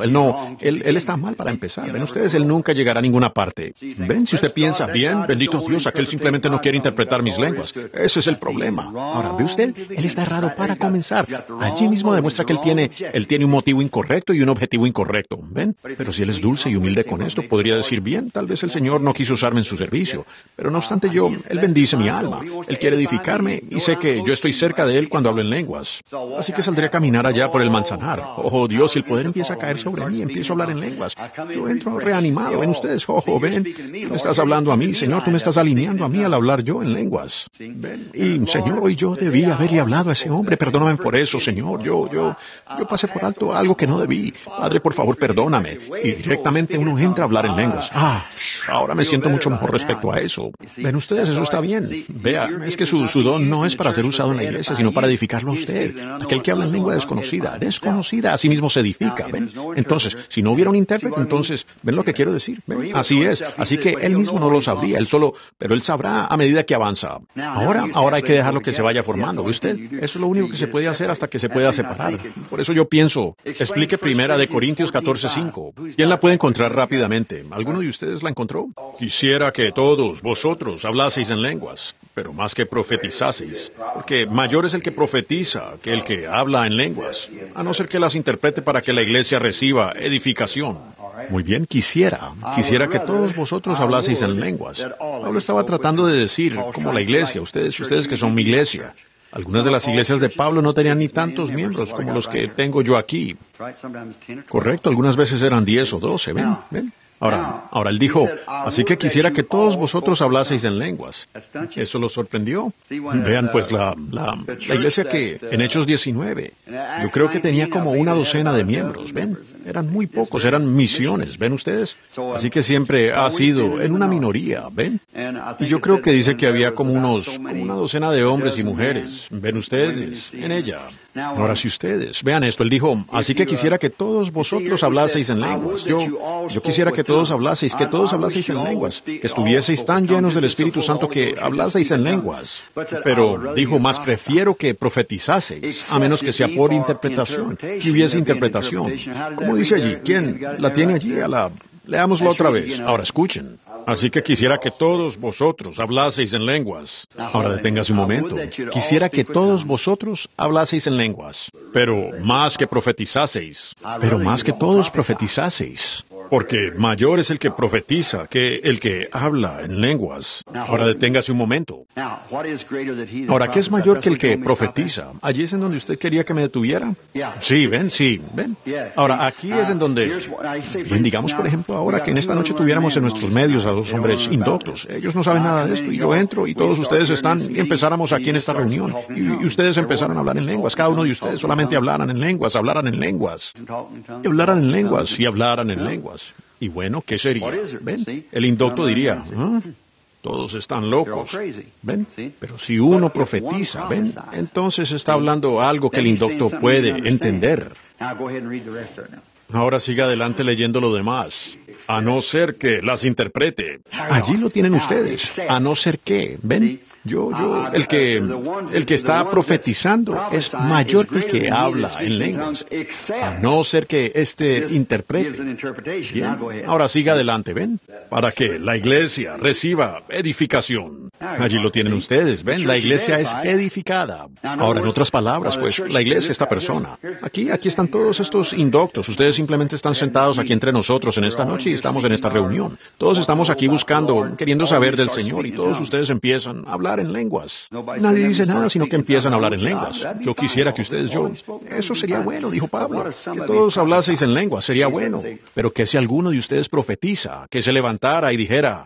Él está mal para empezar. ¿Ven ustedes? Él nunca llegará a ninguna parte. ¿Ven? Si usted piensa, bien, bendito Dios, aquel simplemente no quiere interpretar mis lenguas. Ese es el problema. Ahora, ¿ve usted? Él está errado para comenzar. Allí mismo demuestra que él tiene un motivo incorrecto y un objetivo incorrecto. ¿Ven? Pero si él es dulce y humilde con esto, podría decir, bien, tal vez el Señor no quiso usarme en su servicio. Pero no obstante él bendice mi alma. Él quiere edificarme y sé que yo estoy cerca de él cuando hablo en lenguas. Así que saldré a caminar allá por el manzanar. Oh, Dios, si el poder empieza a caer sobre mí, empiezo a hablar en lenguas. Yo entro reanimado. ¿Ven ustedes? Oh, ven. Tú me estás hablando a mí, Señor. Tú me estás alineando a mí al hablar yo en lenguas. Ven. Y, Señor, hoy yo debía haberle hablado a ese hombre. Perdóname por eso, Señor. Yo pasé por alto algo que no debí. Padre, por favor, perdóname. Y directamente uno entra a hablar en lenguas. Ahora me siento mucho mejor respecto a eso. Ven ustedes, eso está bien. Vea, es que su don no es para ser usado en la iglesia, sino para edificarlo a usted. Aquel que habla en lengua desconocida, así mismo se edifica. ¿Ven? Entonces, si no hubiera un intérprete, entonces, ¿ven lo que quiero decir? ¿Ven? Así es. Así que él mismo no lo sabría, pero él sabrá a medida que avanza. Ahora hay que dejarlo que se vaya formando, ¿ve usted? Eso es lo único que se puede hacer hasta que se pueda separar. Por eso yo pienso, explique primera de Corintios 14:5. ¿Quién la puede encontrar rápidamente? ¿Alguno de ustedes la encontró? Quisiera que todos vosotros hablaseis en lenguas, pero más que profetizaseis, porque mayor es el que profetiza que el que habla en lenguas, a no ser que las interprete para que la iglesia reciba edificación. Muy bien, quisiera que todos vosotros hablaseis en lenguas. Pablo estaba tratando de decir, como la iglesia, ustedes que son mi iglesia. Algunas de las iglesias de Pablo no tenían ni tantos miembros como los que tengo yo aquí. Correcto, algunas veces eran 10 o 12, ¿ven? Ahora él dijo, así que quisiera que todos vosotros hablaseis en lenguas. ¿Eso lo sorprendió? Vean pues la iglesia que en Hechos 19, yo creo que tenía como una docena de miembros, ¿ven? Eran muy pocos, eran misiones, ¿ven ustedes? Así que siempre ha sido en una minoría, ¿ven? Y yo creo que dice que había como una docena de hombres y mujeres, ¿ven ustedes? En ella. Ahora, si ustedes vean esto, él dijo, así que quisiera que todos vosotros hablaseis en lenguas. Yo quisiera que todos hablaseis en lenguas, que estuvieseis tan llenos del Espíritu Santo que hablaseis en lenguas. Pero dijo, más prefiero que profetizaseis, a menos que sea por interpretación, que hubiese interpretación. ¿Cómo dice allí? ¿Quién la tiene allí? Leámoslo otra vez. Ahora escuchen. Así que quisiera que todos vosotros hablaseis en lenguas. Ahora deténgase un momento. Quisiera que todos vosotros hablaseis en lenguas. Pero más que profetizaseis. Pero más que todos profetizaseis. Porque mayor es el que profetiza que el que habla en lenguas. Ahora deténgase un momento. Ahora, ¿qué es mayor que el que profetiza? ¿Allí es en donde usted quería que me detuviera? Sí, ven. Ahora, aquí es en donde... Bien, digamos, por ejemplo, ahora que en esta noche tuviéramos en nuestros medios a dos hombres indoctos. Ellos no saben nada de esto y yo entro y todos ustedes están y empezáramos aquí en esta reunión y ustedes empezaron a hablar en lenguas. Cada uno de ustedes solamente hablaran en lenguas. Y hablaran en lenguas. Y bueno, ¿qué sería? ¿Ven? El indocto diría, todos están locos. ¿Ven? Pero si uno profetiza, ¿ven? Entonces está hablando algo que el indocto puede entender. Ahora siga adelante leyendo lo demás. A no ser que las interprete. Allí lo tienen ustedes. A no ser que, ¿ven? El que está profetizando es mayor que el que habla en lenguas, a no ser que éste interprete. Bien, ahora siga adelante, ¿ven? Para que la iglesia reciba edificación. Allí lo tienen ustedes, ¿ven? La iglesia es edificada. Ahora, en otras palabras, pues, la iglesia, esta persona. Aquí están todos estos indoctos. Ustedes simplemente están sentados aquí entre nosotros en esta noche y estamos en esta reunión. Todos estamos aquí buscando, queriendo saber del Señor y todos ustedes empiezan a hablar en lenguas. Nadie dice nada, sino que empiezan a hablar en lenguas. Yo quisiera que ustedes, eso sería bueno, dijo Pablo, que todos hablaseis en lenguas, sería bueno. Pero que si alguno de ustedes profetiza, que se levantara y dijera,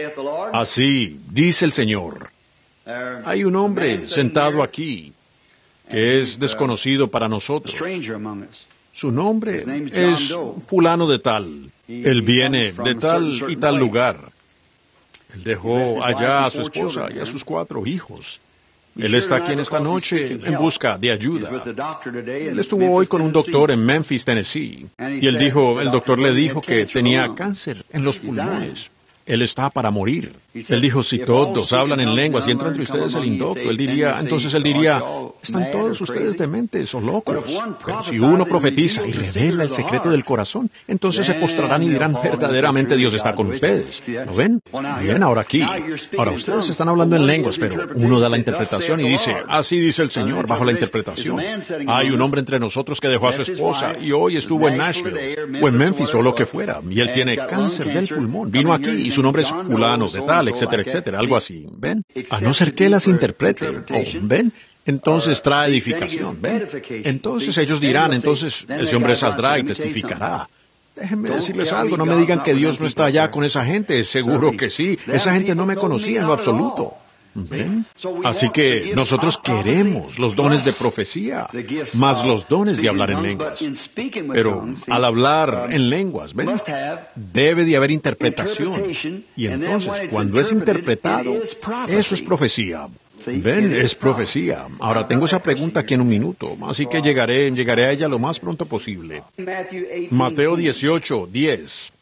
así dice el Señor. Hay un hombre sentado aquí que es desconocido para nosotros. Su nombre es fulano de tal. Él viene de tal y tal lugar. Él dejó allá a su esposa y a sus 4 hijos. Él está aquí en esta noche en busca de ayuda. Él estuvo hoy con un doctor en Memphis, Tennessee, y el doctor le dijo que tenía cáncer en los pulmones. Él está para morir. Él dijo, si todos hablan en lenguas y entra entre ustedes el indocto, él diría, están todos ustedes dementes o locos. Pero si uno profetiza y revela el secreto del corazón, entonces se postrarán y dirán, verdaderamente Dios está con ustedes. ¿Lo ven? Bien, ahora aquí. Ahora ustedes están hablando en lenguas, pero uno da la interpretación y dice, así dice el Señor, bajo la interpretación. Hay un hombre entre nosotros que dejó a su esposa y hoy estuvo en Nashville o en Memphis o lo que fuera, y él tiene cáncer del pulmón. Vino aquí y su nombre es fulano de tal, etcétera, etcétera, algo así, ¿ven? A no ser que las interprete, ¿ven? Entonces trae edificación, ¿ven? Entonces ellos dirán, entonces ese hombre saldrá y testificará. Déjenme decirles algo, no me digan que Dios no está allá con esa gente, seguro que sí, esa gente no me conocía en lo absoluto. ¿Ven? Así que nosotros queremos los dones de profecía, más los dones de hablar en lenguas. Pero al hablar en lenguas, ¿ven? Debe de haber interpretación. Y entonces, cuando es interpretado, eso es profecía. ¿Ven? Es profecía. Ahora, tengo esa pregunta aquí en un minuto, así que llegaré a ella lo más pronto posible. Mateo 18:10.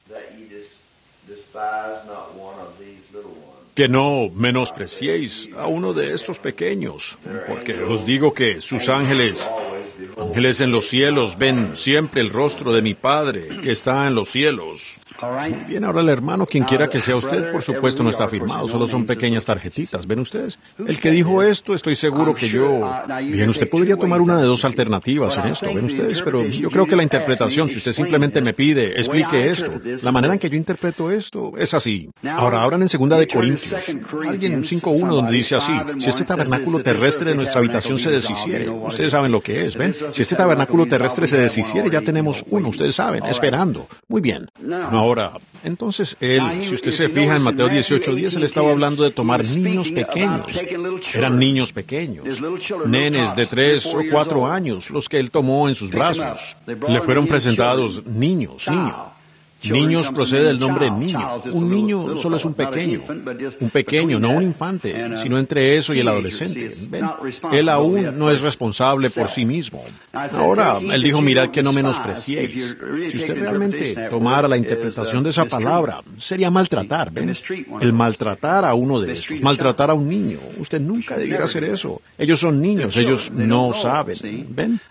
Que no menospreciéis a uno de estos pequeños, porque os digo que sus ángeles en los cielos ven siempre el rostro de mi Padre que está en los cielos. Muy bien, ahora el hermano, quien quiera que sea usted, por supuesto no está firmado, solo son pequeñas tarjetitas, ¿ven ustedes? El que dijo esto, estoy seguro que Bien, usted podría tomar una de 2 alternativas en esto, ¿ven ustedes? Pero yo creo que la interpretación, si usted simplemente me pide, explique esto, la manera en que yo interpreto esto es así. Ahora, abran en 2 de Corintios, alguien 5:1, donde dice así, si este tabernáculo terrestre de nuestra habitación se deshiciere, ustedes saben lo que es, ¿ven? Si este tabernáculo terrestre se deshiciere, ya tenemos uno, ustedes saben, esperando. Muy bien. Ahora, entonces si usted se fija en Mateo 18:10, él estaba hablando de tomar niños pequeños. Eran niños pequeños, nenes de 3 o 4 años, los que él tomó en sus brazos. Le fueron presentados niños. Niños procede del nombre niño. Un niño solo es un pequeño, no un infante, sino entre eso y el adolescente. ¿Ven? Él aún no es responsable por sí mismo. Ahora, él dijo, mirad que no menospreciéis. Si usted realmente tomara la interpretación de esa palabra, sería maltratar, ¿ven? El maltratar a uno de estos, maltratar a un niño. Usted nunca debiera hacer eso. Ellos son niños, ellos no saben, ¿ven?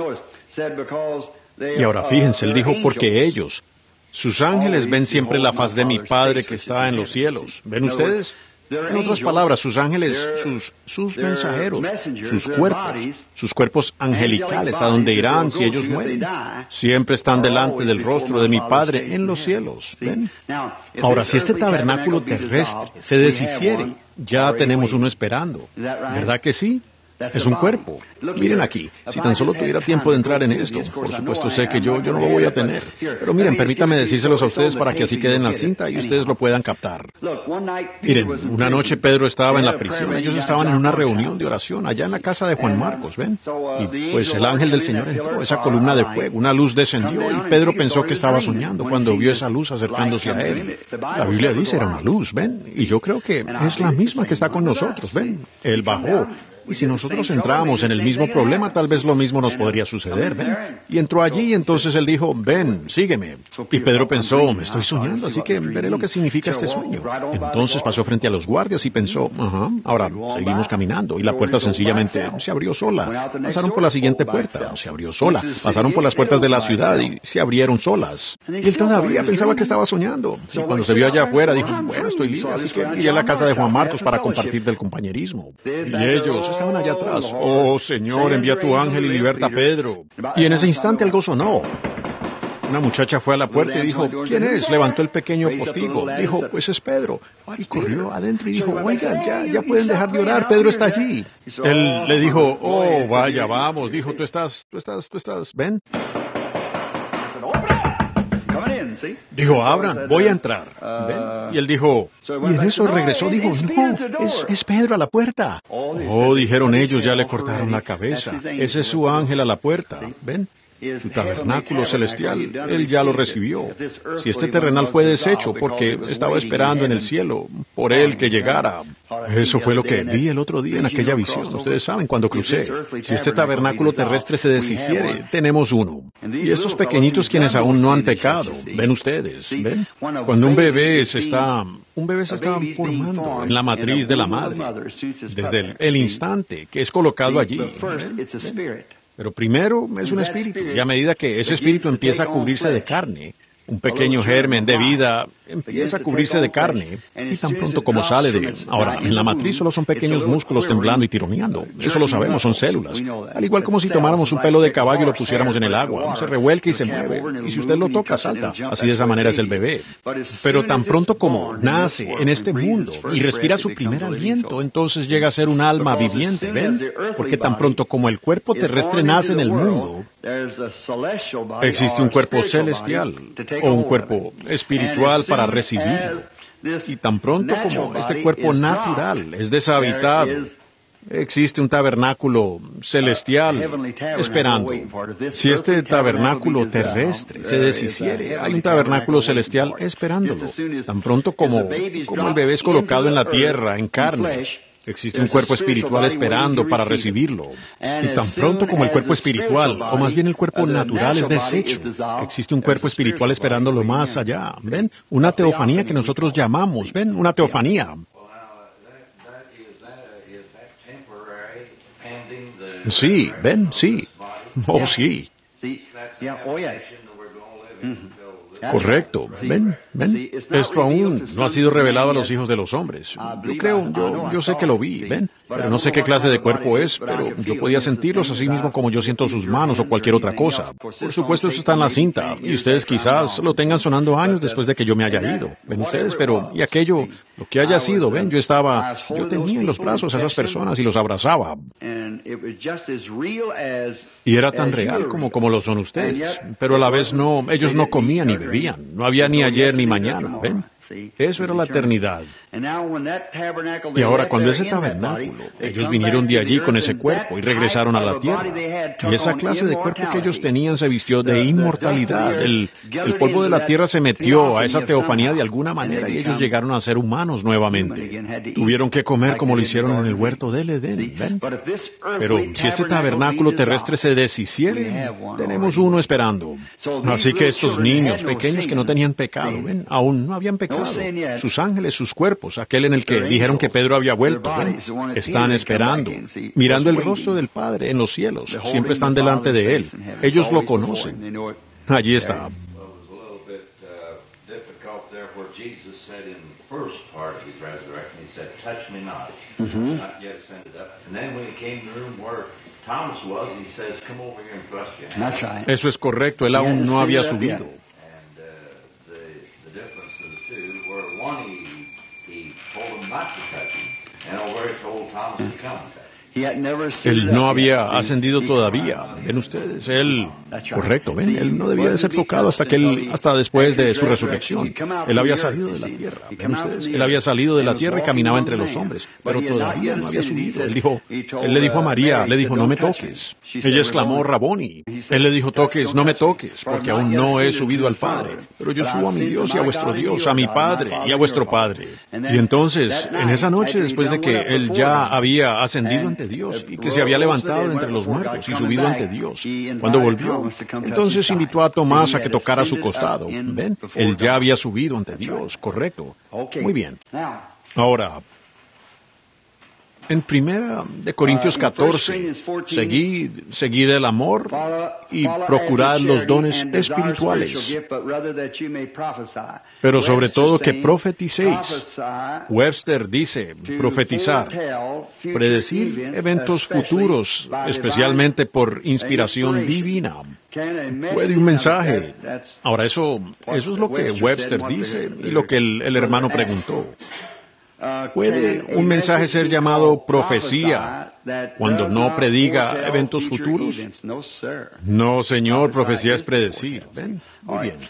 Y ahora fíjense, él dijo, porque ellos, sus ángeles ven siempre la faz de mi Padre que está en los cielos. ¿Ven ustedes? En otras palabras, sus ángeles, sus mensajeros, sus cuerpos angelicales, a donde irán si ellos mueren, siempre están delante del rostro de mi Padre en los cielos. ¿Ven? Ahora, si este tabernáculo terrestre se deshiciere, ya tenemos uno esperando. ¿Verdad que sí? Es un cuerpo. Miren aquí, si tan solo tuviera tiempo de entrar en esto. Por supuesto sé que yo no lo voy a tener. Pero miren, permítanme decírselos a ustedes para que así quede en la cinta y ustedes lo puedan captar. Miren, una noche Pedro estaba en la prisión. Ellos estaban en una reunión de oración allá en la casa de Juan Marcos, ¿ven? Y pues el ángel del Señor entró, esa columna de fuego, una luz descendió y Pedro pensó que estaba soñando cuando vio esa luz acercándose a él. La Biblia dice era una luz, ¿ven? Y yo creo que es la misma que está con nosotros, ¿ven? Él bajó. Y si nosotros entramos en el mismo problema, tal vez lo mismo nos podría suceder, ¿ven? Y entró allí y entonces él dijo, ven, sígueme. Y Pedro pensó, me estoy soñando, así que veré lo que significa este sueño. Entonces pasó frente a los guardias y pensó, ahora seguimos caminando. Y la puerta sencillamente se abrió sola. Pasaron por la siguiente puerta, se abrió sola. Pasaron por las puertas de la ciudad y se abrieron solas. Y él todavía pensaba que estaba soñando. Y cuando se vio allá afuera, dijo, bueno, estoy libre, así que iré a la casa de Juan Marcos para compartir del compañerismo. Y ellos estaban allá atrás. Oh, Señor, envía tu ángel y liberta a Pedro. Y en ese instante algo sonó. Una muchacha fue a la puerta y dijo, ¿quién es? Levantó el pequeño postigo. Dijo, pues es Pedro. Y corrió adentro y dijo, oigan, ya pueden dejar de orar, Pedro está allí. Él le dijo, oh, vaya, vamos. Dijo, tú estás, ven. Dijo, abran, voy a entrar. ¿Ven? Y él dijo, y en eso regresó, dijo, no, es Pedro a la puerta. Oh, dijeron ellos, ya le cortaron la cabeza. Ese es su ángel a la puerta. ¿Ven? Su tabernáculo celestial, él ya lo recibió. Si este terrenal fue deshecho porque estaba esperando en el cielo por él que llegara. Eso fue lo que vi el otro día en aquella visión. Ustedes saben, cuando crucé. Si este tabernáculo terrestre se deshiciere, tenemos uno. Y estos pequeñitos quienes aún no han pecado, ven ustedes, ¿ven? Cuando un bebé se está formando en la matriz de la madre, desde el instante que es colocado allí. ¿Ven? Pero primero es un espíritu, y a medida que ese espíritu empieza a cubrirse de carne, un pequeño germen de vida empieza a cubrirse de carne, y tan pronto como sale de... Ahora, en la matriz solo son pequeños músculos temblando y tironeando. Eso lo sabemos, son células. Al igual como si tomáramos un pelo de caballo y lo pusiéramos en el agua. Se revuelca y se mueve. Y si usted lo toca, salta. Así de esa manera es el bebé. Pero tan pronto como nace en este mundo y respira su primer aliento, entonces llega a ser un alma viviente, ¿ven? Porque tan pronto como el cuerpo terrestre nace en el mundo, existe un cuerpo celestial o un cuerpo espiritual para recibirlo. Y tan pronto como este cuerpo natural es deshabitado, existe un tabernáculo celestial esperando. Si este tabernáculo terrestre se deshiciere, hay un tabernáculo celestial esperándolo. Tan pronto como el bebé es colocado en la tierra, en carne, existe un cuerpo espiritual esperando para recibirlo. Y tan pronto como el cuerpo espiritual, o más bien el cuerpo natural, es deshecho, existe un cuerpo espiritual esperándolo más allá. ¿Ven? Una teofanía que nosotros llamamos, ¿ven? Una teofanía. Sí, ven, sí. Oh, sí. Correcto. Ven. Esto aún no ha sido revelado a los hijos de los hombres. Yo sé que lo vi, ven. Pero no sé qué clase de cuerpo es, pero yo podía sentirlos así mismo como yo siento sus manos o cualquier otra cosa. Por supuesto, eso está en la cinta, y ustedes quizás lo tengan sonando años después de que yo me haya ido. Ven ustedes, pero, y aquello, lo que haya sido, ven, yo tenía en los brazos a esas personas y los abrazaba. Y era tan real como lo son ustedes, pero a la vez no, ellos no comían ni bebían, no había ni ayer ni mañana, ¿ven? Eso era la eternidad. Y ahora, cuando ese tabernáculo, ellos vinieron de allí con ese cuerpo y regresaron a la tierra. Y esa clase de cuerpo que ellos tenían se vistió de inmortalidad. El polvo de la tierra se metió a esa teofanía de alguna manera y ellos llegaron a ser humanos nuevamente. Tuvieron que comer como lo hicieron en el huerto del Edén, ¿ven? Pero si este tabernáculo terrestre se deshiciere, tenemos uno esperando. Así que estos niños pequeños que no tenían pecado, ¿ven? Aún no habían pecado. Sus ángeles, sus cuerpos, aquel en el que dijeron que Pedro había vuelto, ¿ven? Están esperando, mirando el rostro del Padre en los cielos. Siempre están delante de Él. Ellos lo conocen. Allí está. Eso es correcto, él aún no había subido. Él no había ascendido todavía. ¿Ven ustedes? Correcto, ven, él no debía de ser tocado hasta después de su resurrección. Él había salido de la tierra. ¿Ven ustedes? Él había salido de la tierra y caminaba entre los hombres, pero todavía no había subido. Él le dijo a María, no me toques. Ella exclamó, Raboni. Él le dijo, no me toques, porque aún no he subido al Padre. Pero yo subo a mi Dios y a vuestro Dios, a mi Padre y a vuestro Padre. Y entonces, en esa noche, después de que él ya había ascendido ante Dios y que se había levantado entre los muertos y subido ante Dios, cuando volvió, entonces invitó a Tomás a que tocara su costado. ¿Ven? Él ya había subido ante Dios, correcto. Muy bien. Ahora, en 1 Corintios 14, seguid el amor y procurad los dones espirituales, pero sobre todo que profeticéis. Webster dice, profetizar, predecir eventos futuros, especialmente por inspiración divina. Puede un mensaje. Ahora, eso es lo que Webster dice y lo que el hermano preguntó. ¿Puede un mensaje ser llamado profecía cuando no prediga eventos futuros? No, señor, profecía es predecir. ¿Ven? Muy bien.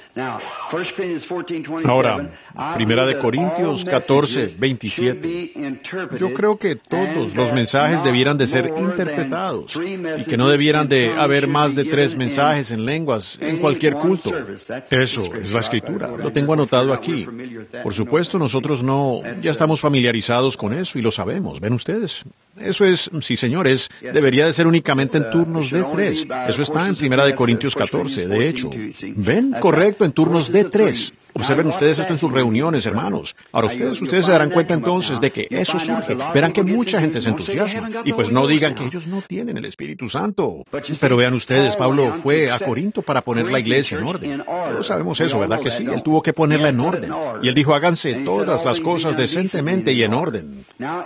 Ahora, 1 Corintios 14, 27. Yo creo que todos los mensajes debieran de ser interpretados y que no debieran de haber más de 3 mensajes en lenguas en cualquier culto. Eso es la Escritura. Lo tengo anotado aquí. Por supuesto, nosotros ya estamos familiarizados con eso y lo sabemos. ¿Ven ustedes? Eso es, sí señores, debería de ser únicamente en turnos de 3. Eso está en 1 Corintios 14, de hecho. ¿Ven? Correcto, en turnos de 3. Observen ustedes esto en sus reuniones, hermanos. Ahora ustedes se darán cuenta entonces de que eso surge. Verán que mucha gente se entusiasma. Y pues no digan que ellos no tienen el Espíritu Santo. Pero vean ustedes, Pablo fue a Corinto para poner la iglesia en orden. Todos sabemos eso, ¿verdad que sí? Él tuvo que ponerla en orden. Y él dijo, háganse todas las cosas decentemente y en orden.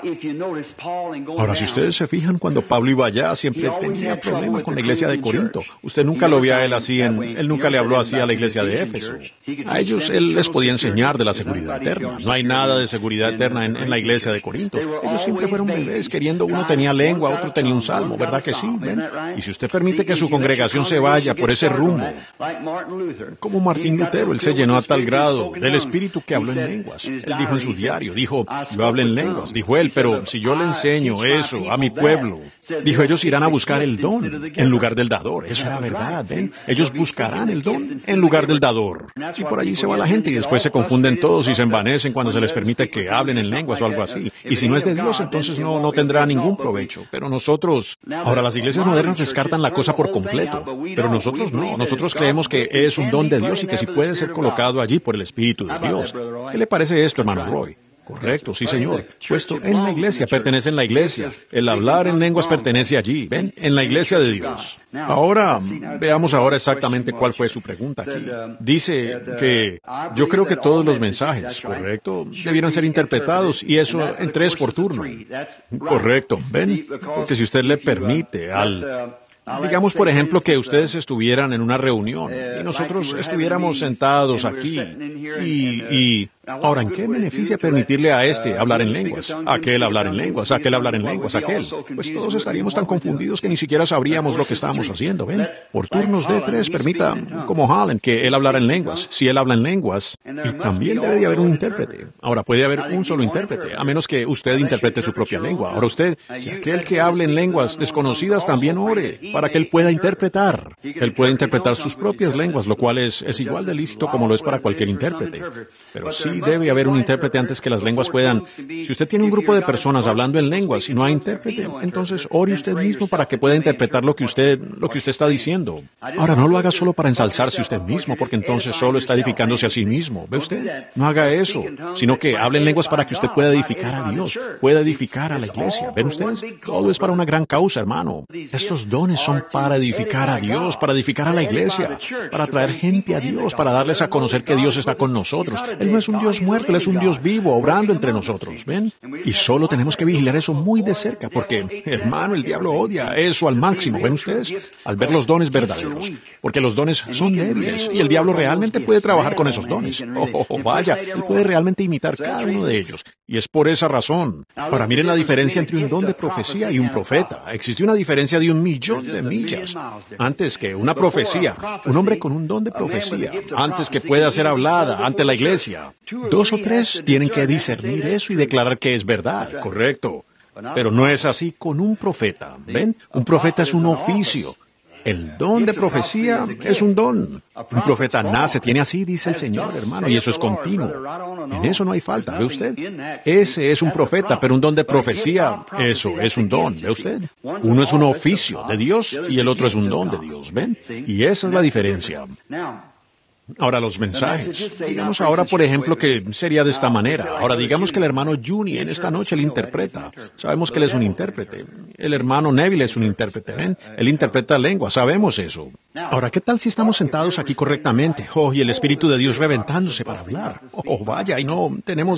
Ahora, si ustedes se fijan, cuando Pablo iba allá, siempre tenía problemas con la iglesia de Corinto. Usted nunca lo vio a él así, él nunca le habló así a la iglesia de Éfeso. A ellos él les podía enseñar de la seguridad eterna. No hay nada de seguridad eterna en la iglesia de Corinto. Ellos siempre fueron bebés, queriendo, uno tenía lengua, otro tenía un salmo, ¿verdad que sí? ¿Ven? Y si usted permite que su congregación se vaya por ese rumbo, como Martín Lutero, él se llenó a tal grado del Espíritu que habló en lenguas. Él dijo en su diario, yo hablo en lenguas, dijo él, pero si yo le enseño eso a mi pueblo, dijo, ellos irán a buscar el don en lugar del dador. Eso era verdad, ¿ven? Ellos buscarán el don en lugar del dador. Y por allí se va la gente y después se confunden todos y se envanecen cuando se les permite que hablen en lenguas o algo así. Y si no es de Dios, entonces no tendrá ningún provecho. Pero nosotros, ahora las iglesias modernas descartan la cosa por completo, pero nosotros no. Nosotros creemos que es un don de Dios y que sí puede ser colocado allí por el Espíritu de Dios. ¿Qué le parece esto, hermano Roy? Correcto, sí señor. Puesto en la iglesia, pertenece en la iglesia. El hablar en lenguas pertenece allí, ¿ven? En la iglesia de Dios. Ahora, veamos ahora exactamente cuál fue su pregunta aquí. Dice que yo creo que todos los mensajes, correcto, debieran ser interpretados y eso en 3 por turno. Correcto, ¿ven? Porque si usted le permite digamos, por ejemplo, que ustedes estuvieran en una reunión y nosotros estuviéramos sentados aquí y Ahora, ¿en qué beneficia permitirle a este hablar en lenguas, a aquel hablar en lenguas, a aquel hablar en lenguas, a aquel? Pues todos estaríamos tan confundidos que ni siquiera sabríamos lo que estábamos haciendo, ¿ven? Por turnos de 3, permita, como Holland, que él hablara en lenguas. Si él habla en lenguas, y también debe de haber un intérprete. Ahora, puede haber un solo intérprete, a menos que usted interprete su propia lengua. Ahora usted, que aquel que hable en lenguas desconocidas también ore, para que él pueda interpretar. Él puede interpretar sus propias lenguas, lo cual es igual de lícito como lo es para cualquier intérprete. Pero sí debe haber un intérprete antes que las lenguas puedan. Si usted tiene un grupo de personas hablando en lenguas y no hay intérprete, entonces ore usted mismo para que pueda interpretar lo que usted está diciendo. Ahora, no lo haga solo para ensalzarse usted mismo, porque entonces solo está edificándose a sí mismo. ¿Ve usted? No haga eso, sino que hable en lenguas para que usted pueda edificar a Dios, pueda edificar a la iglesia. ¿Ven ustedes? Todo es para una gran causa, hermano. Estos dones son para edificar a Dios, para edificar a la iglesia, para traer gente a Dios, para darles a conocer que Dios está con nosotros. Él no es un Dios muerto, Él es un Dios vivo, obrando entre nosotros, ¿ven? Y solo tenemos que vigilar eso muy de cerca, porque, hermano, el diablo odia eso al máximo, ¿ven ustedes? Al ver los dones verdaderos, porque los dones son débiles, y el diablo realmente puede trabajar con esos dones. Vaya, él puede realmente imitar cada uno de ellos, y es por esa razón. Ahora, miren la diferencia entre un don de profecía y un profeta. Existe una diferencia de 1.000.000 de millas. Antes que una profecía, un hombre con un don de profecía, antes que pueda ser hablada ante la iglesia, 2 o 3 tienen que discernir eso y declarar que es verdad, correcto. Pero no es así con un profeta, ¿ven? Un profeta es un oficio. El don de profecía es un don. Un profeta nace, tiene así, dice el Señor, hermano, y eso es continuo. En eso no hay falta, ¿ve usted? Ese es un profeta, pero un don de profecía, eso es un don, ¿ve usted? Uno es un oficio de Dios y el otro es un don de Dios, ¿ven? Y esa es la diferencia. Ahora, los mensajes. Digamos ahora, por ejemplo, que sería de esta manera. Ahora, digamos que el hermano Juni en esta noche le interpreta. Sabemos que él es un intérprete. El hermano Neville es un intérprete, ¿ven? Él interpreta lengua, sabemos eso. Ahora, ¿qué tal si estamos sentados aquí correctamente? Y el Espíritu de Dios reventándose para hablar. Vaya, y no,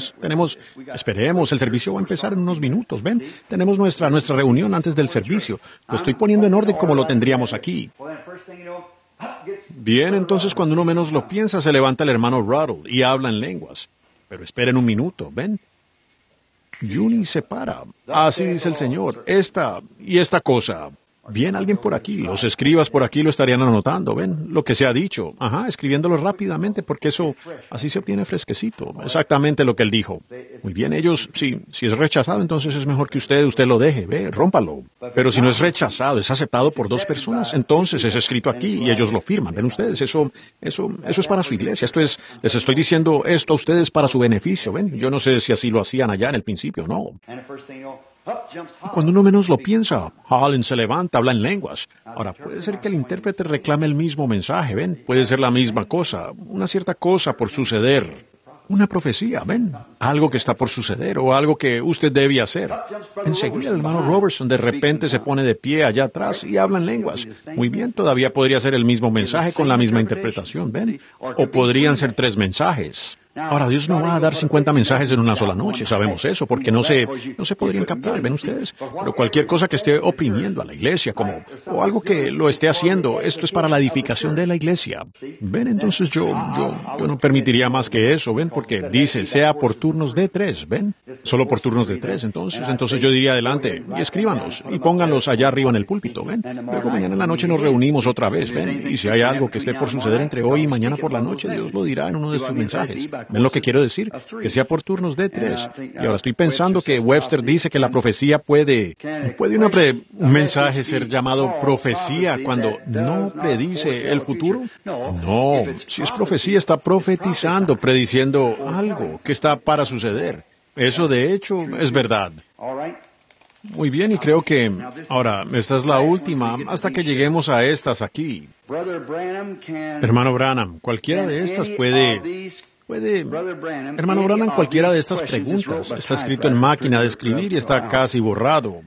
esperemos, el servicio va a empezar en unos minutos, ¿ven? Tenemos nuestra reunión antes del servicio. Lo estoy poniendo en orden como lo tendríamos aquí. Bien, entonces cuando uno menos lo piensa, se levanta el hermano Ruddle y habla en lenguas. Pero esperen un minuto, ¿ven? Juni se para. Así dice el Señor, esta cosa. Bien, alguien por aquí, los escribas por aquí lo estarían anotando, ¿ven? Lo que se ha dicho. Escribiéndolo rápidamente porque eso, así se obtiene fresquecito. Exactamente lo que él dijo. Muy bien, ellos, si es rechazado, entonces es mejor que usted lo deje, ve, rómpalo. Pero si no es rechazado, es aceptado por 2 personas, entonces es escrito aquí y ellos lo firman, ¿ven ustedes? Eso es para su iglesia. Les estoy diciendo esto a ustedes para su beneficio, ¿ven? Yo no sé si así lo hacían allá en el principio, no. Y cuando uno menos lo piensa, Holland se levanta, habla en lenguas. Ahora, puede ser que el intérprete reclame el mismo mensaje, ¿ven? Puede ser la misma cosa, una cierta cosa por suceder. Una profecía, ¿ven? Algo que está por suceder o algo que usted debe hacer. Enseguida el hermano Robertson de repente se pone de pie allá atrás y habla en lenguas. Muy bien, todavía podría ser el mismo mensaje con la misma interpretación, ¿ven? O podrían ser 3 mensajes. Ahora, Dios no va a dar 50 mensajes en una sola noche, sabemos eso, porque no se podrían captar, ¿ven ustedes? Pero cualquier cosa que esté oprimiendo a la iglesia, o algo que lo esté haciendo, esto es para la edificación de la iglesia. ¿Ven? Entonces yo no permitiría más que eso, ¿ven? Porque dice, sea por turnos de 3, ¿ven? Solo por turnos de 3, entonces yo diría adelante, y escríbanlos, y pónganlos allá arriba en el púlpito, ¿ven? Luego mañana en la noche nos reunimos otra vez, ¿ven? Y si hay algo que esté por suceder entre hoy y mañana por la noche, Dios lo dirá en uno de sus mensajes. ¿Ven lo que quiero decir? Que sea por turnos de 3. Y ahora estoy pensando que Webster dice que la profecía ¿puede un mensaje ser llamado profecía cuando no predice el futuro? No, si es profecía está profetizando, prediciendo algo que está para suceder. Eso de hecho es verdad. Muy bien, y creo que ahora, esta es la última, hasta que lleguemos a estas aquí. Hermano Branham, cualquiera de estas Hermano Branham, cualquiera de estas preguntas está escrito en máquina de escribir y está casi borrado.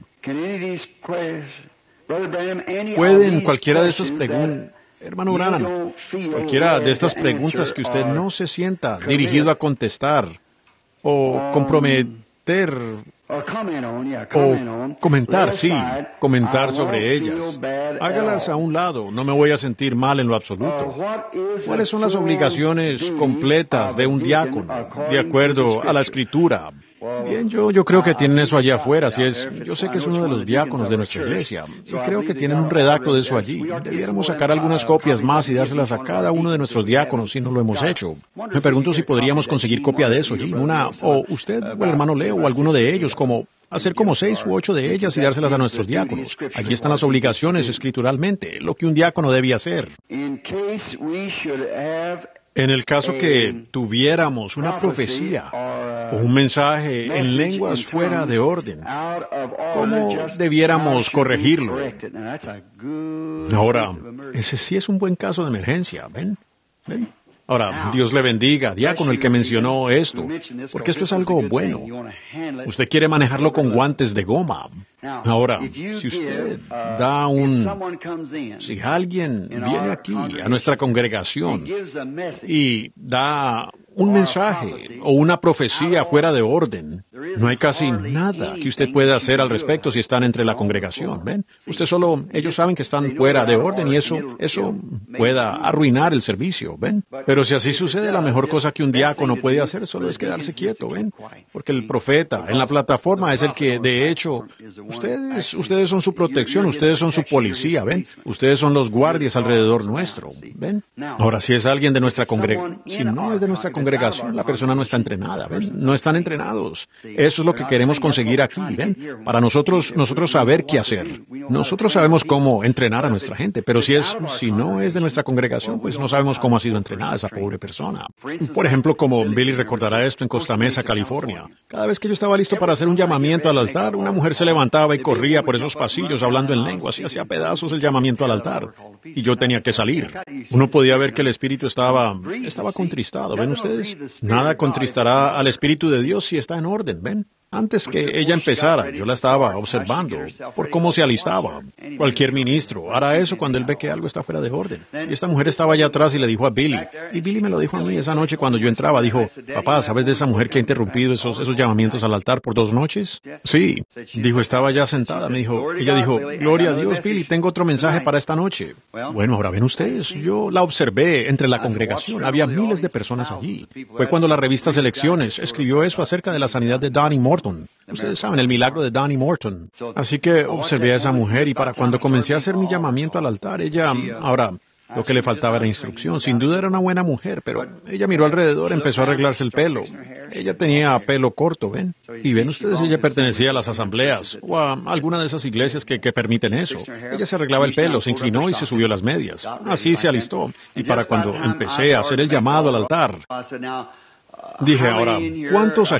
Pueden cualquiera de estas preguntas, hermano Branham, cualquiera de estas preguntas que usted no se sienta dirigido a contestar o comprometer O comentar, sí, comentar sobre ellas. Hágalas a un lado, no me voy a sentir mal en lo absoluto. ¿Cuáles son las obligaciones completas de un diácono, de acuerdo a la Escritura? Bien, yo creo que tienen eso allá afuera, yo sé que es uno de los diáconos de nuestra iglesia, y creo que tienen un redacto de eso allí. Debiéramos sacar algunas copias más y dárselas a cada uno de nuestros diáconos si no lo hemos hecho. Me pregunto si podríamos conseguir copia de eso, Jim, o usted o el hermano Leo o alguno de ellos, hacer como 6 u 8 de ellas y dárselas a nuestros diáconos. Allí están las obligaciones escrituralmente, lo que un diácono debe hacer. En el caso que tuviéramos una profecía o un mensaje en lenguas fuera de orden, ¿cómo debiéramos corregirlo? Ahora, ese sí es un buen caso de emergencia, ¿ven? Ahora, Dios le bendiga, diácono, el que mencionó esto, porque esto es algo bueno. Usted quiere manejarlo con guantes de goma. Ahora, si usted si alguien viene aquí a nuestra congregación y da un mensaje o una profecía fuera de orden, no hay casi nada que usted pueda hacer al respecto si están entre la congregación, ¿ven? Ellos saben que están fuera de orden y eso pueda arruinar el servicio, ¿ven? Pero si así sucede, la mejor cosa que un diácono puede hacer solo es quedarse quieto, ¿ven? Porque el profeta en la plataforma es el que, de hecho, ustedes son su protección, ustedes son su policía, ¿ven? Ustedes son los guardias alrededor nuestro, ¿ven? Ahora, si es alguien de nuestra congregación, si no es de nuestra congregación, la persona no está entrenada, ¿ven? No están entrenados. Eso es lo que queremos conseguir aquí, ¿ven? Para nosotros saber qué hacer. Nosotros sabemos cómo entrenar a nuestra gente, pero si no es de nuestra congregación, pues no sabemos cómo ha sido entrenada esa pobre persona. Por ejemplo, como Billy recordará esto en Costa Mesa, California. Cada vez que yo estaba listo para hacer un llamamiento al altar, una mujer se levantaba y corría por esos pasillos hablando en lenguas y hacía pedazos el llamamiento al altar. Y yo tenía que salir. Uno podía ver que el espíritu estaba contristado, ¿ven ustedes? Nada contristará al Espíritu de Dios si está en orden, ¿ven? Antes que ella empezara, yo la estaba observando por cómo se alistaba. Cualquier ministro hará eso cuando él ve que algo está fuera de orden. Y esta mujer estaba allá atrás y le dijo a Billy, y Billy me lo dijo a mí esa noche cuando yo entraba, dijo, papá, ¿sabes de esa mujer que ha interrumpido esos llamamientos al altar por 2 noches? Sí, dijo, estaba ya sentada, ella dijo, gloria a Dios, Billy, tengo otro mensaje para esta noche. Bueno, ahora ven ustedes, yo la observé entre la congregación, había miles de personas allí. Fue cuando la revista Selecciones escribió eso acerca de la sanidad de Donnie Morton. Ustedes saben el milagro de Donnie Morton. Así que observé a esa mujer y para cuando comencé a hacer mi llamamiento al altar, ahora, lo que le faltaba era instrucción. Sin duda era una buena mujer, pero ella miró alrededor, empezó a arreglarse el pelo. Ella tenía pelo corto, ¿ven? Y ven ustedes, ella pertenecía a las asambleas o a alguna de esas iglesias que permiten eso. Ella se arreglaba el pelo, se inclinó y se subió las medias. Así se alistó. Y para cuando empecé a hacer el llamado al altar, dije, ahora, ¿cuántos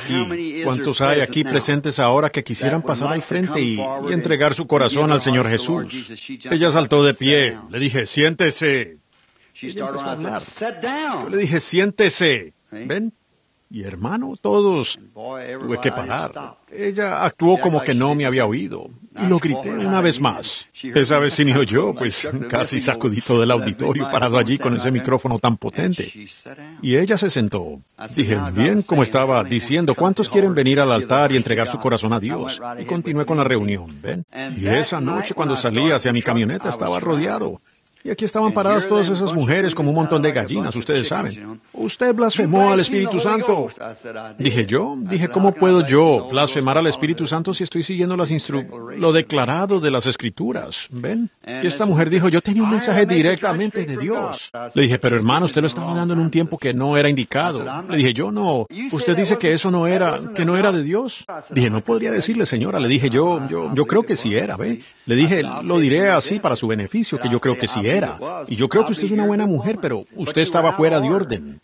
hay aquí presentes ahora que quisieran pasar al frente y entregar su corazón al Señor Jesús? Ella saltó de pie. Le dije, siéntese. Ella empezó a hablar. Yo le dije, siéntese. ¿Ven? Y hermano, todos tuve que parar. Ella actuó como que no me había oído. Y lo grité una vez más. Esa vez sí ni oyó, pues casi sacudí todo el auditorio parado allí con ese micrófono tan potente. Y ella se sentó. Dije, bien, como estaba diciendo, ¿cuántos quieren venir al altar y entregar su corazón a Dios? Y continué con la reunión, ¿ven? Y esa noche cuando salí hacia mi camioneta estaba rodeado. Y aquí estaban paradas todas esas mujeres como un montón de gallinas, ustedes saben. Usted blasfemó al Espíritu Santo. Dije, ¿cómo puedo yo blasfemar al Espíritu Santo si estoy siguiendo lo declarado de las Escrituras? ¿Ven? Y esta mujer dijo, yo tenía un mensaje directamente de Dios. Le dije, pero hermano, usted lo estaba dando en un tiempo que no era indicado. Le dije, yo no. Usted dice que eso no era de Dios. Dije, no podría decirle, señora. Le dije, yo creo que sí era, ¿ve? Le dije, lo diré así para su beneficio, que yo creo que sí era. Y yo creo que usted es una buena mujer, pero usted estaba fuera de orden.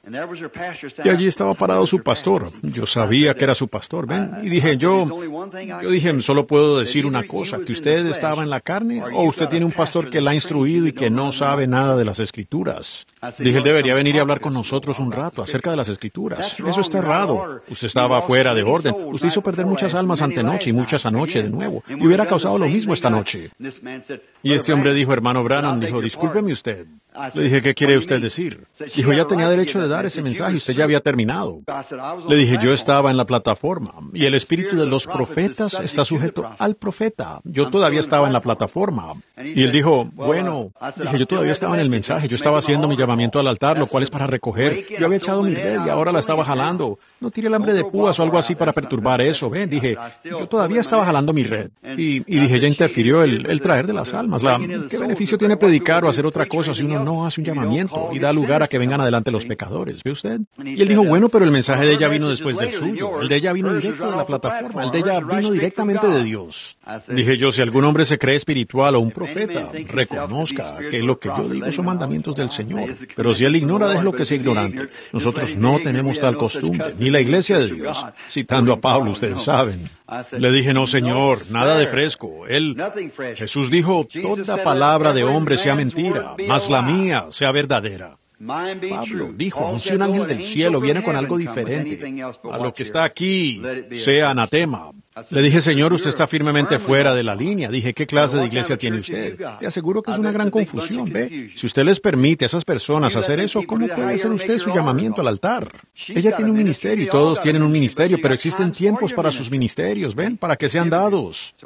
Y allí estaba parado su pastor. Yo sabía que era su pastor, ¿ven? Y dije, yo dije, solo puedo decir una cosa, que usted estaba en la carne o usted tiene un pastor que la ha instruido y que no sabe nada de las Escrituras. Dije, él debería venir y hablar con nosotros un rato acerca de las Escrituras. Eso está errado. Usted estaba fuera de orden. Usted hizo perder muchas almas antenoche y muchas anoche de nuevo. Y hubiera causado lo mismo esta noche. Y este hombre dijo, hermano Branham, dijo, discúlpeme usted. Le dije, ¿qué quiere usted decir? Dijo, ya tenía derecho de dar ese mensaje, usted ya había terminado. Le dije, yo estaba en la plataforma y el espíritu de los profetas está sujeto al profeta. Yo todavía estaba en la plataforma. Y él dijo, bueno, dije, yo todavía estaba en el mensaje, yo estaba haciendo mi llamamiento al altar, lo cual es para recoger. Yo había echado mi red y ahora la estaba jalando. No tiré el hambre de púas o algo así para perturbar eso, ¿ven? Dije, yo todavía estaba jalando mi red. Y dije, ya interfirió el traer de las almas. ¿Qué beneficio tiene predicar o hacer otra cosa si uno no hace un llamamiento y da lugar a que vengan adelante los pecadores? ¿Ve usted? Y él dijo, bueno, pero el mensaje de ella vino después del suyo. El de ella vino directo de la plataforma. El de ella vino directamente de Dios. Dije yo, si algún hombre se cree espiritual o un profeta, reconozca que lo que yo digo son mandamientos del Señor. Pero si él ignora, déjelo que sea ignorante. Nosotros no tenemos tal costumbre, ni la iglesia de Dios. Citando a Pablo, ustedes saben. Le dije, no, Señor, nada de fresco. Jesús dijo, toda palabra de hombre sea mentira, mas la mía sea verdadera. Pablo dijo, aun si un ángel del cielo viene con algo diferente a lo que está aquí, sea anatema. Le dije, Señor, usted está firmemente fuera de la línea. Dije, ¿qué clase de iglesia tiene usted? Le aseguro que es una gran confusión, ¿ve? Si usted les permite a esas personas hacer eso, ¿cómo puede hacer usted su llamamiento al altar? Ella tiene un ministerio y todos tienen un ministerio, pero existen tiempos para sus ministerios, ¿ven? Para que sean dados.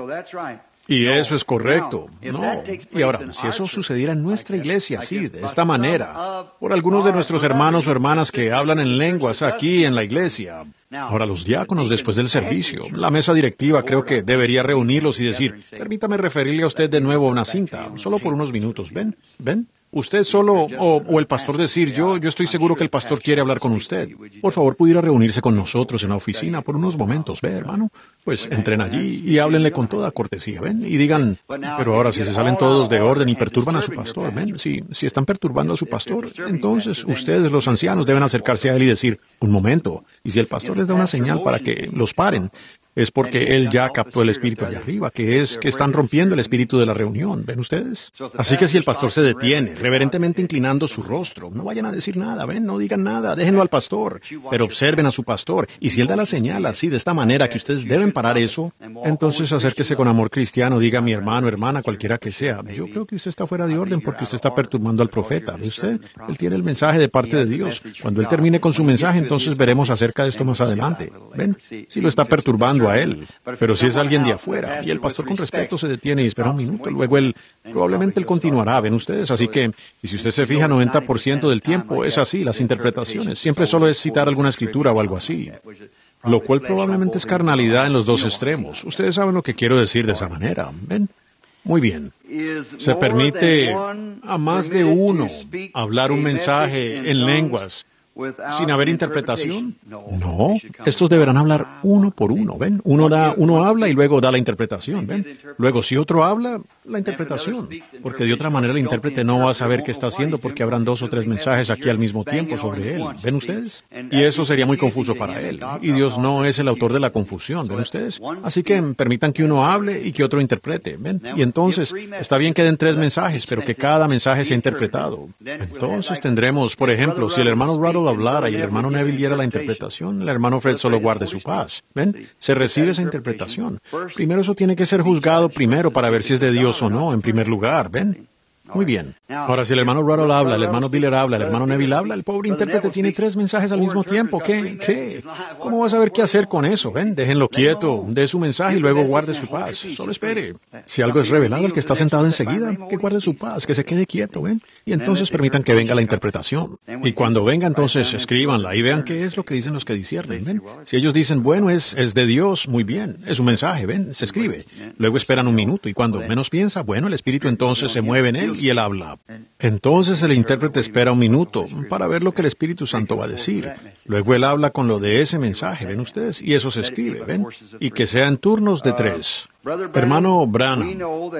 Y eso es correcto. No. Y ahora, si eso sucediera en nuestra iglesia, así, de esta manera, por algunos de nuestros hermanos o hermanas que hablan en lenguas aquí en la iglesia, ahora los diáconos después del servicio, la mesa directiva creo que debería reunirlos y decir, permítame referirle a usted de nuevo a una cinta, solo por unos minutos, ¿ven? Usted solo, o el pastor decir, yo estoy seguro que el pastor quiere hablar con usted. Por favor, pudiera reunirse con nosotros en la oficina por unos momentos, ¿ve, hermano? Pues entren allí y háblenle con toda cortesía, ¿ven? Y digan, pero ahora si se salen todos de orden y perturban a su pastor, ¿ven? Si están perturbando a su pastor, entonces ustedes, los ancianos, deben acercarse a él y decir, un momento, y si el pastor les da una señal para que los paren, es porque él ya captó el espíritu allá arriba, que están rompiendo el espíritu de la reunión, ¿ven ustedes? Así que si el pastor se detiene, reverentemente inclinando su rostro, no vayan a decir nada, ¿ven? No digan nada, déjenlo al pastor, pero observen a su pastor, y si él da la señal así, de esta manera, que ustedes deben parar eso, entonces acérquese con amor cristiano, diga mi hermano, hermana, cualquiera que sea, yo creo que usted está fuera de orden porque usted está perturbando al profeta, ¿ve usted? Él tiene el mensaje de parte de Dios. Cuando él termine con su mensaje, entonces veremos acerca de esto más adelante, ¿ven? Si lo está perturbando a él. Pero si es alguien de afuera, y el pastor con respeto se detiene y espera un minuto, luego probablemente él continuará, ven ustedes, así que, y si usted se fija, 90% del tiempo es así, las interpretaciones, siempre solo es citar alguna escritura o algo así, lo cual probablemente es carnalidad en los dos extremos. Ustedes saben lo que quiero decir de esa manera, ¿ven? Muy bien. ¿Se permite a más de uno hablar un mensaje en lenguas sin haber interpretación? No, estos deberán hablar uno por uno, ¿ven? Uno habla y luego da la interpretación, ¿ven? Luego, si otro habla, la interpretación, porque de otra manera el intérprete no va a saber qué está haciendo porque habrán 2 o 3 mensajes aquí al mismo tiempo sobre él, ¿ven ustedes? Y eso sería muy confuso para él, y Dios no es el autor de la confusión, ¿ven ustedes? Así que permitan que uno hable y que otro interprete, ¿ven? Y entonces, está bien que den 3 mensajes, pero que cada mensaje sea interpretado. Entonces tendremos, por ejemplo, si el hermano Ruddle hablara y el hermano Neville diera la interpretación, el hermano Fred solo guarde su paz. ¿Ven? Se recibe esa interpretación. Primero eso tiene que ser juzgado primero para ver si es de Dios o no, en primer lugar. ¿Ven? Muy bien. Ahora, si el hermano Ruddle habla, el hermano Biller habla, el hermano Neville habla, el pobre intérprete tiene 3 mensajes al mismo tiempo. ¿Qué? ¿Cómo va a saber qué hacer con eso? ¿Ven? Déjenlo quieto, dé su mensaje y luego guarde su paz. Solo espere. Si algo es revelado al que está sentado enseguida, que guarde su paz, que se quede quieto, ¿ven? Y entonces permitan que venga la interpretación. Y cuando venga, entonces escríbanla y vean qué es lo que dicen los que disciernen, ¿ven? Si ellos dicen, bueno, es de Dios, muy bien, es un mensaje, ¿ven? Se escribe. Luego esperan un minuto y cuando menos piensa, bueno, el Espíritu entonces se mueve en él y él habla. Entonces el intérprete espera un minuto para ver lo que el Espíritu Santo va a decir. Luego él habla con lo de ese mensaje, ¿ven ustedes? Y eso se escribe, ¿ven? Y que sean turnos de 3. Hermano Branham,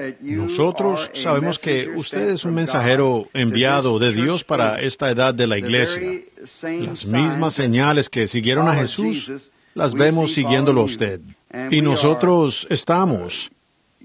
nosotros sabemos que usted es un mensajero enviado de Dios para esta edad de la iglesia. Las mismas señales que siguieron a Jesús, las vemos siguiéndolo a usted. Y nosotros estamos.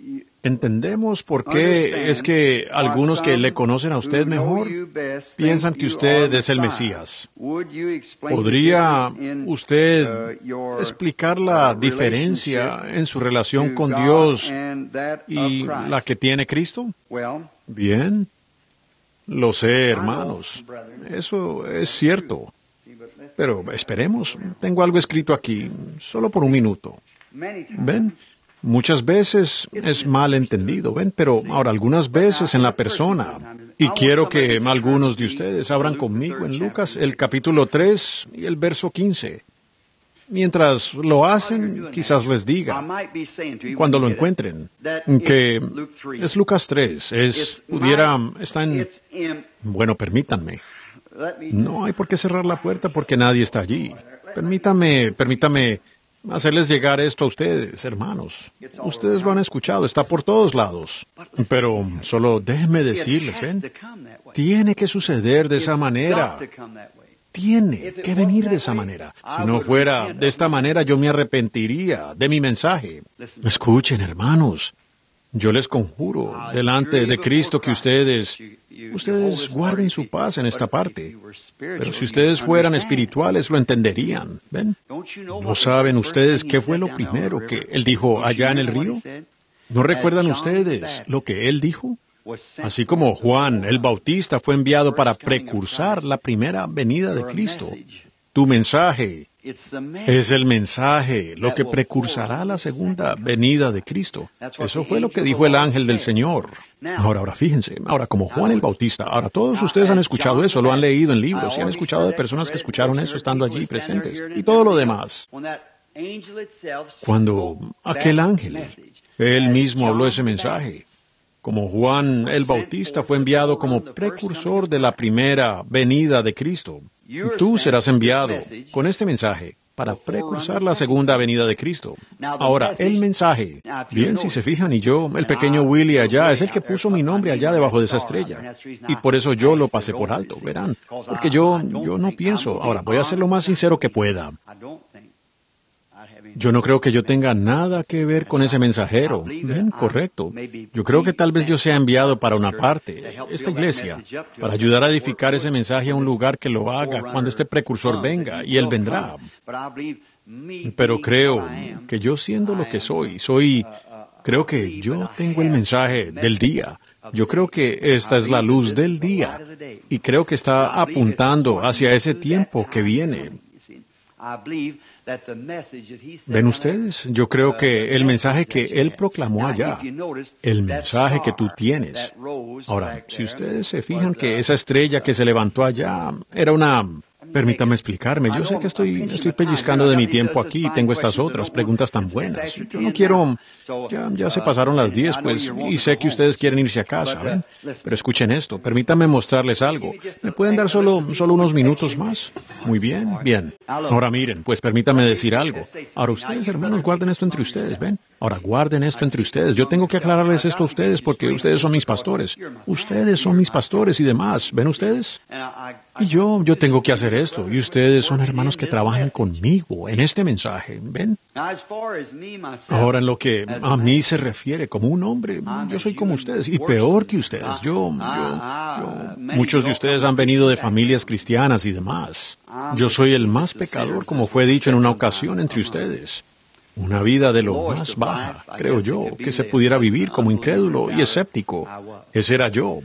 Entendemos por qué es que algunos que le conocen a usted mejor piensan que usted es el Mesías. ¿Podría usted explicar la diferencia en su relación con Dios y la que tiene Cristo? Bien, lo sé, hermanos. Eso es cierto. Pero esperemos, tengo algo escrito aquí, solo por un minuto. ¿Ven? Muchas veces es mal entendido, ¿ven? Pero ahora algunas veces en la persona. Y quiero que algunos de ustedes abran conmigo en Lucas el capítulo 3 y el verso 15. Mientras lo hacen, quizás les diga, cuando lo encuentren, que es Lucas 3, está en... Bueno, permítanme. No hay por qué cerrar la puerta porque nadie está allí. Permítame hacerles llegar esto a ustedes, hermanos. Ustedes lo han escuchado, está por todos lados. Pero solo déjenme decirles, ¿ven? Tiene que suceder de esa manera. Tiene que venir de esa manera. Si no fuera de esta manera, yo me arrepentiría de mi mensaje. Escuchen, hermanos. Yo les conjuro delante de Cristo que ustedes guarden su paz en esta parte. Pero si ustedes fueran espirituales, lo entenderían. ¿Ven? ¿No saben ustedes qué fue lo primero que Él dijo allá en el río? ¿No recuerdan ustedes lo que Él dijo? Así como Juan el Bautista fue enviado para precursar la primera venida de Cristo. Tu mensaje es el mensaje, lo que precursará la segunda venida de Cristo. Eso fue lo que dijo el ángel del Señor. Ahora fíjense, como Juan el Bautista, ahora todos ustedes han escuchado eso, lo han leído en libros y han escuchado de personas que escucharon eso estando allí presentes y todo lo demás. Cuando aquel ángel, él mismo habló ese mensaje, como Juan el Bautista fue enviado como precursor de la primera venida de Cristo, tú serás enviado con este mensaje para precursar la segunda venida de Cristo. Ahora, el mensaje, bien, si se fijan, y yo, el pequeño Willie allá, es el que puso mi nombre allá debajo de esa estrella. Y por eso yo lo pasé por alto, verán. Porque yo no pienso, ahora, voy a ser lo más sincero que pueda. Yo no creo que yo tenga nada que ver con ese mensajero. ¿Ven? Correcto. Yo creo que tal vez yo sea enviado para una parte, esta iglesia, para ayudar a edificar ese mensaje a un lugar que lo haga cuando este precursor venga, y él vendrá. Pero creo que yo siendo lo que creo que yo tengo el mensaje del día. Yo creo que esta es la luz del día, y creo que está apuntando hacia ese tiempo que viene. ¿Ven ustedes? Yo creo que el mensaje que él proclamó allá, el mensaje que tú tienes. Ahora, si ustedes se fijan que esa estrella que se levantó allá era una... Permítame explicarme. Yo sé que estoy pellizcando de mi tiempo aquí y tengo estas otras preguntas tan buenas. Yo no quiero... Ya se pasaron las 10, pues, y sé que ustedes quieren irse a casa, ¿ven? Pero escuchen esto. Permítanme mostrarles algo. ¿Me pueden dar solo unos minutos más? Muy bien, bien. Ahora miren, pues permítanme decir algo. Ahora ustedes, hermanos, guarden esto entre ustedes, ¿ven? Ahora guarden esto entre ustedes. Yo tengo que aclararles esto a ustedes porque ustedes son mis pastores. Ustedes son mis pastores y demás. ¿Ven ustedes? Y yo tengo que hacer esto. Y ustedes son hermanos que trabajan conmigo en este mensaje. ¿Ven? Ahora, en lo que a mí se refiere como un hombre, yo soy como ustedes y peor que ustedes. Muchos de ustedes han venido de familias cristianas y demás. Yo soy el más pecador, como fue dicho en una ocasión entre ustedes. Una vida de lo más baja, creo yo, que se pudiera vivir como incrédulo y escéptico. Ese era yo.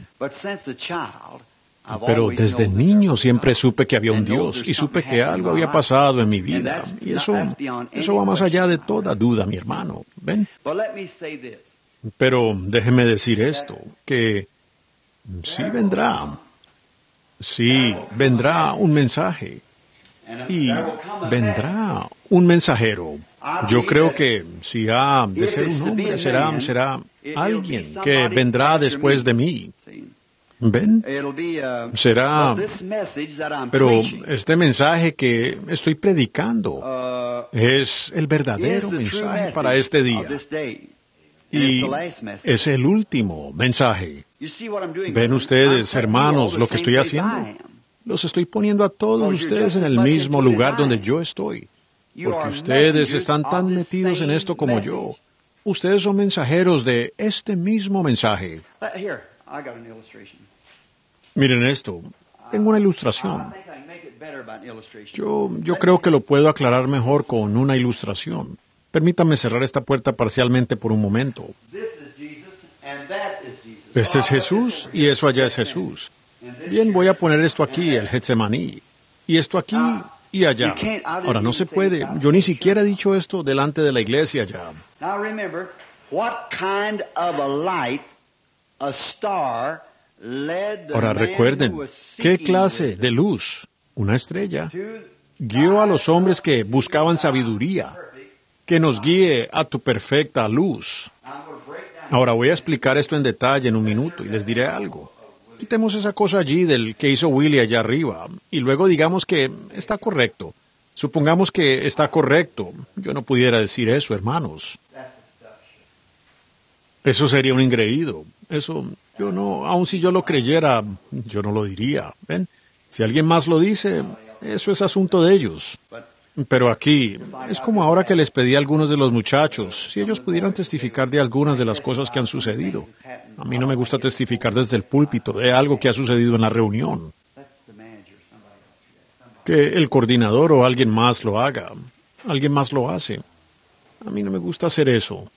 Pero desde niño siempre supe que había un Dios y supe que algo había pasado en mi vida. Y eso va más allá de toda duda, mi hermano. ¿Ven? Pero déjeme decir esto, que sí vendrá un mensaje y vendrá un mensajero. Yo creo que si ha de ser un hombre, será alguien que vendrá después de mí. ¿Ven? Será... Pero este mensaje que estoy predicando es el verdadero mensaje para este día. Y es el último mensaje. ¿Ven ustedes, hermanos, lo que estoy haciendo? Los estoy poniendo a todos ustedes en el mismo lugar donde yo estoy. Porque ustedes están tan metidos en esto como yo. ustedes son mensajeros de este mismo mensaje. Here, I got an illustration. Miren esto, tengo una I ilustración. think I can make it better by an illustration. Yo creo que lo puedo aclarar mejor con una ilustración. Permítanme cerrar esta puerta parcialmente por un momento. This is Jesus, and that is Jesus. Este es Jesús y eso allá es Jesús. Bien, voy a poner esto aquí, el Getsemaní, y esto aquí y allá. Ahora, no se puede. Yo ni siquiera he dicho esto delante de la iglesia ya. Now remember, what kind of a light, a star, led the Ahora man recuerden, who was ¿qué seeking clase wisdom de luz? Una estrella. to Guió a los hombres que buscaban sabiduría, que nos guíe a tu perfecta luz. I'm going to break down. Ahora voy a explicar esto en detalle en un minuto y les diré algo. Quitemos esa cosa allí del que hizo Willie allá arriba y luego digamos que está correcto. Supongamos que está correcto. Yo no pudiera decir eso, hermanos. Eso sería un engreído. Eso, yo no, aun si yo lo creyera, yo no lo diría. ¿Ven? Si alguien más lo dice, eso es asunto de ellos. Pero aquí, es como ahora que les pedí a algunos de los muchachos, si ellos pudieran testificar de algunas de las cosas que han sucedido. A mí no me gusta testificar desde el púlpito de algo que ha sucedido en la reunión. Let the manager, somebody else do that. Que el coordinador o alguien más lo haga. Alguien más lo hace. A mí no me gusta hacer eso.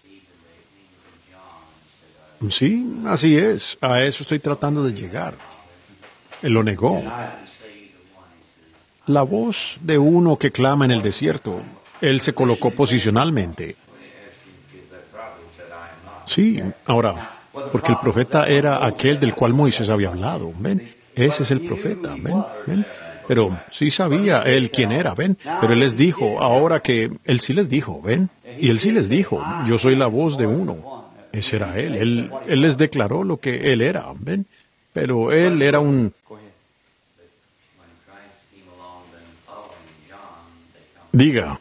Sí, así es. A eso estoy tratando de llegar. Él lo negó. La voz de uno que clama en el desierto. Él se colocó posicionalmente. Sí, ahora, porque el profeta era aquel del cual Moisés había hablado. ¿Ven? Ese es el profeta. ¿Ven? ¿Ven? Pero sí sabía él quién era. ¿Ven? Pero él les dijo, ahora que él sí les dijo. ¿Ven? Y él sí les dijo, yo soy la voz de uno. Ese era él. Él les declaró lo que él era. ¿Ven? Pero él era un... Go ahead. When Christ came along, then following John, they come Diga.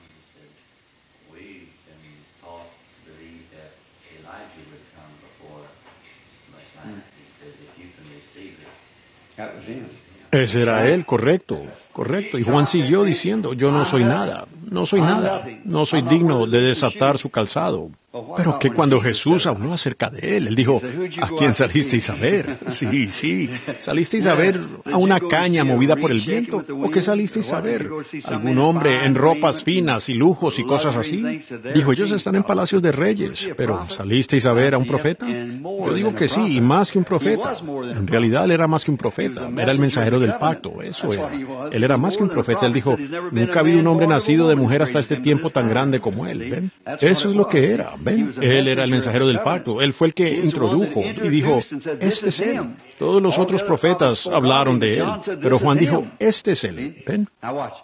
and we've been taught to believe that Elijah would come before Messiah. He says, if you can receive it. That was him. Ese era él, correcto, correcto. Y Juan siguió diciendo, yo no soy nada, no soy nada, no soy digno de desatar su calzado. Pero que cuando Jesús habló acerca de él dijo, ¿a quién salisteis a ver? Sí, sí, ¿salisteis a ver a una caña movida por el viento? ¿O qué salisteis a ver? ¿Algún hombre en ropas finas y lujos y cosas así? Dijo, ellos están en palacios de reyes, pero ¿salisteis a ver a un profeta? Yo digo que sí, y más que un profeta. En realidad él era más que un profeta, era el mensajero del pacto, eso era. Él era más que un profeta, él dijo, nunca ha habido un hombre nacido de mujer hasta este tiempo tan grande como él, ¿ven? Eso es lo que era, ¿ven? Él era el mensajero del pacto, él fue el que introdujo y dijo, este es él. Todos los otros profetas hablaron de él, pero Juan dijo, este es él, ¿ven? Now watch.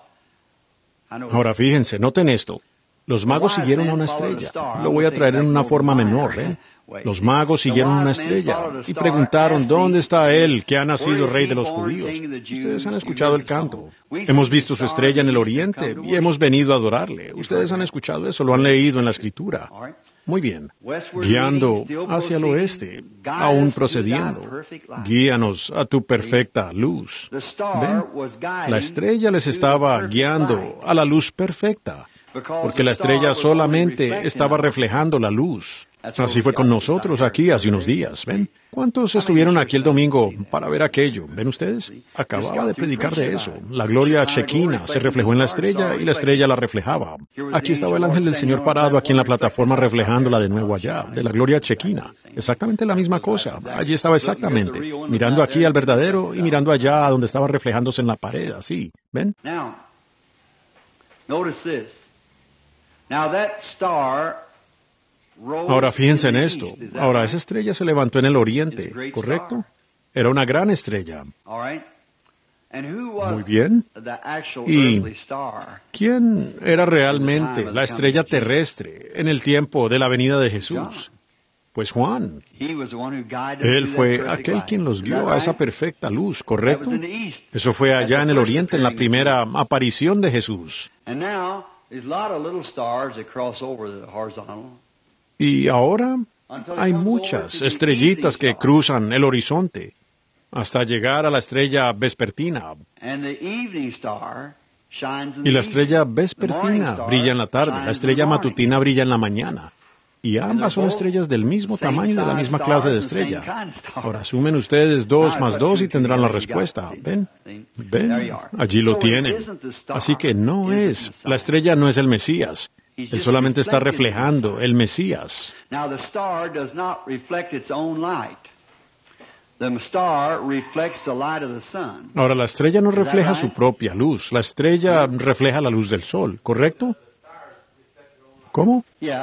I know. Ahora fíjense, noten esto. Los magos siguieron a una estrella. Lo voy a traer en una forma menor, ¿ven? Los magos siguieron una estrella y preguntaron, ¿dónde está él que ha nacido rey de los judíos? Ustedes han escuchado el canto. Hemos visto su estrella en el oriente y hemos venido a adorarle. Ustedes han escuchado eso, lo han leído en la escritura. Muy bien. Guiando hacia el oeste, aún procediendo. Guíanos a tu perfecta luz. ¿Ven? La estrella les estaba guiando a la luz perfecta, porque la estrella solamente estaba reflejando la luz. Así fue con nosotros aquí hace unos días, ¿ven? ¿Cuántos estuvieron aquí el domingo para ver aquello? ¿Ven ustedes? Acababa de predicar de eso. La gloria Shekinah se reflejó en la estrella y la estrella la reflejaba. Aquí estaba el ángel del Señor parado aquí en la plataforma reflejándola de nuevo allá, de la gloria Shekinah. Exactamente la misma cosa. Allí estaba exactamente, mirando aquí al verdadero y mirando allá a donde estaba reflejándose en la pared, así. ¿Ven? Now, notice this. Now that star rose Ahora fíjense en in the esto. east. Is that Ahora right? esa estrella se levantó en el oriente, ¿correcto? Era una gran estrella. All right. And who was Muy bien. the actual Y- earthly star? ¿Quién era realmente la estrella terrestre en el tiempo de la venida de Jesús? Pues Juan. He was the one who guided Él through fue that perfect aquel light. quien los Is guió that a esa right? perfecta luz, That ¿correcto? was in the east. Eso fue allá That's en the el first oriente, en la appearing of primera Jesus. aparición de Jesús. And now there's a lot of little stars that cross over the horizontal. Y ahora hay muchas estrellitas que cruzan el horizonte hasta llegar a la estrella vespertina. And the evening star shines in Y the la estrella evening. The morning vespertina star brilla en la tarde, shines la in estrella the morning. matutina brilla en la mañana. Y ambas son estrellas del mismo tamaño y de la misma clase de estrella. Ahora sumen ustedes 2 más 2 y tendrán la respuesta. ¿Ven? ¿Ven? Allí lo tienen. Así que la estrella no es el Mesías. Él solamente está reflejando el Mesías. Now the star does not reflect its own light. The star reflects the light of the sun. Ahora, la estrella no refleja su propia luz. La estrella refleja la luz del sol, ¿correcto? ¿Cómo?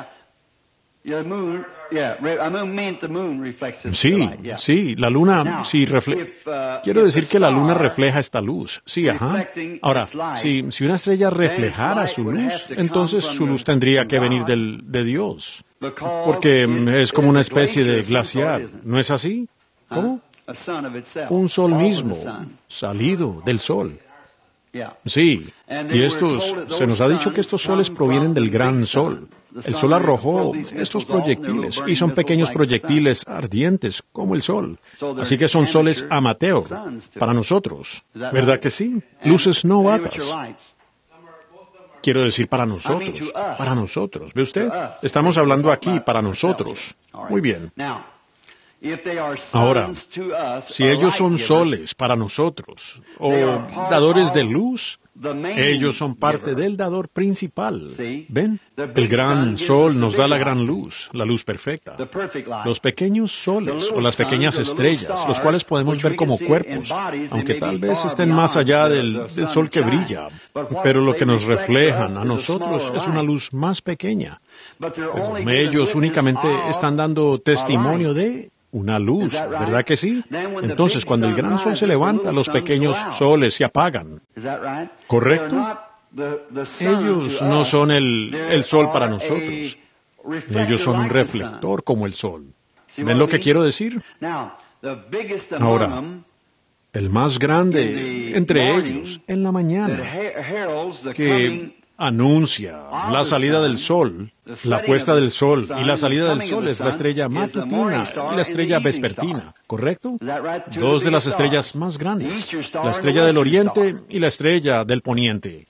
Sí, la luna sí refleja. Quiero decir que la luna refleja esta luz. Sí, ajá. Ahora, si una estrella reflejara su luz, entonces su luz tendría que venir de Dios. Porque es como una especie de glaciar, ¿no es así? ¿Cómo? Un sol mismo, salido del sol. Sí, y se nos ha dicho que estos soles provienen del gran sol. El sol arrojó estos proyectiles, y son pequeños proyectiles ardientes, como el sol. Así que son soles amateur, para nosotros. ¿Verdad que sí? Luces novatas. Quiero decir para nosotros. ¿Ve usted? Estamos hablando aquí para nosotros. Muy bien. Ahora, si ellos son soles para nosotros, o dadores de luz, ellos son parte del dador principal. ¿Ven? El gran sol nos da la gran luz, la luz perfecta. Los pequeños soles o las pequeñas estrellas, los cuales podemos ver como cuerpos, aunque tal vez estén más allá del sol que brilla, pero lo que nos reflejan a nosotros es una luz más pequeña. Pero ellos únicamente están dando testimonio de una luz, ¿verdad que sí? Entonces, cuando el gran sol se levanta, los pequeños soles se apagan. ¿Correcto? Ellos no son el sol para nosotros. Ellos son un reflector como el sol. ¿Ven lo que quiero decir? Ahora, el más grande entre ellos, en la mañana, que anuncia la salida del sol, la puesta del sol, y la salida del sol es la estrella matutina y la estrella vespertina, ¿correcto? Dos de las estrellas más grandes, la estrella del oriente y la estrella del poniente.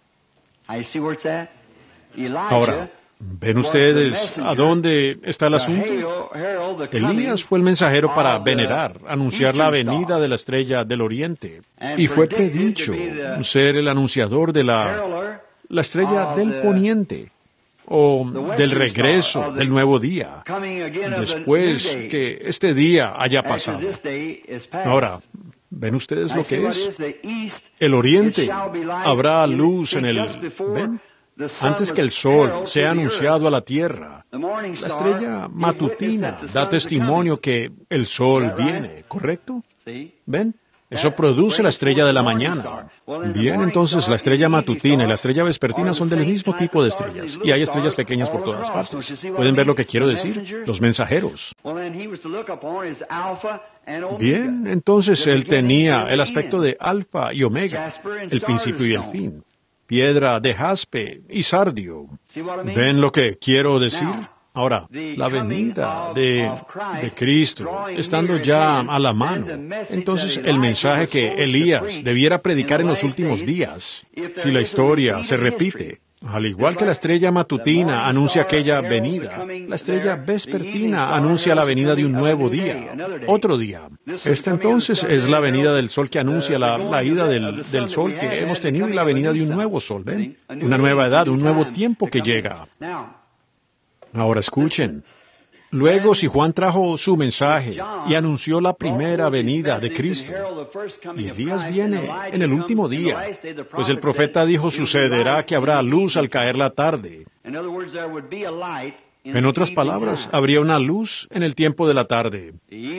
Ahora, ¿ven ustedes a dónde está el asunto? Elías fue el mensajero para venerar, anunciar la venida de la estrella del oriente, y fue predicho ser el anunciador de la estrella del poniente, o del regreso del nuevo día, después que este día haya pasado. Ahora, ¿ven ustedes lo que es? El oriente habrá luz en el... ¿Ven? Antes que el sol sea anunciado a la tierra, la estrella matutina da testimonio que el sol viene, ¿correcto? ¿Ven? Eso produce la estrella de la mañana. Bien, entonces la estrella matutina y la estrella vespertina son del mismo tipo de estrellas, y hay estrellas pequeñas por todas partes. ¿Pueden ver lo que quiero decir? Los mensajeros. Bien, entonces él tenía el aspecto de Alfa y Omega, el principio y el fin, piedra de jaspe y sardio. ¿Ven lo que quiero decir? Ahora, la venida de Cristo, estando ya a la mano, entonces el mensaje que Elías debiera predicar en los últimos días, si la historia se repite, al igual que la estrella matutina anuncia aquella venida, la estrella vespertina anuncia la venida de un nuevo día, otro día. Esta entonces es la venida del sol que anuncia la ida del sol que hemos tenido y la venida de un nuevo sol, ¿ven? Una nueva edad, un nuevo tiempo que llega. Ahora escuchen. Luego, si Juan trajo su mensaje y anunció la primera venida de Cristo, y Elías viene en el último día, pues el profeta dijo, sucederá que habrá luz al caer la tarde. En otras palabras, habría una luz en el tiempo de la tarde.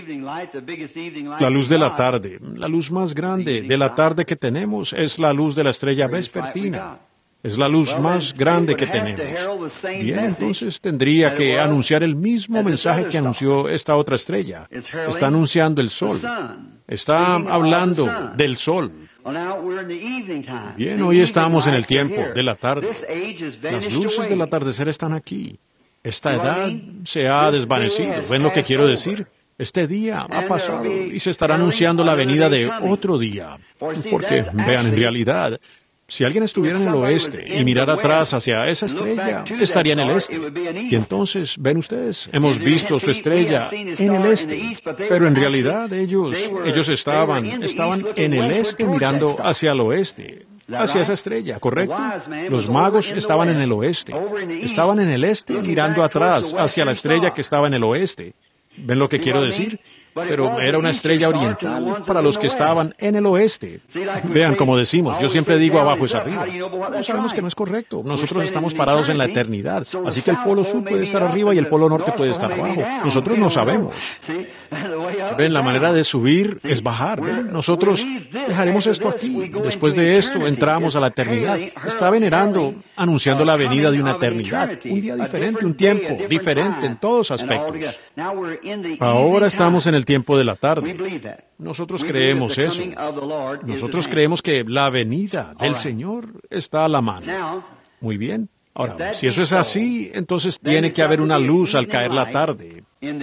La luz de la tarde, la luz más grande de la tarde que tenemos, es la luz de la estrella vespertina. Es la luz más grande que tenemos. Bien, entonces tendría que anunciar el mismo mensaje que anunció esta otra estrella. Está anunciando el sol. Está hablando del sol. Bien, hoy estamos en el tiempo de la tarde. Las luces del atardecer están aquí. Esta edad se ha desvanecido. ¿Ven lo que quiero decir? Este día ha pasado y se estará anunciando la venida de otro día. Porque, vean, en realidad, Si alguien estuviera en el oeste y mirara atrás hacia esa estrella, estaría en el este. Y entonces, ven ustedes, hemos visto su estrella en el este. Pero en realidad ellos estaban en el este mirando hacia el oeste, hacia esa estrella, ¿correcto? Los magos estaban en el oeste. Estaban en el este mirando atrás hacia la estrella que estaba en el oeste. ¿Ven lo que quiero decir? Pero era una estrella oriental para los que estaban en el oeste. Vean, como decimos, yo siempre digo abajo es arriba. No sabemos que no es correcto. Nosotros estamos parados en la eternidad. Así que el polo sur puede estar arriba y el polo norte puede estar abajo. Nosotros no sabemos. Ven, la manera de subir es bajar. ¿Ven? Nosotros dejaremos esto aquí. Después de esto entramos a la eternidad. Está venerando, anunciando la venida de una eternidad. Un día diferente, un tiempo diferente en todos aspectos. Ahora estamos en el tiempo de la tarde. Nosotros creemos eso. Nosotros creemos que la venida del Señor está a la mano. Muy bien. Ahora, si eso es así, entonces tiene que haber una luz al caer la tarde.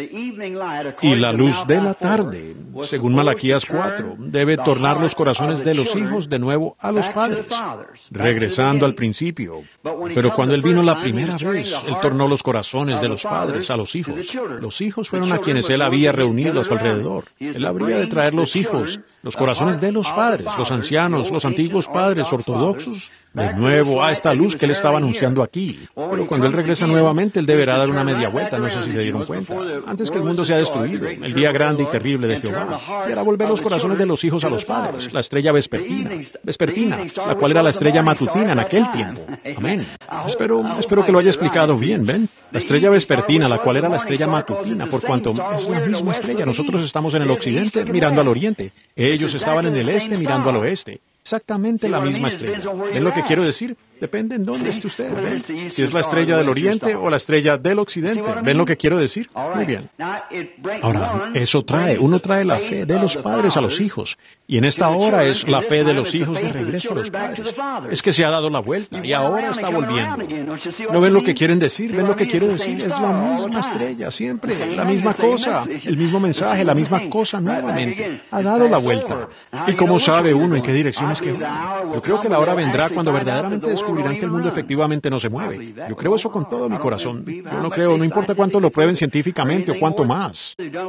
Y la luz de la tarde, según Malaquías 4, debe tornar los corazones de los hijos de nuevo a los padres, regresando al principio. Pero cuando Él vino la primera vez, Él tornó los corazones de los padres a los hijos. Los hijos fueron a quienes Él había reunido a su alrededor. Él habría de traer los hijos, los corazones de los padres, los ancianos, los antiguos padres ortodoxos, de nuevo a esta luz que Él estaba anunciando aquí. Pero cuando Él regresa nuevamente, Él deberá dar una media vuelta, no sé si se dieron cuenta. Antes que el mundo sea destruido, el día grande y terrible de Jehová, y hará volver los corazones de los hijos a los padres, la estrella vespertina, la cual era la estrella matutina en aquel tiempo. Amén. Espero que lo haya explicado bien, ¿ven? La estrella vespertina, la cual era la estrella matutina, por cuanto es la misma estrella. Nosotros estamos en el occidente mirando al oriente. Ellos estaban en el este mirando al oeste. Exactamente la misma estrella. ¿Ven lo que quiero decir? Depende en dónde esté usted. ¿Ven? Si es la estrella del oriente o la estrella del occidente. ¿Ven lo que quiero decir? Muy bien. Ahora, uno trae la fe de los padres a los hijos. Y en esta hora es la fe de los hijos de regreso a los padres. Es que se ha dado la vuelta y ahora está volviendo. ¿No ven lo que quieren decir? ¿Ven lo que quiero decir? Es la misma estrella, siempre. La misma cosa. El mismo mensaje, la misma cosa nuevamente. Ha dado la vuelta. ¿Y cómo sabe uno en qué dirección es que va? Yo creo que la hora vendrá cuando verdaderamente descubrirán que el mundo efectivamente no se mueve. Yo creo eso con todo mi corazón. Yo no creo, no importa cuánto lo prueben científicamente o cuánto más.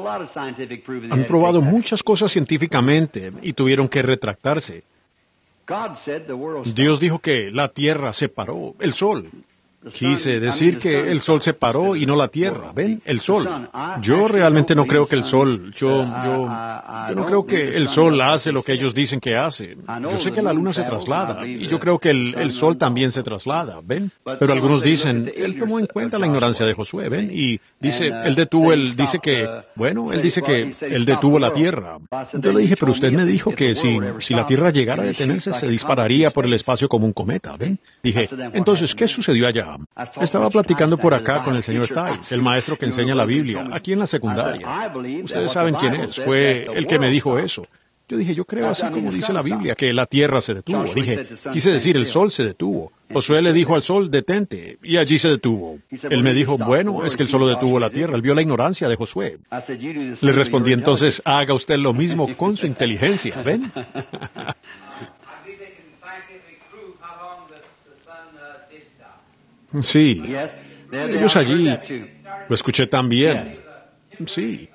Han probado muchas cosas científicamente y tuvieron que retractarse. Dios dijo que la tierra se paró, el sol. Quise decir que el sol se paró y no la tierra. ¿Ven? El sol. Yo realmente no creo que el sol, yo no creo que el sol hace lo que ellos dicen que hace. Yo sé que la luna se traslada y yo creo que el sol también se traslada. ¿Ven? Pero algunos dicen, él tomó en cuenta la ignorancia de Josué. ¿Ven? Y dice, él dice que él detuvo la tierra. Yo le dije, pero usted me dijo que si la tierra llegara a detenerse, se dispararía por el espacio como un cometa. ¿Ven? Dije, entonces, ¿qué sucedió allá? Estaba platicando por acá con el señor Tice, el maestro que enseña la Biblia, aquí en la secundaria. Ustedes saben quién es, fue el que me dijo eso. Yo dije, yo creo así como dice la Biblia, que la tierra se detuvo. Dije, quise decir, el sol se detuvo. Josué le dijo al sol, detente, y allí se detuvo. Él me dijo, bueno, es que el sol detuvo la tierra. Él vio la ignorancia de Josué. Le respondí entonces, haga usted lo mismo con su inteligencia, ¿ven? Sí, ellos allí, lo escuché también, sí.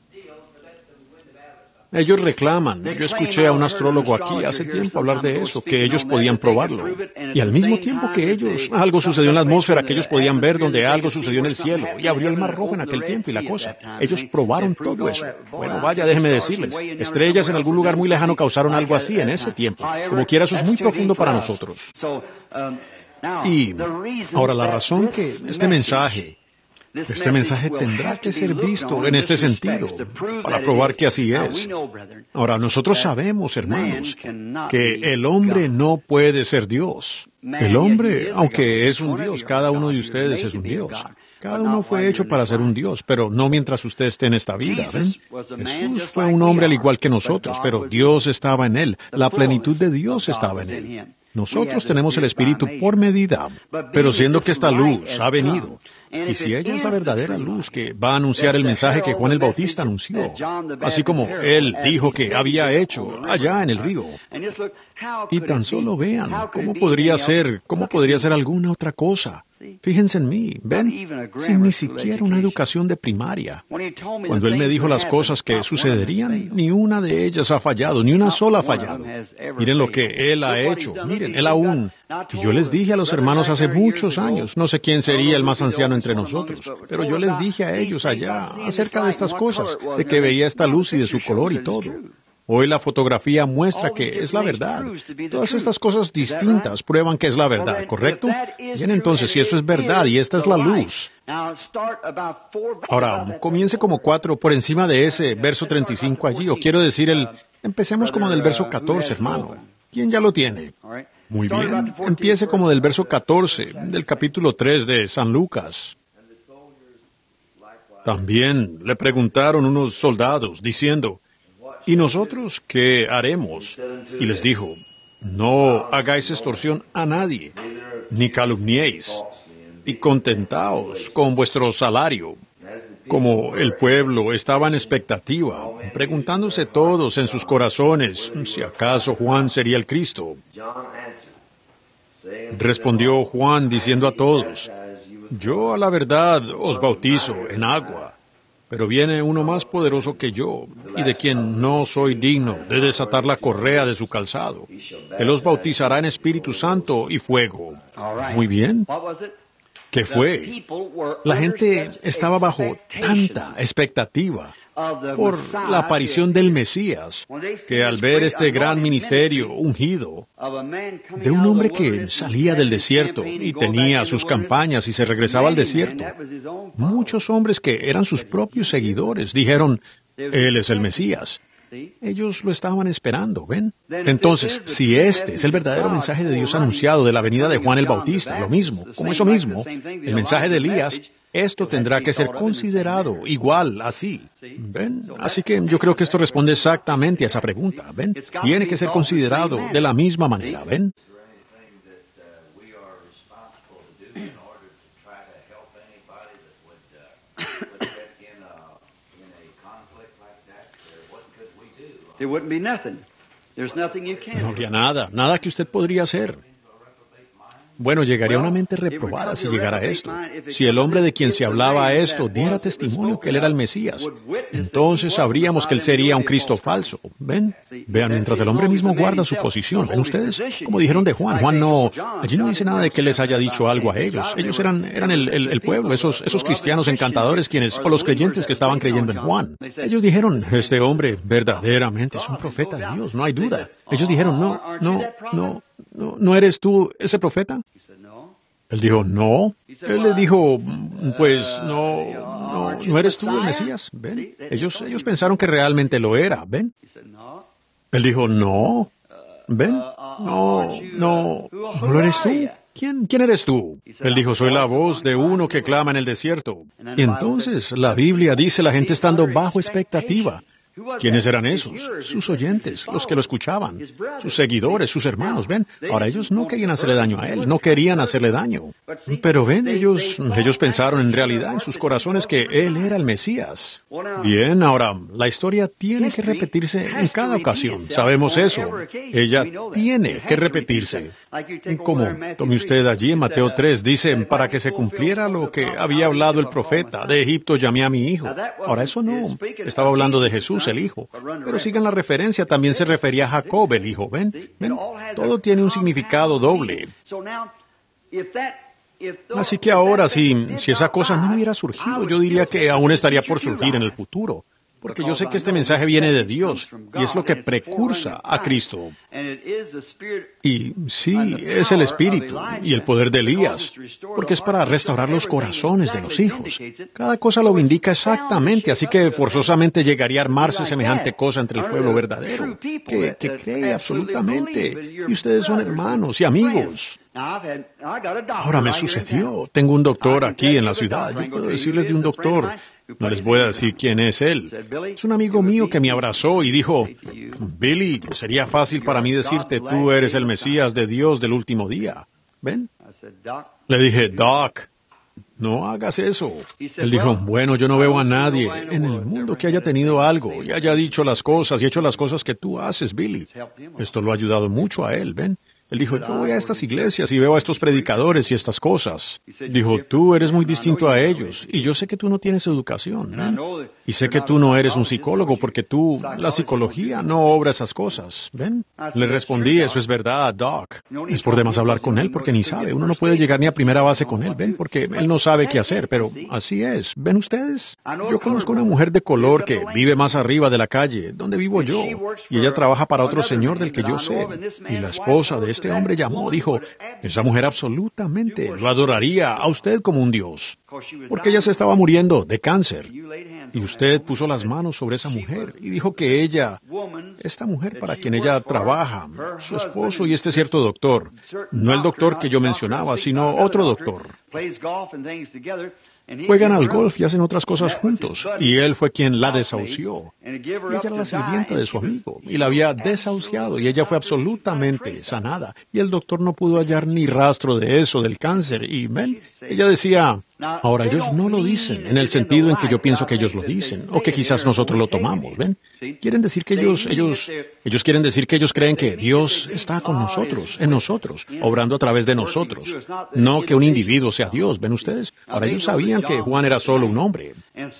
Ellos reclaman, yo escuché a un astrólogo aquí hace tiempo hablar de eso, que ellos podían probarlo. Y al mismo tiempo que ellos, algo sucedió en la atmósfera que ellos podían ver donde algo sucedió en el cielo, y abrió el mar rojo en aquel tiempo y la cosa. Ellos probaron todo eso. Bueno, vaya, déjenme decirles, estrellas en algún lugar muy lejano causaron algo así en ese tiempo. Como quiera, eso es muy profundo para nosotros. Y ahora la razón que este mensaje tendrá que ser visto en este sentido, para probar que así es. Ahora, nosotros sabemos, hermanos, que el hombre no puede ser Dios. El hombre, aunque es un Dios, cada uno de ustedes es un Dios. Cada uno fue hecho para ser un Dios, pero no mientras usted esté en esta vida, ¿ven? Jesús fue un hombre al igual que nosotros, pero Dios estaba en él. La plenitud de Dios estaba en él. Nosotros tenemos el Espíritu por medida, pero siendo que esta luz ha venido, y si ella es la verdadera luz que va a anunciar el mensaje que Juan el Bautista anunció, así como él dijo que había hecho allá en el río. Y tan solo vean, ¿cómo podría ser alguna otra cosa? Fíjense en mí, ¿ven? Sin ni siquiera una educación de primaria. Cuando él me dijo las cosas que sucederían, ni una de ellas ha fallado, ni una sola ha fallado. Miren lo que él ha hecho, miren, él aún. Y yo les dije a los hermanos hace muchos años, no sé quién sería el más anciano entre nosotros, pero yo les dije a ellos allá acerca de estas cosas, de que veía esta luz y de su color y todo. Hoy la fotografía muestra que es la verdad. Todas estas cosas distintas prueban que es la verdad, ¿correcto? Bien, entonces, si eso es verdad y esta es la luz. Ahora, comience como 4 por encima de ese verso 35 allí, o quiero decir empecemos como del verso 14, hermano. ¿Quién ya lo tiene? Muy bien, empiece como del verso 14, del capítulo 3 de San Lucas. También le preguntaron unos soldados, diciendo, ¿y nosotros qué haremos? Y les dijo, no hagáis extorsión a nadie, ni calumniéis, y contentaos con vuestro salario. Como el pueblo estaba en expectativa, preguntándose todos en sus corazones si acaso Juan sería el Cristo. Respondió Juan diciendo a todos, yo a la verdad os bautizo en agua, pero viene uno más poderoso que yo, y de quien no soy digno de desatar la correa de su calzado. Él os bautizará en Espíritu Santo y fuego. Muy bien. ¿Qué fue? La gente estaba bajo tanta expectativa por la aparición del Mesías, que al ver este gran ministerio ungido de un hombre que salía del desierto y tenía sus campañas y se regresaba al desierto, muchos hombres que eran sus propios seguidores dijeron, Él es el Mesías. Ellos lo estaban esperando, ¿ven? Entonces, si este es el verdadero mensaje de Dios anunciado de la venida de Juan el Bautista, lo mismo, como eso mismo, el mensaje de Elías, esto tendrá que ser considerado igual así. ¿Ven? Así que yo creo que esto responde exactamente a esa pregunta, ¿ven? Tiene que ser considerado de la misma manera, ¿ven? No habría nada que usted podría hacer. Bueno, llegaría una mente reprobada si llegara a esto. Si el hombre de quien se hablaba a esto diera testimonio que él era el Mesías, entonces sabríamos que él sería un Cristo falso. ¿Ven? Vean, mientras el hombre mismo guarda su posición. ¿Ven ustedes? Como dijeron de Juan. Allí no dice nada de que les haya dicho algo a ellos. Ellos eran el pueblo, esos cristianos encantadores o los creyentes que estaban creyendo en Juan. Ellos dijeron, este hombre verdaderamente es un profeta de Dios, no hay duda. Ellos dijeron, ¿no eres tú ese profeta? Él dijo, no. Él le dijo, pues, no eres tú el Mesías, ¿ven? Ellos pensaron que realmente lo era, ¿ven? Él dijo, no, ¿ven? No lo eres tú. ¿Quién eres tú? Él dijo, soy la voz de uno que clama en el desierto. Y entonces la Biblia dice la gente estando bajo expectativa. ¿Quiénes eran esos? Sus oyentes, los que lo escuchaban, sus seguidores, sus hermanos, ¿ven? Ahora ellos no querían hacerle daño a él, no querían hacerle daño. Pero ven, ellos pensaron en realidad en sus corazones que él era el Mesías. Bien, ahora, la historia tiene que repetirse en cada ocasión, sabemos eso. Ella tiene que repetirse. Como tome usted allí en Mateo 3, dice, para que se cumpliera lo que había hablado el profeta, de Egipto llamé a mi hijo. Ahora eso no, estaba hablando de Jesús, el hijo. Pero sigan la referencia, también se refería a Jacob, el hijo. ¿Ven? Todo tiene un significado doble. Así que ahora, si esa cosa no hubiera surgido, yo diría que aún estaría por surgir en el futuro. Porque yo sé que este mensaje viene de Dios y es lo que precursa a Cristo. Y sí, es el Espíritu y el poder de Elías, porque es para restaurar los corazones de los hijos. Cada cosa lo indica exactamente, así que forzosamente llegaría a armarse semejante cosa entre el pueblo verdadero, que cree absolutamente, y ustedes son hermanos y amigos. Ahora me sucedió. Tengo un doctor aquí en la ciudad. Yo puedo decirles de un doctor. No les voy a decir quién es él. Es un amigo mío que me abrazó y dijo, Billy, sería fácil para mí decirte, tú eres el Mesías de Dios del último día. ¿Ven? Le dije, Doc, no hagas eso. Él dijo, bueno, yo no veo a nadie en el mundo que haya tenido algo y haya dicho las cosas y hecho las cosas que tú haces, Billy. Esto lo ha ayudado mucho a él, ¿ven? Él dijo, yo voy a estas iglesias y veo a estos predicadores y estas cosas. Dijo, tú eres muy distinto a ellos y yo sé que tú no tienes educación, ¿ven? Y sé que tú no eres un psicólogo porque la psicología no obra esas cosas, ¿ven? Le respondí, eso es verdad, Doc. Es por demás hablar con él porque ni sabe. Uno no puede llegar ni a primera base con él, ¿ven? Porque él no sabe qué hacer, pero así es. ¿Ven ustedes? Yo conozco una mujer de color que vive más arriba de la calle, donde vivo yo, y ella trabaja para otro señor del que yo sé. Y la esposa de este hombre llamó, dijo, esa mujer absolutamente lo adoraría a usted como un dios, porque ella se estaba muriendo de cáncer. Y usted puso las manos sobre esa mujer y dijo que esta mujer para quien ella trabaja, su esposo y este cierto doctor, no el doctor que yo mencionaba, sino otro doctor, juegan al golf y hacen otras cosas juntos, y él fue quien la desahució. Y ella era la sirvienta de su amigo, y la había desahuciado, y ella fue absolutamente sanada. Y el doctor no pudo hallar ni rastro de eso, del cáncer, y ven, ella decía, ahora ellos no lo dicen, en el sentido en que yo pienso que ellos lo dicen, o que quizás nosotros lo tomamos, ¿ven? Quieren decir que ellos quieren decir que ellos creen que Dios está con nosotros, en nosotros, obrando a través de nosotros. No que un individuo sea Dios, ¿ven ustedes? Ahora ellos sabían que Juan era solo un hombre.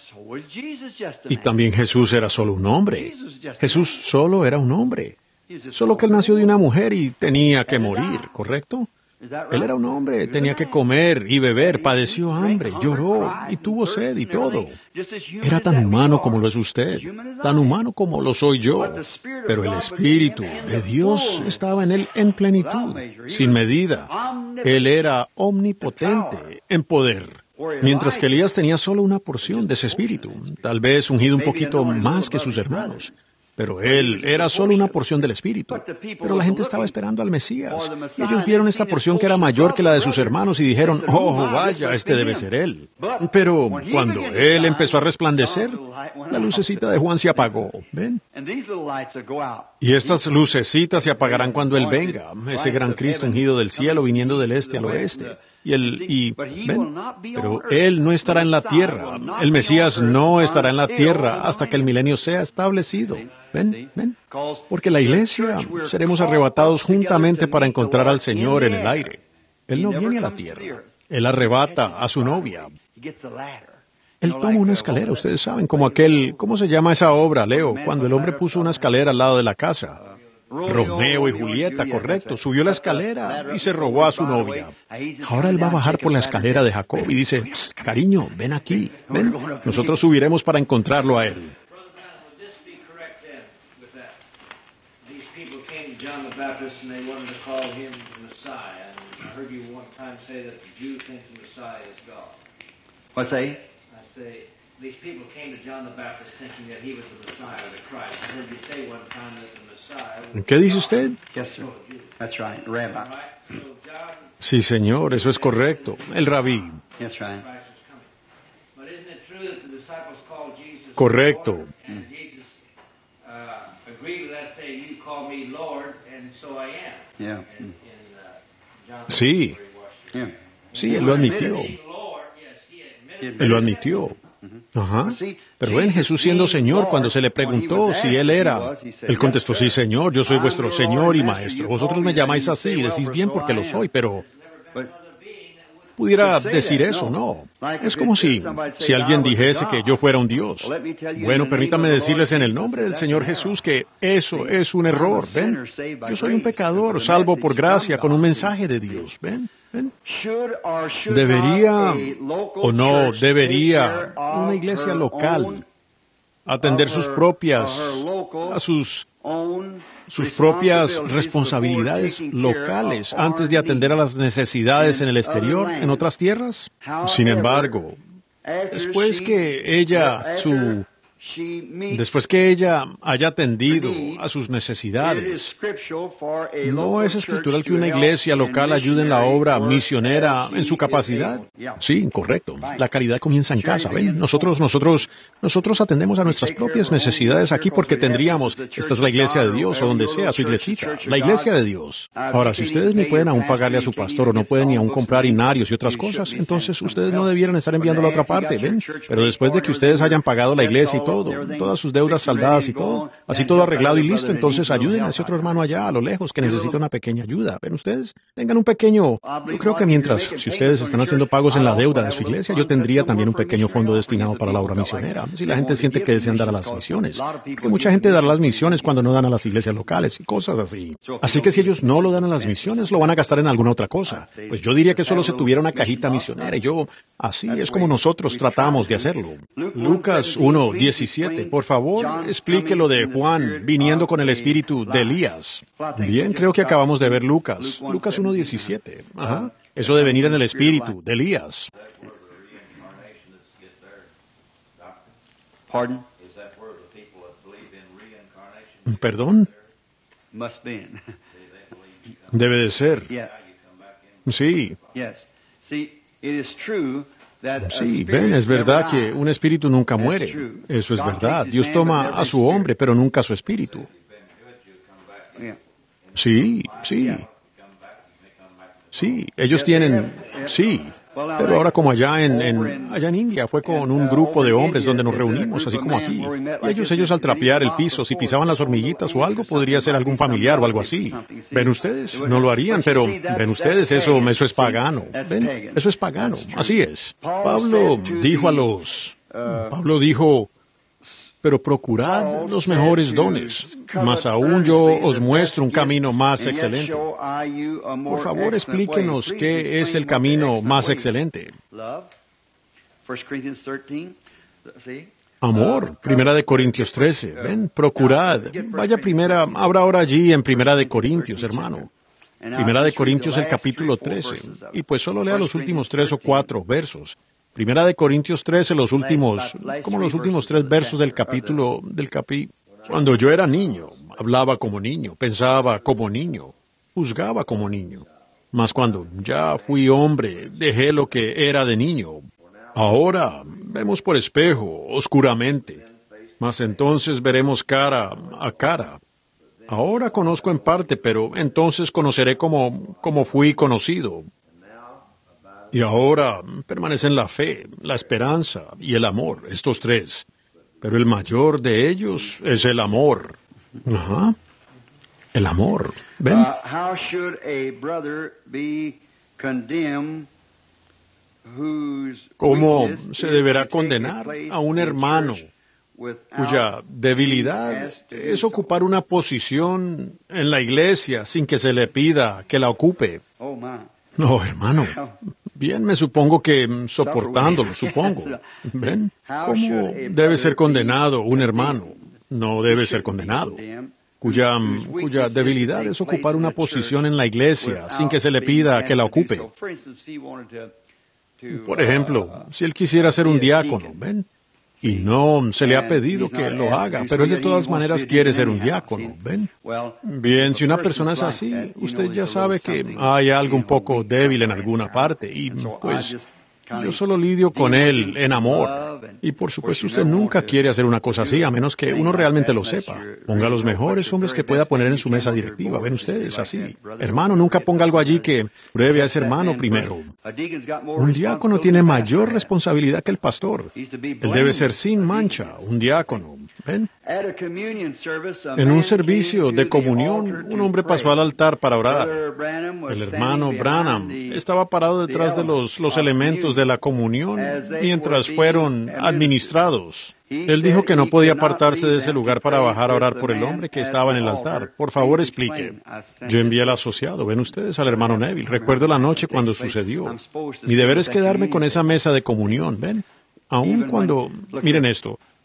Y también Jesús era solo un hombre. Jesús solo era un hombre. Solo que él nació de una mujer y tenía que morir, ¿correcto? Él era un hombre, tenía que comer y beber, padeció hambre, lloró y tuvo sed y todo. Era tan humano como lo es usted, tan humano como lo soy yo. Pero el Espíritu de Dios estaba en él en plenitud, sin medida. Él era omnipotente en poder. Mientras que Elías tenía solo una porción de ese Espíritu, tal vez ungido un poquito más que sus hermanos. Pero él era solo una porción del Espíritu. Pero la gente estaba esperando al Mesías. Y ellos vieron esta porción que era mayor que la de sus hermanos y dijeron, oh, vaya, este debe ser él. Pero cuando él empezó a resplandecer, la lucecita de Juan se apagó. ¿Ven? Y estas lucecitas se apagarán cuando él venga, ese gran Cristo ungido del cielo viniendo del este al oeste. ¿Ven? Pero él no estará en la tierra. El Mesías no estará en la tierra hasta que el milenio sea establecido. ¿Ven? Porque la iglesia seremos arrebatados juntamente para encontrar al Señor en el aire. Él no viene a la tierra. Él arrebata a su novia. Él toma una escalera, ustedes saben, como ¿cómo se llama esa obra, Leo? Cuando el hombre puso una escalera al lado de la casa. Romeo y Julieta, correcto. Subió la escalera y se robó a su novia. Ahora él va a bajar por la escalera de Jacob y dice, cariño, ven aquí, ven. Nosotros subiremos para encontrarlo a él. These people came to John the Baptist thinking that he was the Messiah, the Christ. I heard you say one time that the Messiah... ¿Qué dice usted? Yes, sir. That's right, Rabbi. Sí, señor, eso es correcto. El rabí. That's right. But isn't it true that the disciples called Jesus Correcto. Lord? And Jesus agreed with that, saying, you call me Lord, and so I am. Yeah. In John Sí. Yeah. Sí, él lo admitió. Lord, yes, he admitted Él lo admitió. Ajá. Pero ven, Jesús siendo Señor, cuando se le preguntó si Él era, Él contestó, sí, Señor, yo soy vuestro Señor y Maestro. Vosotros me llamáis así y decís bien porque lo soy, pero pudiera decir eso, ¿no? Es como si alguien dijese que yo fuera un Dios. Bueno, permítanme decirles en el nombre del Señor Jesús que eso es un error, ¿ven? Yo soy un pecador, salvo por gracia, con un mensaje de Dios, ¿ven? ¿Debería o no debería una iglesia local atender sus propias responsabilidades locales antes de atender a las necesidades en el exterior, en otras tierras? Sin embargo, después que Después que ella haya atendido a sus necesidades, ¿no es escritural que una iglesia local ayude en la obra misionera en su capacidad? Sí, correcto. La caridad comienza en casa. ¿Ven? Nosotros atendemos a nuestras propias necesidades aquí porque tendríamos, esta es la iglesia de Dios o donde sea, su iglesita, la iglesia de Dios. Ahora, si ustedes ni pueden aún pagarle a su pastor o no pueden ni aún comprar inarios y otras cosas, entonces ustedes no debieran estar enviando a la otra parte, ¿ven? Pero después de que ustedes hayan pagado la iglesia y todo, todas sus deudas saldadas y todo, así todo arreglado y listo, entonces ayuden a ese otro hermano allá a lo lejos que necesita una pequeña ayuda. ¿Ven ustedes? Tengan un pequeño... Yo creo que si ustedes están haciendo pagos en la deuda de su iglesia, yo tendría también un pequeño fondo destinado para la obra misionera. Si la gente siente que desean dar a las misiones, porque mucha gente dará a las misiones cuando no dan a las iglesias locales y cosas así. Así que si ellos no lo dan a las misiones, lo van a gastar en alguna otra cosa. Pues yo diría que solo se tuviera una cajita misionera y así es como nosotros tratamos de hacerlo. Lucas 1:17. Por favor, explique lo de Juan viniendo con el espíritu de Elías. Bien, creo que acabamos de ver Lucas 1:17. Ajá. Eso de venir en el espíritu de Elías. Pardon? ¿Perdón? Must be. Debe de ser. Yeah. Sí. Yes. See, it is true that Sí, ven, es verdad que un espíritu nunca muere. Eso es verdad. Dios toma a su hombre, pero nunca a su espíritu. Sí, sí. Sí, ellos tienen... Sí. Pero ahora como allá en India fue con un grupo de hombres donde nos reunimos, así como aquí. Y ellos al trapear el piso, si pisaban las hormiguitas o algo, podría ser algún familiar o algo así. ¿Ven ustedes? No lo harían, pero ven ustedes, eso es pagano. ¿Ven? Eso es pagano. Así es. Pablo dijo, pero procurad los mejores dones, mas aún yo os muestro un camino más excelente. Por favor, explíquenos qué es el camino más excelente. Amor, Primera de Corintios 13. Ven, procurad. Vaya abra ahora allí en Primera de Corintios, hermano. Primera de Corintios, el capítulo 13. Y pues solo lea los últimos 3 o 4 versos. Primera de Corintios 13, los últimos 3 versos del capítulo. Cuando yo era niño, hablaba como niño, pensaba como niño, juzgaba como niño. Mas cuando ya fui hombre, dejé lo que era de niño. Ahora vemos por espejo, oscuramente, mas entonces veremos cara a cara. Ahora conozco en parte, pero entonces conoceré como fui conocido. Y ahora permanecen la fe, la esperanza y el amor, estos 3. Pero el mayor de ellos es el amor. Ajá. El amor. ¿Ven? How should a brother be condemned whose ¿Cómo weakness se is deberá to take condenar place a un in hermano church without cuya debilidad being asked to do es so? ocupar una posición en la iglesia sin que se le pida que la ocupe? Oh, my. No, hermano. Bien, me supongo que soportándolo, supongo. ¿Ven? ¿Cómo debe ser condenado un hermano? No debe ser condenado. Cuya debilidad es ocupar una posición en la iglesia sin que se le pida que la ocupe. Por ejemplo, si él quisiera ser un diácono, ¿ven? Y no se le ha pedido que lo haga, pero él de todas maneras quiere ser un diácono, ¿ven? Bien, si una persona es así, usted ya sabe que hay algo un poco débil en alguna parte, y pues yo solo lidio con él en amor. Y por supuesto usted nunca quiere hacer una cosa así, a menos que uno realmente lo sepa. Ponga a los mejores hombres que pueda poner en su mesa directiva, ven ustedes, así. Hermano, nunca ponga algo allí que pruebe a ese hermano primero. Un diácono tiene mayor responsabilidad que el pastor. Él debe ser sin mancha, un diácono. ¿Ven? En un servicio de comunión, un hombre pasó al altar para orar. El hermano Branham estaba parado detrás de los elementos de la comunión mientras fueron administrados. Él dijo que no podía apartarse de ese lugar para bajar a orar por el hombre que estaba en el altar. Por favor, explique. Yo envié al asociado, ven ustedes, al hermano Neville. Recuerdo la noche cuando sucedió. Mi deber es quedarme con esa mesa de comunión, ¿ven? Aun cuando, miren esto,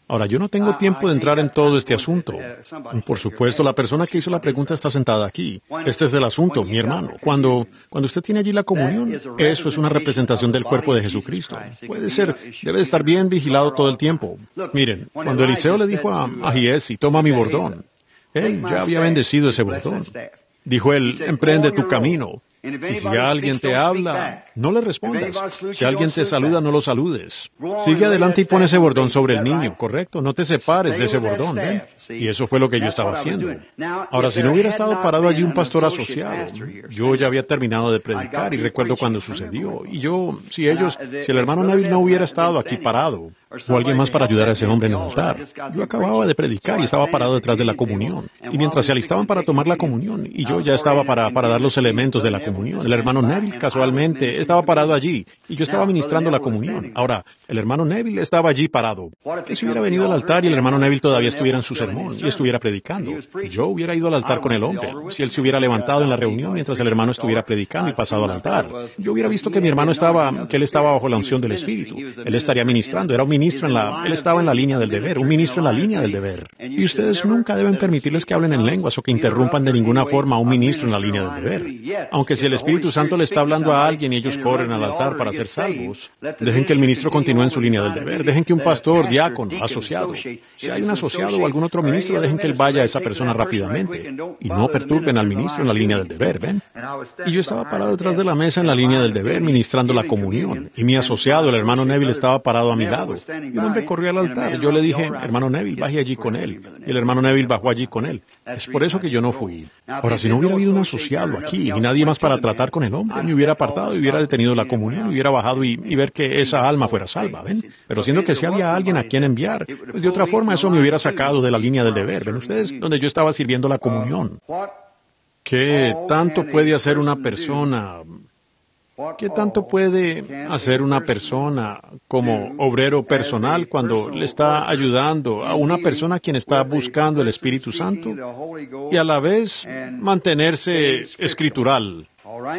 Ahora, yo no tengo tiempo de entrar en todo este asunto. Por supuesto, la persona que hizo la pregunta está sentada aquí. Este es el asunto, mi hermano. Cuando usted tiene allí la comunión, eso es una representación del cuerpo de Jesucristo. Puede ser, debe de estar bien vigilado todo el tiempo. Miren, cuando Eliseo le dijo a Giesi, toma mi bordón, él ya había bendecido ese bordón. Dijo él, emprende tu camino. Y si alguien te habla, no le respondas. Si alguien te saluda, no lo saludes. Sigue adelante y pon ese bordón sobre el niño, ¿correcto? No te separes de ese bordón, ¿ven? Y eso fue lo que yo estaba haciendo. Ahora, si no hubiera estado parado allí un pastor asociado, yo ya había terminado de predicar y recuerdo cuando sucedió. Y si el hermano Neville no hubiera estado aquí parado, o alguien más para ayudar a ese hombre en el altar, yo acababa de predicar y estaba parado detrás de la comunión. Y mientras se alistaban para tomar la comunión, y yo ya estaba para dar los elementos de la comunión, el hermano Neville casualmente estaba parado allí, y yo estaba ministrando la comunión. Ahora, el hermano Neville estaba allí parado. ¿Qué si hubiera venido al altar y el hermano Neville todavía estuviera en su sermón y estuviera predicando? Yo hubiera ido al altar con el hombre. Si él se hubiera levantado en la reunión mientras el hermano estuviera predicando y pasado al altar, yo hubiera visto que mi hermano él estaba bajo la unción del Espíritu. Él estaría ministrando, era un ministro él estaba en la línea del deber, un ministro en la línea del deber. Y ustedes nunca deben permitirles que hablen en lenguas o que interrumpan de ninguna forma a un ministro en la línea del deber. Aunque si el Espíritu Santo le está hablando a alguien y ellos corren al altar para ser salvos, dejen que el ministro continúe en su línea del deber. Dejen que un pastor, diácono, asociado, si hay un asociado o algún otro ministro, dejen que él vaya a esa persona rápidamente. Y no perturben al ministro en la línea del deber, ¿ven? Y yo estaba parado detrás de la mesa en la línea del deber, ministrando la comunión. Y mi asociado, el hermano Neville, estaba parado a mi lado. Y un hombre corrió al altar. Yo le dije, hermano Neville, baje allí con él. Y el hermano Neville bajó allí con él. Es por eso que yo no fui. Ahora, si no hubiera habido un asociado aquí, ni nadie más para tratar con el hombre, me hubiera apartado y hubiera detenido la comunión, y hubiera bajado y ver que esa alma fuera salva, ¿ven? Pero siendo que si había alguien a quien enviar, pues de otra forma eso me hubiera sacado de la línea del deber, ¿ven ustedes? Donde yo estaba sirviendo la comunión. ¿Qué tanto puede hacer una persona? ¿Qué tanto puede hacer una persona como obrero personal cuando le está ayudando a una persona a quien está buscando el Espíritu Santo y a la vez mantenerse escritural?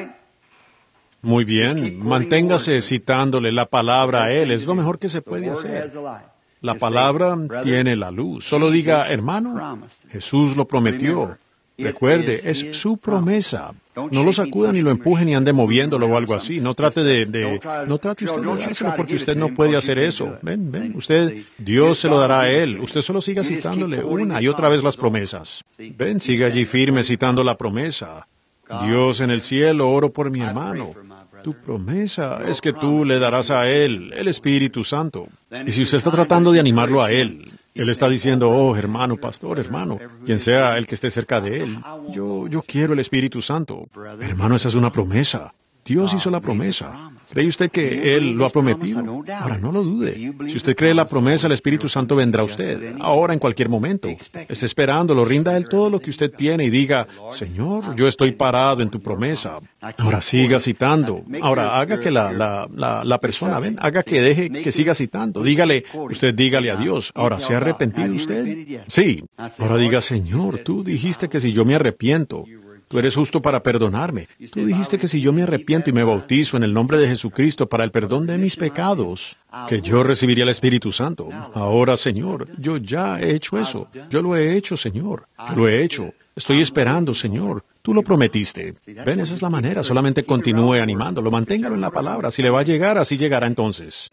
Muy bien, manténgase citándole la palabra a él, es lo mejor que se puede hacer. La palabra tiene la luz. Solo diga, hermano, Jesús lo prometió. Recuerde, es su promesa. No lo sacuda ni lo empuje ni ande moviéndolo o algo así. No trate no trate usted de dárselo porque usted no puede hacer eso. Ven, Dios se lo dará a él. Usted solo siga citándole una y otra vez las promesas. Ven, siga allí firme citando la promesa. Dios en el cielo, oro por mi hermano. Tu promesa es que tú le darás a él el Espíritu Santo. Y si usted está tratando de animarlo a él está diciendo, oh, hermano, pastor, hermano, quien sea el que esté cerca de él, yo quiero el Espíritu Santo. Hermano, esa es una promesa. Dios hizo la promesa. ¿Cree usted que Él lo ha prometido? Ahora, no lo dude. Si usted cree la promesa, el Espíritu Santo vendrá a usted, ahora, en cualquier momento. Esté esperándolo, rinda a Él todo lo que usted tiene y diga, Señor, yo estoy parado en tu promesa. Ahora, siga citando. Ahora, haga que la persona, haga que siga citando. Usted dígale a Dios. Ahora, ¿se ha arrepentido usted? Sí. Ahora diga, Señor, tú dijiste que si yo me arrepiento, tú eres justo para perdonarme. Tú dijiste que si yo me arrepiento y me bautizo en el nombre de Jesucristo para el perdón de mis pecados, que yo recibiría el Espíritu Santo. Ahora, Señor, yo ya he hecho eso. Yo lo he hecho, Señor. Yo lo he hecho. Estoy esperando, Señor. Tú lo prometiste. Ven, esa es la manera. Solamente continúe animándolo. Manténgalo en la palabra. Si le va a llegar, así llegará entonces.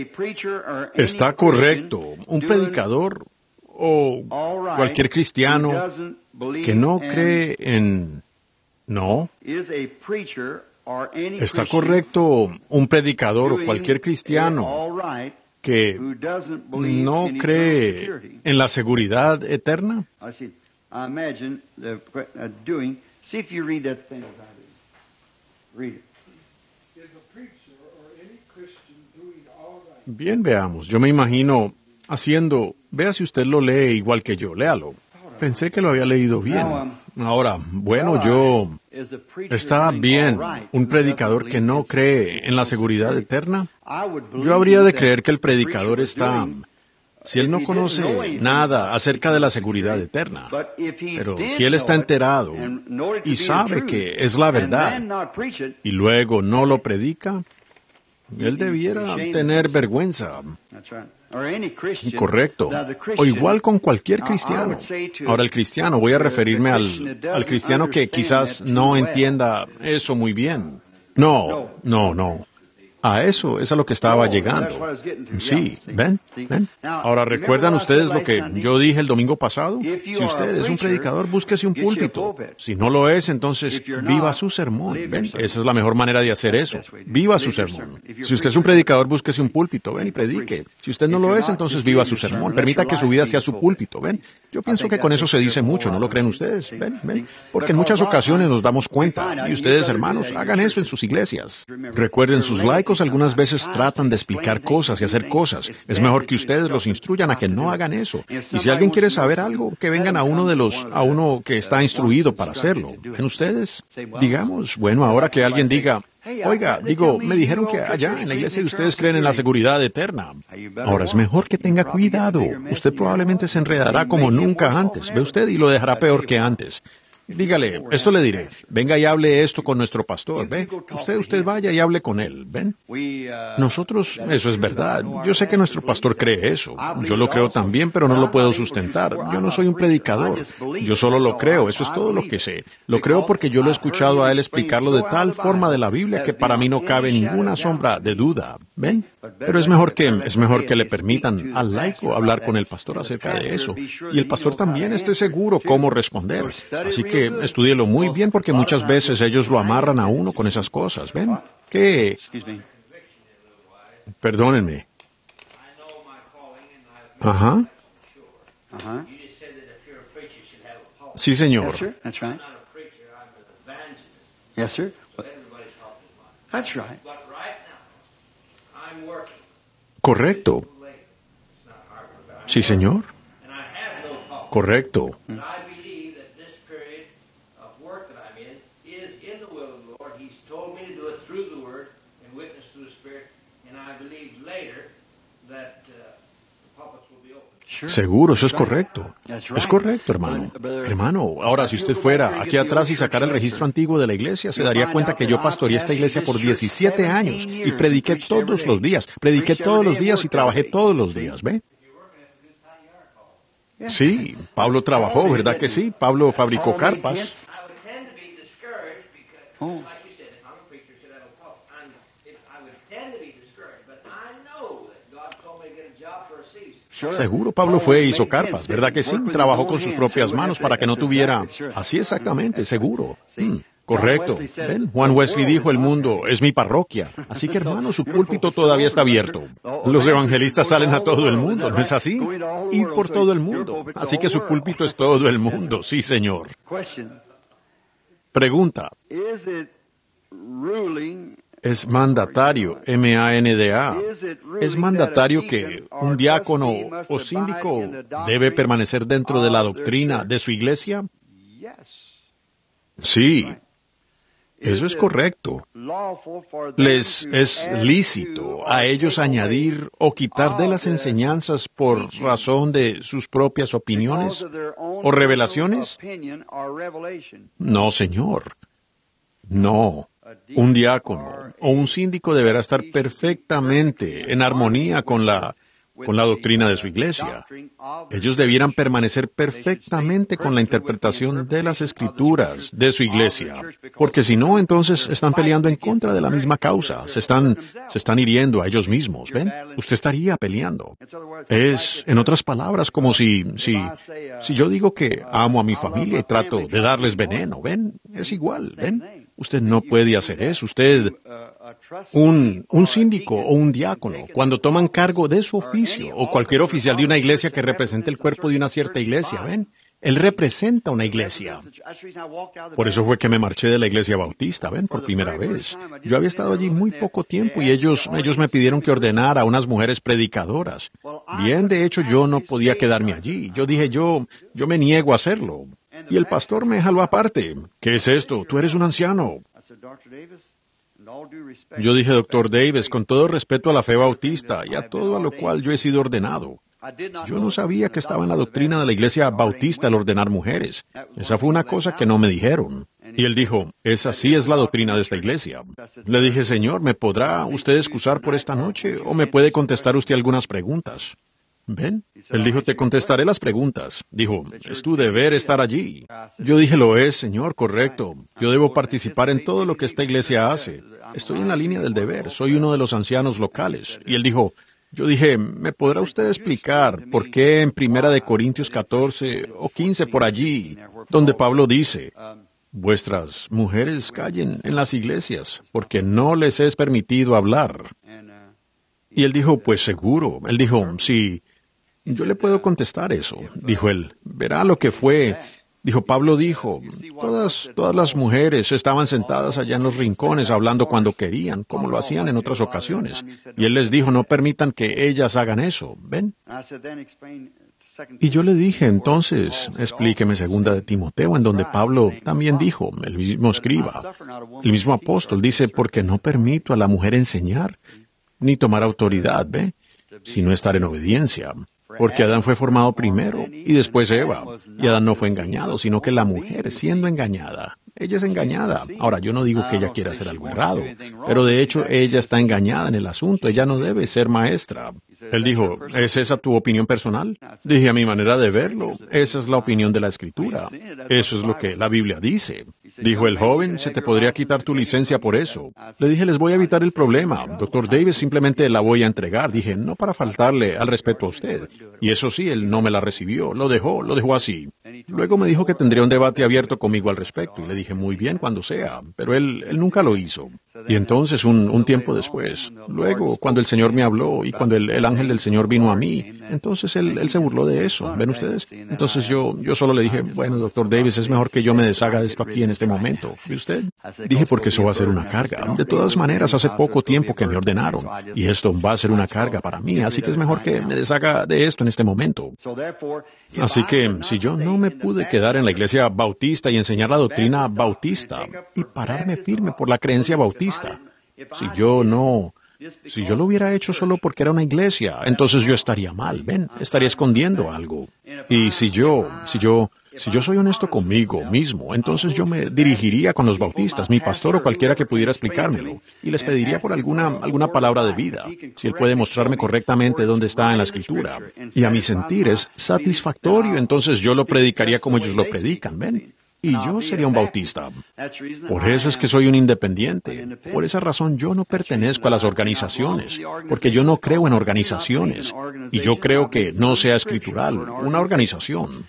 Está correcto. Un predicador o cualquier cristiano que no cree en... No. Está correcto un predicador o cualquier cristiano que no cree en la seguridad eterna. Bien, veamos. Yo me imagino haciendo... Vea si usted lo lee igual que yo. Léalo. Pensé que lo había leído bien. Ahora, bueno, ¿está bien un predicador que no cree en la seguridad eterna? Yo habría de creer que el predicador está... Si él no conoce nada acerca de la seguridad eterna, pero si él está enterado y sabe que es la verdad y luego no lo predica, Él debiera tener vergüenza. Correcto. O igual con cualquier cristiano. Ahora, el cristiano, voy a referirme al cristiano que quizás no entienda eso muy bien. No. A eso es a lo que estaba llegando. Sí, ¿ven? Ahora, ¿recuerdan ustedes lo que yo dije el domingo pasado? Si usted es un predicador, búsquese un púlpito. Si no lo es, entonces viva su sermón. ¿Ven? Esa es la mejor manera de hacer eso. Viva su sermón. Si usted es un predicador, búsquese un púlpito. Ven y predique. Si usted no lo es, entonces viva su sermón. Permita que su vida sea su púlpito. ¿Ven? Yo pienso que con eso se dice mucho, ¿no lo creen ustedes? ¿Ven? Porque en muchas ocasiones nos damos cuenta. Y ustedes, hermanos, hagan eso en sus iglesias. Recuerden, sus laicos algunas veces tratan de explicar cosas y hacer cosas. Es mejor que ustedes los instruyan a que no hagan eso. Y si alguien quiere saber algo, que vengan a uno que está instruido para hacerlo. ¿Ven ustedes? Digamos, bueno, ahora que alguien diga, oiga, me dijeron que allá en la iglesia de ustedes creen en la seguridad eterna. Ahora es mejor que tenga cuidado. Usted probablemente se enredará como nunca antes, ve usted, y lo dejará peor que antes. Dígale, esto le diré, venga y hable esto con nuestro pastor, ¿ve? Usted vaya y hable con él, ¿ven? Nosotros, eso es verdad. Yo sé que nuestro pastor cree eso. Yo lo creo también, pero no lo puedo sustentar. Yo no soy un predicador. Yo solo lo creo, eso es todo lo que sé. Lo creo porque yo lo he escuchado a él explicarlo de tal forma de la Biblia que para mí no cabe ninguna sombra de duda, ¿ven? Pero es mejor que le permitan al laico hablar con el pastor acerca de eso. Y el pastor también esté seguro cómo responder. Así que estúdielo muy bien porque muchas veces ellos lo amarran a uno con esas cosas. ¿Ven? ¿Qué? Perdónenme. Ajá. Sí, señor. Correcto. Sí, señor. Correcto. Seguro, eso es correcto. Es correcto, hermano. Hermano, ahora si usted fuera aquí atrás y sacara el registro antiguo de la iglesia, se daría cuenta que yo pastoreé esta iglesia por 17 años y prediqué todos los días. Y trabajé todos los días, ¿ve? Sí, Pablo trabajó, ¿verdad que sí? Pablo fabricó carpas. Seguro Pablo fue e hizo carpas, ¿verdad que sí? Trabajó con sus propias manos para que no tuviera... Así exactamente, seguro. Correcto. ¿Ven? Juan Wesley dijo, el mundo es mi parroquia. Así que, hermano, su púlpito todavía está abierto. Los evangelistas salen a todo el mundo, ¿no es así? Ir por todo el mundo. Así que su púlpito es todo el mundo, sí, señor. Pregunta. Es mandatario, M-A-N-D-A. Es mandatario que un diácono o síndico debe permanecer dentro de la doctrina de su iglesia. Sí, eso es correcto. Les es lícito a ellos añadir o quitar de las enseñanzas por razón de sus propias opiniones o revelaciones. No, señor. No. Un diácono o un síndico deberá estar perfectamente en armonía con la doctrina de su iglesia. Ellos debieran permanecer perfectamente con la interpretación de las Escrituras de su iglesia, porque si no, entonces están peleando en contra de la misma causa, se están hiriendo a ellos mismos, ¿ven? Usted estaría peleando. Es, en otras palabras, como si yo digo que amo a mi familia y trato de darles veneno, ¿ven? Es igual, ¿ven? Usted no puede hacer eso. Usted, un síndico o un diácono, cuando toman cargo de su oficio, o cualquier oficial de una iglesia que represente el cuerpo de una cierta iglesia, ¿ven? Él representa una iglesia. Por eso fue que me marché de la iglesia bautista, ¿ven? Por primera vez. Yo había estado allí muy poco tiempo y ellos me pidieron que ordenara a unas mujeres predicadoras. Bien, de hecho, yo no podía quedarme allí. Yo dije, yo me niego a hacerlo. Y el pastor me jaló aparte. ¿Qué es esto? Tú eres un anciano. Yo dije, Dr. Davis, con todo respeto a la fe bautista y a todo a lo cual yo he sido ordenado. Yo no sabía que estaba en la doctrina de la iglesia bautista el ordenar mujeres. Esa fue una cosa que no me dijeron. Y él dijo, esa sí es la doctrina de esta iglesia. Le dije, Señor, ¿me podrá usted excusar por esta noche o me puede contestar usted algunas preguntas? ¿Ven? Él dijo, te contestaré las preguntas. Dijo, es tu deber estar allí. Yo dije, lo es, Señor, correcto. Yo debo participar en todo lo que esta iglesia hace. Estoy en la línea del deber. Soy uno de los ancianos locales. Y él dijo, yo dije, ¿me podrá usted explicar por qué en 1 Corintios 14 o 15 por allí, donde Pablo dice, vuestras mujeres callen en las iglesias, porque no les es permitido hablar? Y él dijo, pues seguro. Él dijo, sí, yo le puedo contestar eso. Dijo él, verá lo que fue. Dijo, Pablo dijo, todas las mujeres estaban sentadas allá en los rincones hablando cuando querían, como lo hacían en otras ocasiones. Y él les dijo, no permitan que ellas hagan eso. ¿Ven? Y yo le dije, entonces, explíqueme 2 de Timoteo, en donde Pablo también dijo, el mismo escriba, el mismo apóstol, dice, porque no permito a la mujer enseñar, ni tomar autoridad, ¿ve? Sino estar en obediencia. Porque Adán fue formado primero y después Eva. Y Adán no fue engañado, sino que la mujer, siendo engañada, ella es engañada. Ahora, yo no digo que ella quiera hacer algo errado, pero de hecho ella está engañada en el asunto. Ella no debe ser maestra. Él dijo, ¿es esa tu opinión personal? Dije, a mi manera de verlo, esa es la opinión de la Escritura. Eso es lo que la Biblia dice. Dijo el joven, se te podría quitar tu licencia por eso. Le dije, les voy a evitar el problema. Dr. Davis, simplemente la voy a entregar. Dije, no para faltarle al respeto a usted. Y eso sí, él no me la recibió. Lo dejó así. Luego me dijo que tendría un debate abierto conmigo al respecto. Y le dije, muy bien, cuando sea. Pero él nunca lo hizo. Y entonces, un tiempo después, luego, cuando el Señor me habló y cuando el ángel del Señor vino a mí, entonces él se burló de eso. ¿Ven ustedes? Entonces yo solo le dije, bueno, Dr. Davis, es mejor que yo me deshaga de esto aquí en este momento. ¿Y usted? Dije, porque eso va a ser una carga. De todas maneras, hace poco tiempo que me ordenaron. Y esto va a ser una carga para mí. Así que es mejor que me deshaga de esto en este momento. Así que, si yo no me pude quedar en la iglesia bautista y enseñar la doctrina bautista y pararme firme por la creencia bautista, si yo lo hubiera hecho solo porque era una iglesia, entonces yo estaría mal, ¿ven? Estaría escondiendo algo. Y si yo soy honesto conmigo mismo, entonces yo me dirigiría con los bautistas, mi pastor o cualquiera que pudiera explicármelo, y les pediría por alguna palabra de vida, si él puede mostrarme correctamente dónde está en la Escritura. Y a mi sentir es satisfactorio, entonces yo lo predicaría como ellos lo predican, ¿ven? Y yo sería un bautista. Por eso es que soy un independiente. Por esa razón yo no pertenezco a las organizaciones, porque yo no creo en organizaciones. Y yo creo que no sea escritural, una organización.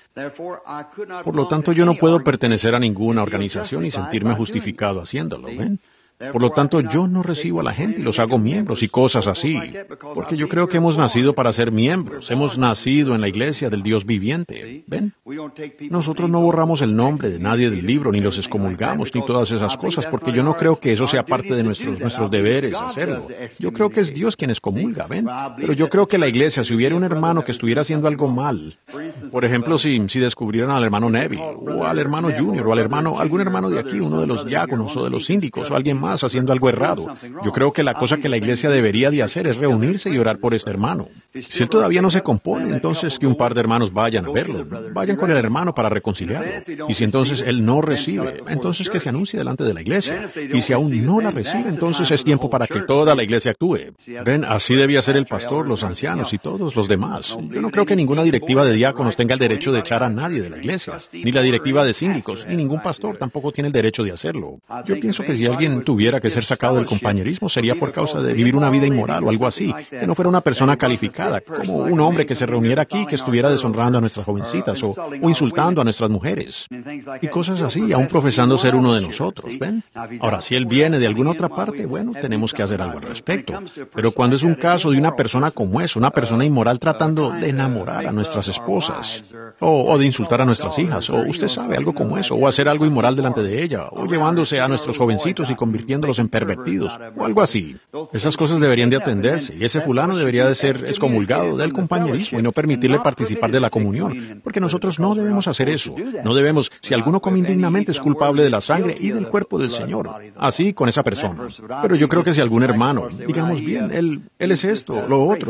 Por lo tanto, yo no puedo pertenecer a ninguna organización y sentirme justificado haciéndolo, ¿ven? Por lo tanto, yo no recibo a la gente y los hago miembros y cosas así, porque yo creo que hemos nacido para ser miembros. Hemos nacido en la iglesia del Dios viviente. ¿Ven? Nosotros no borramos el nombre de nadie del libro, ni los excomulgamos, ni todas esas cosas, porque yo no creo que eso sea parte de nuestros deberes hacerlo. Yo creo que es Dios quien excomulga, ¿ven? Pero yo creo que la iglesia, si hubiera un hermano que estuviera haciendo algo mal, por ejemplo, si descubrieran al hermano Neville, o al hermano Junior, o algún hermano de aquí, uno de los diáconos, o de los síndicos, o alguien más haciendo algo errado. Yo creo que la cosa que la iglesia debería de hacer es reunirse y orar por este hermano. Si él todavía no se compone, entonces que un par de hermanos vayan a verlo. Vayan con el hermano para reconciliarlo. Y si entonces él no recibe, entonces que se anuncie delante de la iglesia. Y si aún no la recibe, entonces es tiempo para que toda la iglesia actúe. Ven, así debía ser el pastor, los ancianos y todos los demás. Yo no creo que ninguna directiva de diáconos tenga el derecho de echar a nadie de la iglesia. Ni la directiva de síndicos, ni ningún pastor tampoco tiene el derecho de hacerlo. Yo pienso que si alguien tuviera que ser sacado del compañerismo sería por causa de vivir una vida inmoral o algo así, que no fuera una persona calificada, como un hombre que se reuniera aquí que estuviera deshonrando a nuestras jovencitas o insultando a nuestras mujeres y cosas así, aún profesando ser uno de nosotros, ¿ven? Ahora, si él viene de alguna otra parte, bueno, tenemos que hacer algo al respecto. Pero cuando es un caso de una persona como es, una persona inmoral tratando de enamorar a nuestras esposas, o de insultar a nuestras hijas, o usted sabe, algo como eso, o hacer algo inmoral delante de ella, o llevándose a nuestros jovencitos y convirtiéndolos en pervertidos, o algo así. Esas cosas deberían de atenderse, y ese fulano debería de ser excomulgado del compañerismo y no permitirle participar de la comunión, porque nosotros no debemos hacer eso. No debemos, si alguno come indignamente es culpable de la sangre y del cuerpo del Señor, así con esa persona. Pero yo creo que si algún hermano, digamos bien, él es esto, lo otro,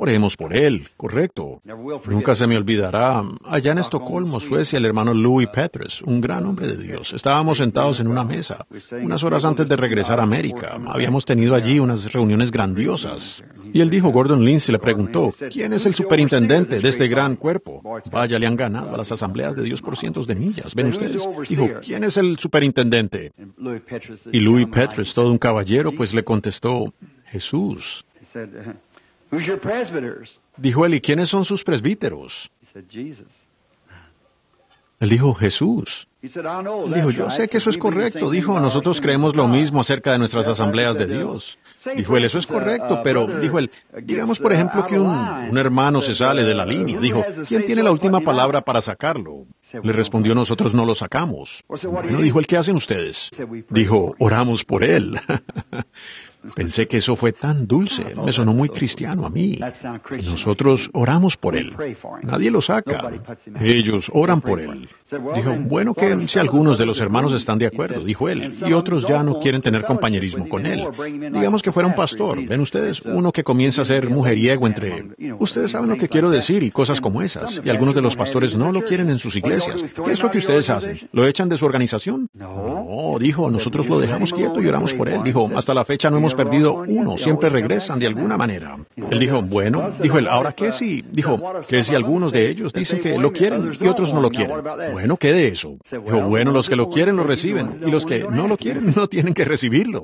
oremos por él, correcto. Nunca se me olvidará, allá en Estocolmo, Suecia, el hermano Louis Petrus, un gran hombre de Dios. Estábamos sentados en una mesa, unas horas antes de regresar a América. Habíamos tenido allí unas reuniones grandiosas. Y él dijo, Gordon Lindsay le preguntó, ¿quién es el superintendente de este gran cuerpo? Vaya, le han ganado a las asambleas de Dios por cientos de millas. ¿Ven ustedes? Dijo, ¿quién es el superintendente? Y Louis Petrus, todo un caballero, pues le contestó, Jesús. Dijo él, ¿y quiénes son sus presbíteros? Él dijo, Jesús. Él dijo, yo sé que eso es correcto. Dijo, nosotros creemos lo mismo acerca de nuestras asambleas de Dios. Dijo él, eso es correcto, pero, dijo él, digamos por ejemplo que un hermano se sale de la línea. Dijo, ¿quién tiene la última palabra para sacarlo? Le respondió, nosotros no lo sacamos. Bueno, dijo él, ¿qué hacen ustedes? Dijo, oramos por él. Pensé que eso fue tan dulce, me sonó muy cristiano a mí. Nosotros oramos por él. Nadie lo saca. Ellos oran por él. Dijo, bueno, que si algunos de los hermanos están de acuerdo, dijo él, y otros ya no quieren tener compañerismo con él. Digamos que fuera un pastor, ven ustedes, uno que comienza a ser mujeriego entre... Ustedes saben lo que quiero decir y cosas como esas, y algunos de los pastores no lo quieren en sus iglesias. ¿Qué es lo que ustedes hacen? ¿Lo echan de su organización? No, dijo, nosotros lo dejamos quieto y oramos por él. Dijo, hasta la fecha no hemos perdido uno, siempre regresan de alguna manera. Él dijo, bueno, dijo él, ¿ahora qué si? Dijo, ¿qué si algunos de ellos dicen que lo quieren y otros no lo quieren? Bueno, ¿qué de eso? Dijo, bueno, los que lo quieren lo reciben y los que no lo quieren no tienen que recibirlo.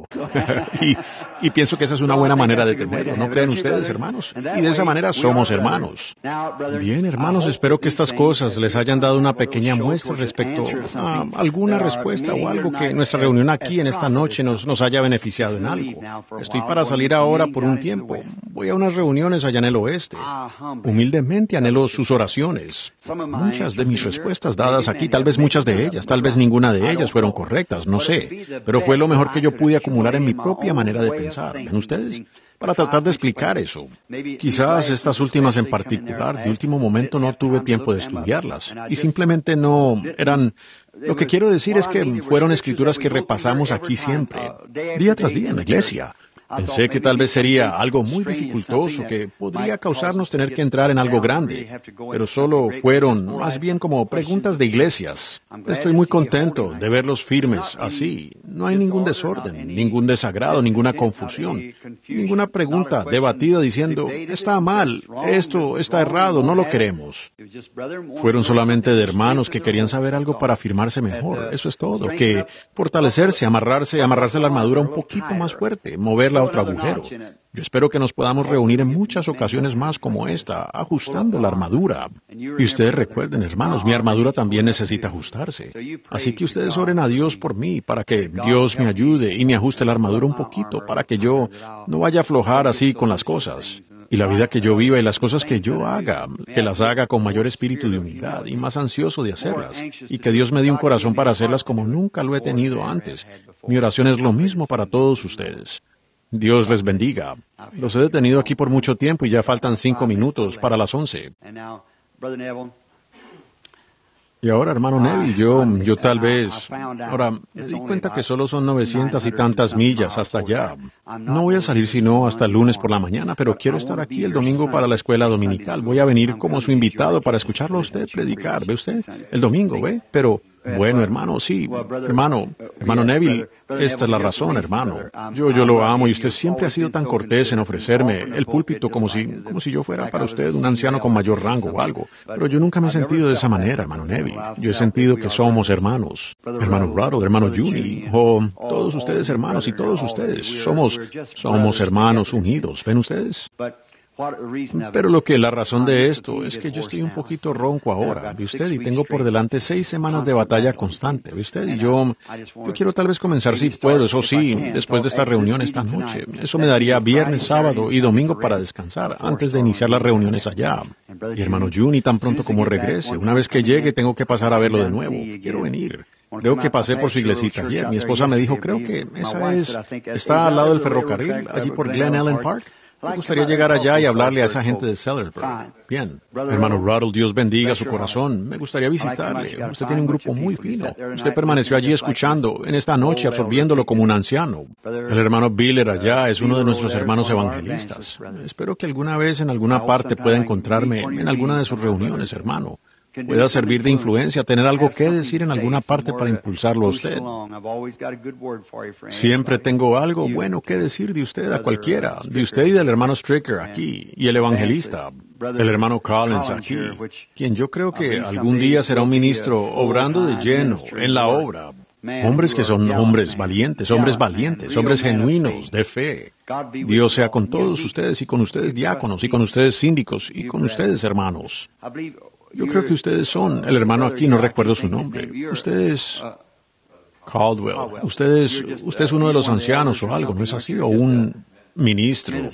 y pienso que esa es una buena manera de tenerlo, ¿no creen ustedes, hermanos? Y de esa manera somos hermanos. Bien, hermanos, espero que estas cosas les hayan dado una pequeña muestra respecto a alguna respuesta o algo que nuestra reunión aquí en esta noche nos haya beneficiado en algo. Estoy para salir ahora por un tiempo. Voy a unas reuniones allá en el oeste. Humildemente anhelo sus oraciones. Muchas de mis respuestas dadas aquí, tal vez muchas de ellas, tal vez ninguna de ellas fueron correctas, no sé. Pero fue lo mejor que yo pude acumular en mi propia manera de pensar. ¿Ven ustedes? Para tratar de explicar eso. Quizás estas últimas en particular, de último momento no tuve tiempo de estudiarlas y simplemente no eran... Lo que quiero decir es que fueron escrituras que repasamos aquí siempre, día tras día en la iglesia. Pensé que tal vez sería algo muy dificultoso que podría causarnos tener que entrar en algo grande, pero solo fueron más bien como preguntas de iglesias. Estoy muy contento de verlos firmes así. No hay ningún desorden, ningún desagrado, ninguna confusión, ninguna pregunta debatida diciendo, está mal, esto está errado, no lo queremos. Fueron solamente de hermanos que querían saber algo para afirmarse mejor, eso es todo, que fortalecerse, amarrarse la armadura un poquito más fuerte, moverla a otro agujero. Yo espero que nos podamos reunir en muchas ocasiones más como esta, ajustando la armadura. Y ustedes recuerden, hermanos, mi armadura también necesita ajustarse. Así que ustedes oren a Dios por mí, para que Dios me ayude y me ajuste la armadura un poquito, para que yo no vaya a aflojar así con las cosas. Y la vida que yo viva y las cosas que yo haga, que las haga con mayor espíritu de humildad y más ansioso de hacerlas. Y que Dios me dé un corazón para hacerlas como nunca lo he tenido antes. Mi oración es lo mismo para todos ustedes. Dios les bendiga. Los he detenido aquí por mucho tiempo y ya faltan 5 minutos para las 11. Y ahora, hermano Neville, yo tal vez... Ahora, me di cuenta que solo son 900 y tantas millas hasta allá. No voy a salir sino hasta el lunes por la mañana, pero quiero estar aquí el domingo para la escuela dominical. Voy a venir como su invitado para escucharlo a usted predicar, ¿ve usted? El domingo, ¿ve? Pero... Bueno, hermano, sí. Hermano Neville, esta es la razón, hermano. Yo lo amo y usted siempre ha sido tan cortés en ofrecerme el púlpito como si yo fuera para usted un anciano con mayor rango o algo. Pero yo nunca me he sentido de esa manera, hermano Neville. Yo he sentido que somos hermanos. Hermano Ruddle, hermano Juni, todos ustedes hermanos y todos ustedes. Somos hermanos unidos, ¿ven ustedes? Pero la razón de esto es que yo estoy un poquito ronco ahora, ¿ve usted? Y tengo por delante 6 semanas de batalla constante, ¿ve usted? Y yo quiero tal vez comenzar si puedo, eso sí, después de esta reunión esta noche. Eso me daría viernes, sábado y domingo para descansar, antes de iniciar las reuniones allá. Y hermano Juni, tan pronto como regrese, una vez que llegue tengo que pasar a verlo de nuevo. Quiero venir. Creo que pasé por su iglesita ayer. Mi esposa me dijo, creo que esa está al lado del ferrocarril, allí por Glen Ellen Park. Me gustaría llegar allá y hablarle a esa gente de Sellersburg. Bien. Hermano Ruddle, Dios bendiga su corazón. Me gustaría visitarle. Usted tiene un grupo muy fino. Usted permaneció allí escuchando, en esta noche absorbiéndolo como un anciano. El hermano Biller allá es uno de nuestros hermanos evangelistas. Espero que alguna vez en alguna parte pueda encontrarme en alguna de sus reuniones, hermano. Pueda servir de influencia, tener algo que decir en alguna parte para impulsarlo a usted. Siempre tengo algo bueno que decir de usted a cualquiera, de usted y del hermano Stricker aquí, y el evangelista, el hermano Collins aquí, quien yo creo que algún día será un ministro obrando de lleno en la obra. Hombres que son hombres valientes, hombres genuinos, de fe. Dios sea con todos ustedes y con ustedes diáconos y con ustedes síndicos y con ustedes hermanos. Yo creo que ustedes son, el hermano aquí, no recuerdo su nombre. Ustedes, Caldwell, usted es uno de los ancianos o algo, ¿no es así? O un ministro.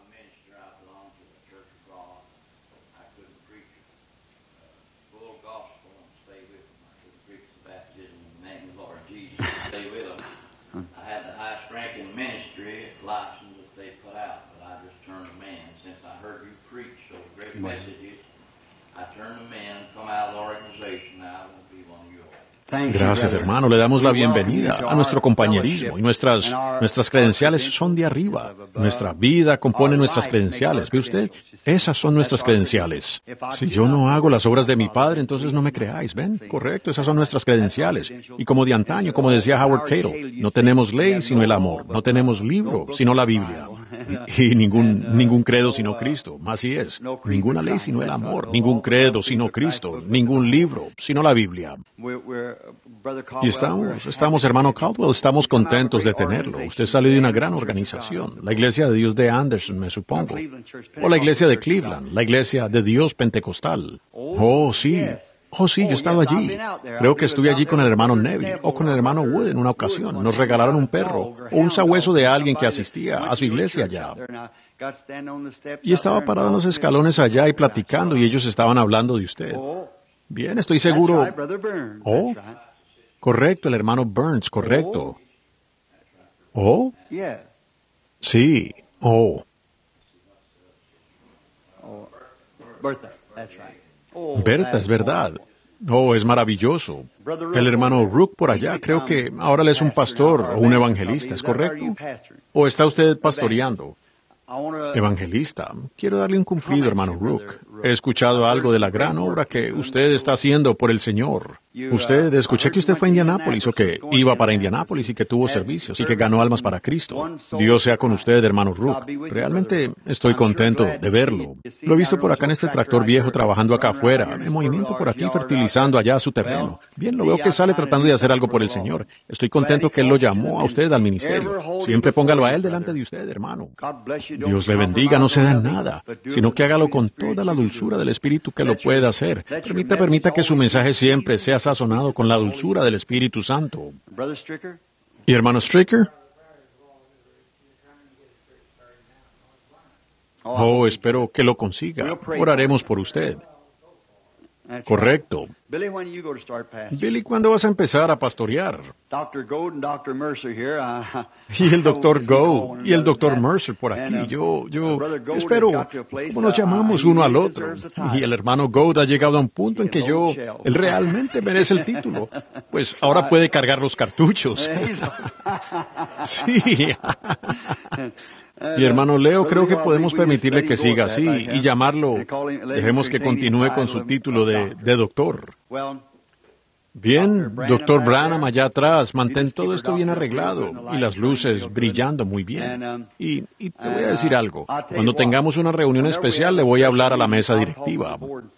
Gracias, hermano. Le damos la bienvenida a nuestro compañerismo y nuestras credenciales son de arriba. Nuestra vida compone nuestras credenciales. ¿Ve usted? Esas son nuestras credenciales. Si yo no hago las obras de mi Padre, entonces no me creáis. ¿Ven? Correcto, esas son nuestras credenciales. Y como de antaño, como decía Howard Cable, no tenemos ley sino el amor. No tenemos libro sino la Biblia. Y ningún credo sino Cristo. Así es. Ninguna ley sino el amor. Ningún credo sino Cristo. Ningún libro sino la Biblia. Y estamos, hermano Caldwell, estamos contentos de tenerlo. Usted salió de una gran organización, la Iglesia de Dios de Anderson, me supongo. O la Iglesia de Cleveland, la Iglesia de Dios Pentecostal. Oh, sí, yo estaba allí. Creo que estuve allí con el hermano Neville o con el hermano Wood en una ocasión. Nos regalaron un perro o un sabueso de alguien que asistía a su iglesia allá. Y estaba parado en los escalones allá y platicando y ellos estaban hablando de usted. Bien, estoy seguro. Oh, correcto, el hermano Burns, correcto. Oh, sí, oh. Berta, es verdad. Oh, es maravilloso. El hermano Rook por allá, creo que ahora él es un pastor o un evangelista, ¿es correcto? ¿O está usted pastoreando? Evangelista, quiero darle un cumplido, hermano Rook. He escuchado algo de la gran obra que usted está haciendo por el Señor. Escuché que usted fue a Indianápolis o que iba para Indianápolis y que tuvo servicios y que ganó almas para Cristo. Dios sea con usted, hermano Rook. Realmente estoy contento de verlo. Lo he visto por acá en este tractor viejo trabajando acá afuera, en movimiento por aquí, fertilizando allá su terreno. Bien, lo veo que sale tratando de hacer algo por el Señor. Estoy contento que Él lo llamó a usted al ministerio. Siempre póngalo a Él delante de usted, hermano. Dios le bendiga, no se da nada, sino que hágalo con toda la dulzura del Espíritu que lo pueda hacer. Permita que su mensaje siempre sea sazonado con la dulzura del Espíritu Santo. ¿Y hermano Stricker? Oh, espero que lo consiga. Oraremos por usted. Correcto. Billy, ¿cuándo vas a empezar a pastorear? Y el doctor Goad y el doctor Mercer por aquí. Yo espero, ¿cómo nos llamamos uno al otro? Y el hermano Goad ha llegado a un punto en que él realmente merece el título. Pues ahora puede cargar los cartuchos. Sí. Y hermano Leo, creo que podemos permitirle que siga así y llamarlo, dejemos que continúe con su título de doctor. Bien, doctor Branham allá atrás, mantén todo esto bien arreglado y las luces brillando muy bien. Y te voy a decir algo, cuando tengamos una reunión especial le voy a hablar a la mesa directiva.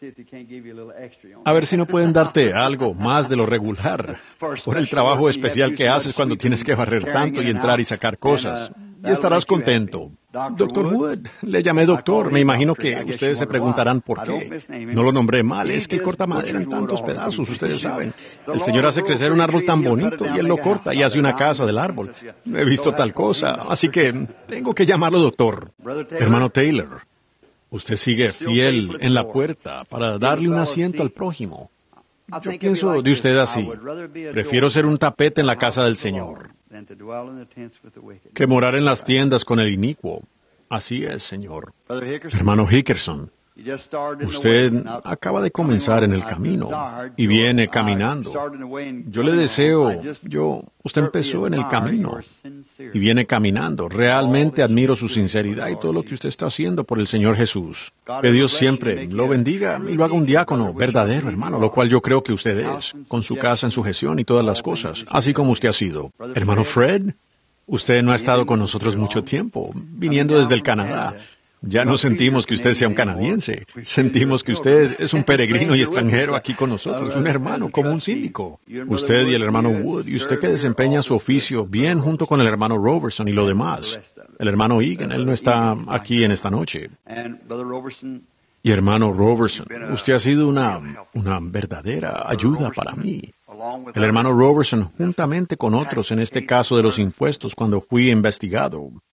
A ver si no pueden darte algo más de lo regular por el trabajo especial que haces cuando tienes que barrer tanto y entrar y sacar cosas. Y estarás contento. Doctor Wood, le llamé doctor. Me imagino que ustedes se preguntarán por qué. No lo nombré mal, es que él corta madera en tantos pedazos, ustedes saben. El Señor hace crecer un árbol tan bonito y él lo corta y hace una casa del árbol. No he visto tal cosa, así que tengo que llamarlo doctor. Hermano Taylor, usted sigue fiel en la puerta para darle un asiento al prójimo. Yo pienso de usted así. Prefiero ser un tapete en la casa del Señor que morar en las tiendas con el inicuo. Así es, señor. Brother Hickerson, Hermano Hickerson, you just started in the usted way. Now, acaba de comenzar en el camino y viene caminando. Yo le deseo, usted empezó en el camino y viene caminando. Realmente admiro su sinceridad y todo lo que usted está haciendo por el Señor Jesús. Que Dios siempre lo bendiga y lo haga un diácono verdadero, hermano, lo cual yo creo que usted es, con su casa en sujeción y todas las cosas, así como usted ha sido. Hermano Fred, usted no ha estado con nosotros mucho tiempo, viniendo desde el Canadá. Ya no sentimos que usted sea un canadiense. Sentimos que usted es un peregrino y extranjero aquí con nosotros, un hermano, como un síndico. Usted y el hermano Wood, y usted que desempeña su oficio bien junto con el hermano Robertson y lo demás. El hermano Egan, él no está aquí en esta noche. Y hermano Robertson, usted ha sido una verdadera ayuda para mí. El hermano Robertson, juntamente con otros en este caso de los impuestos cuando fui investigado,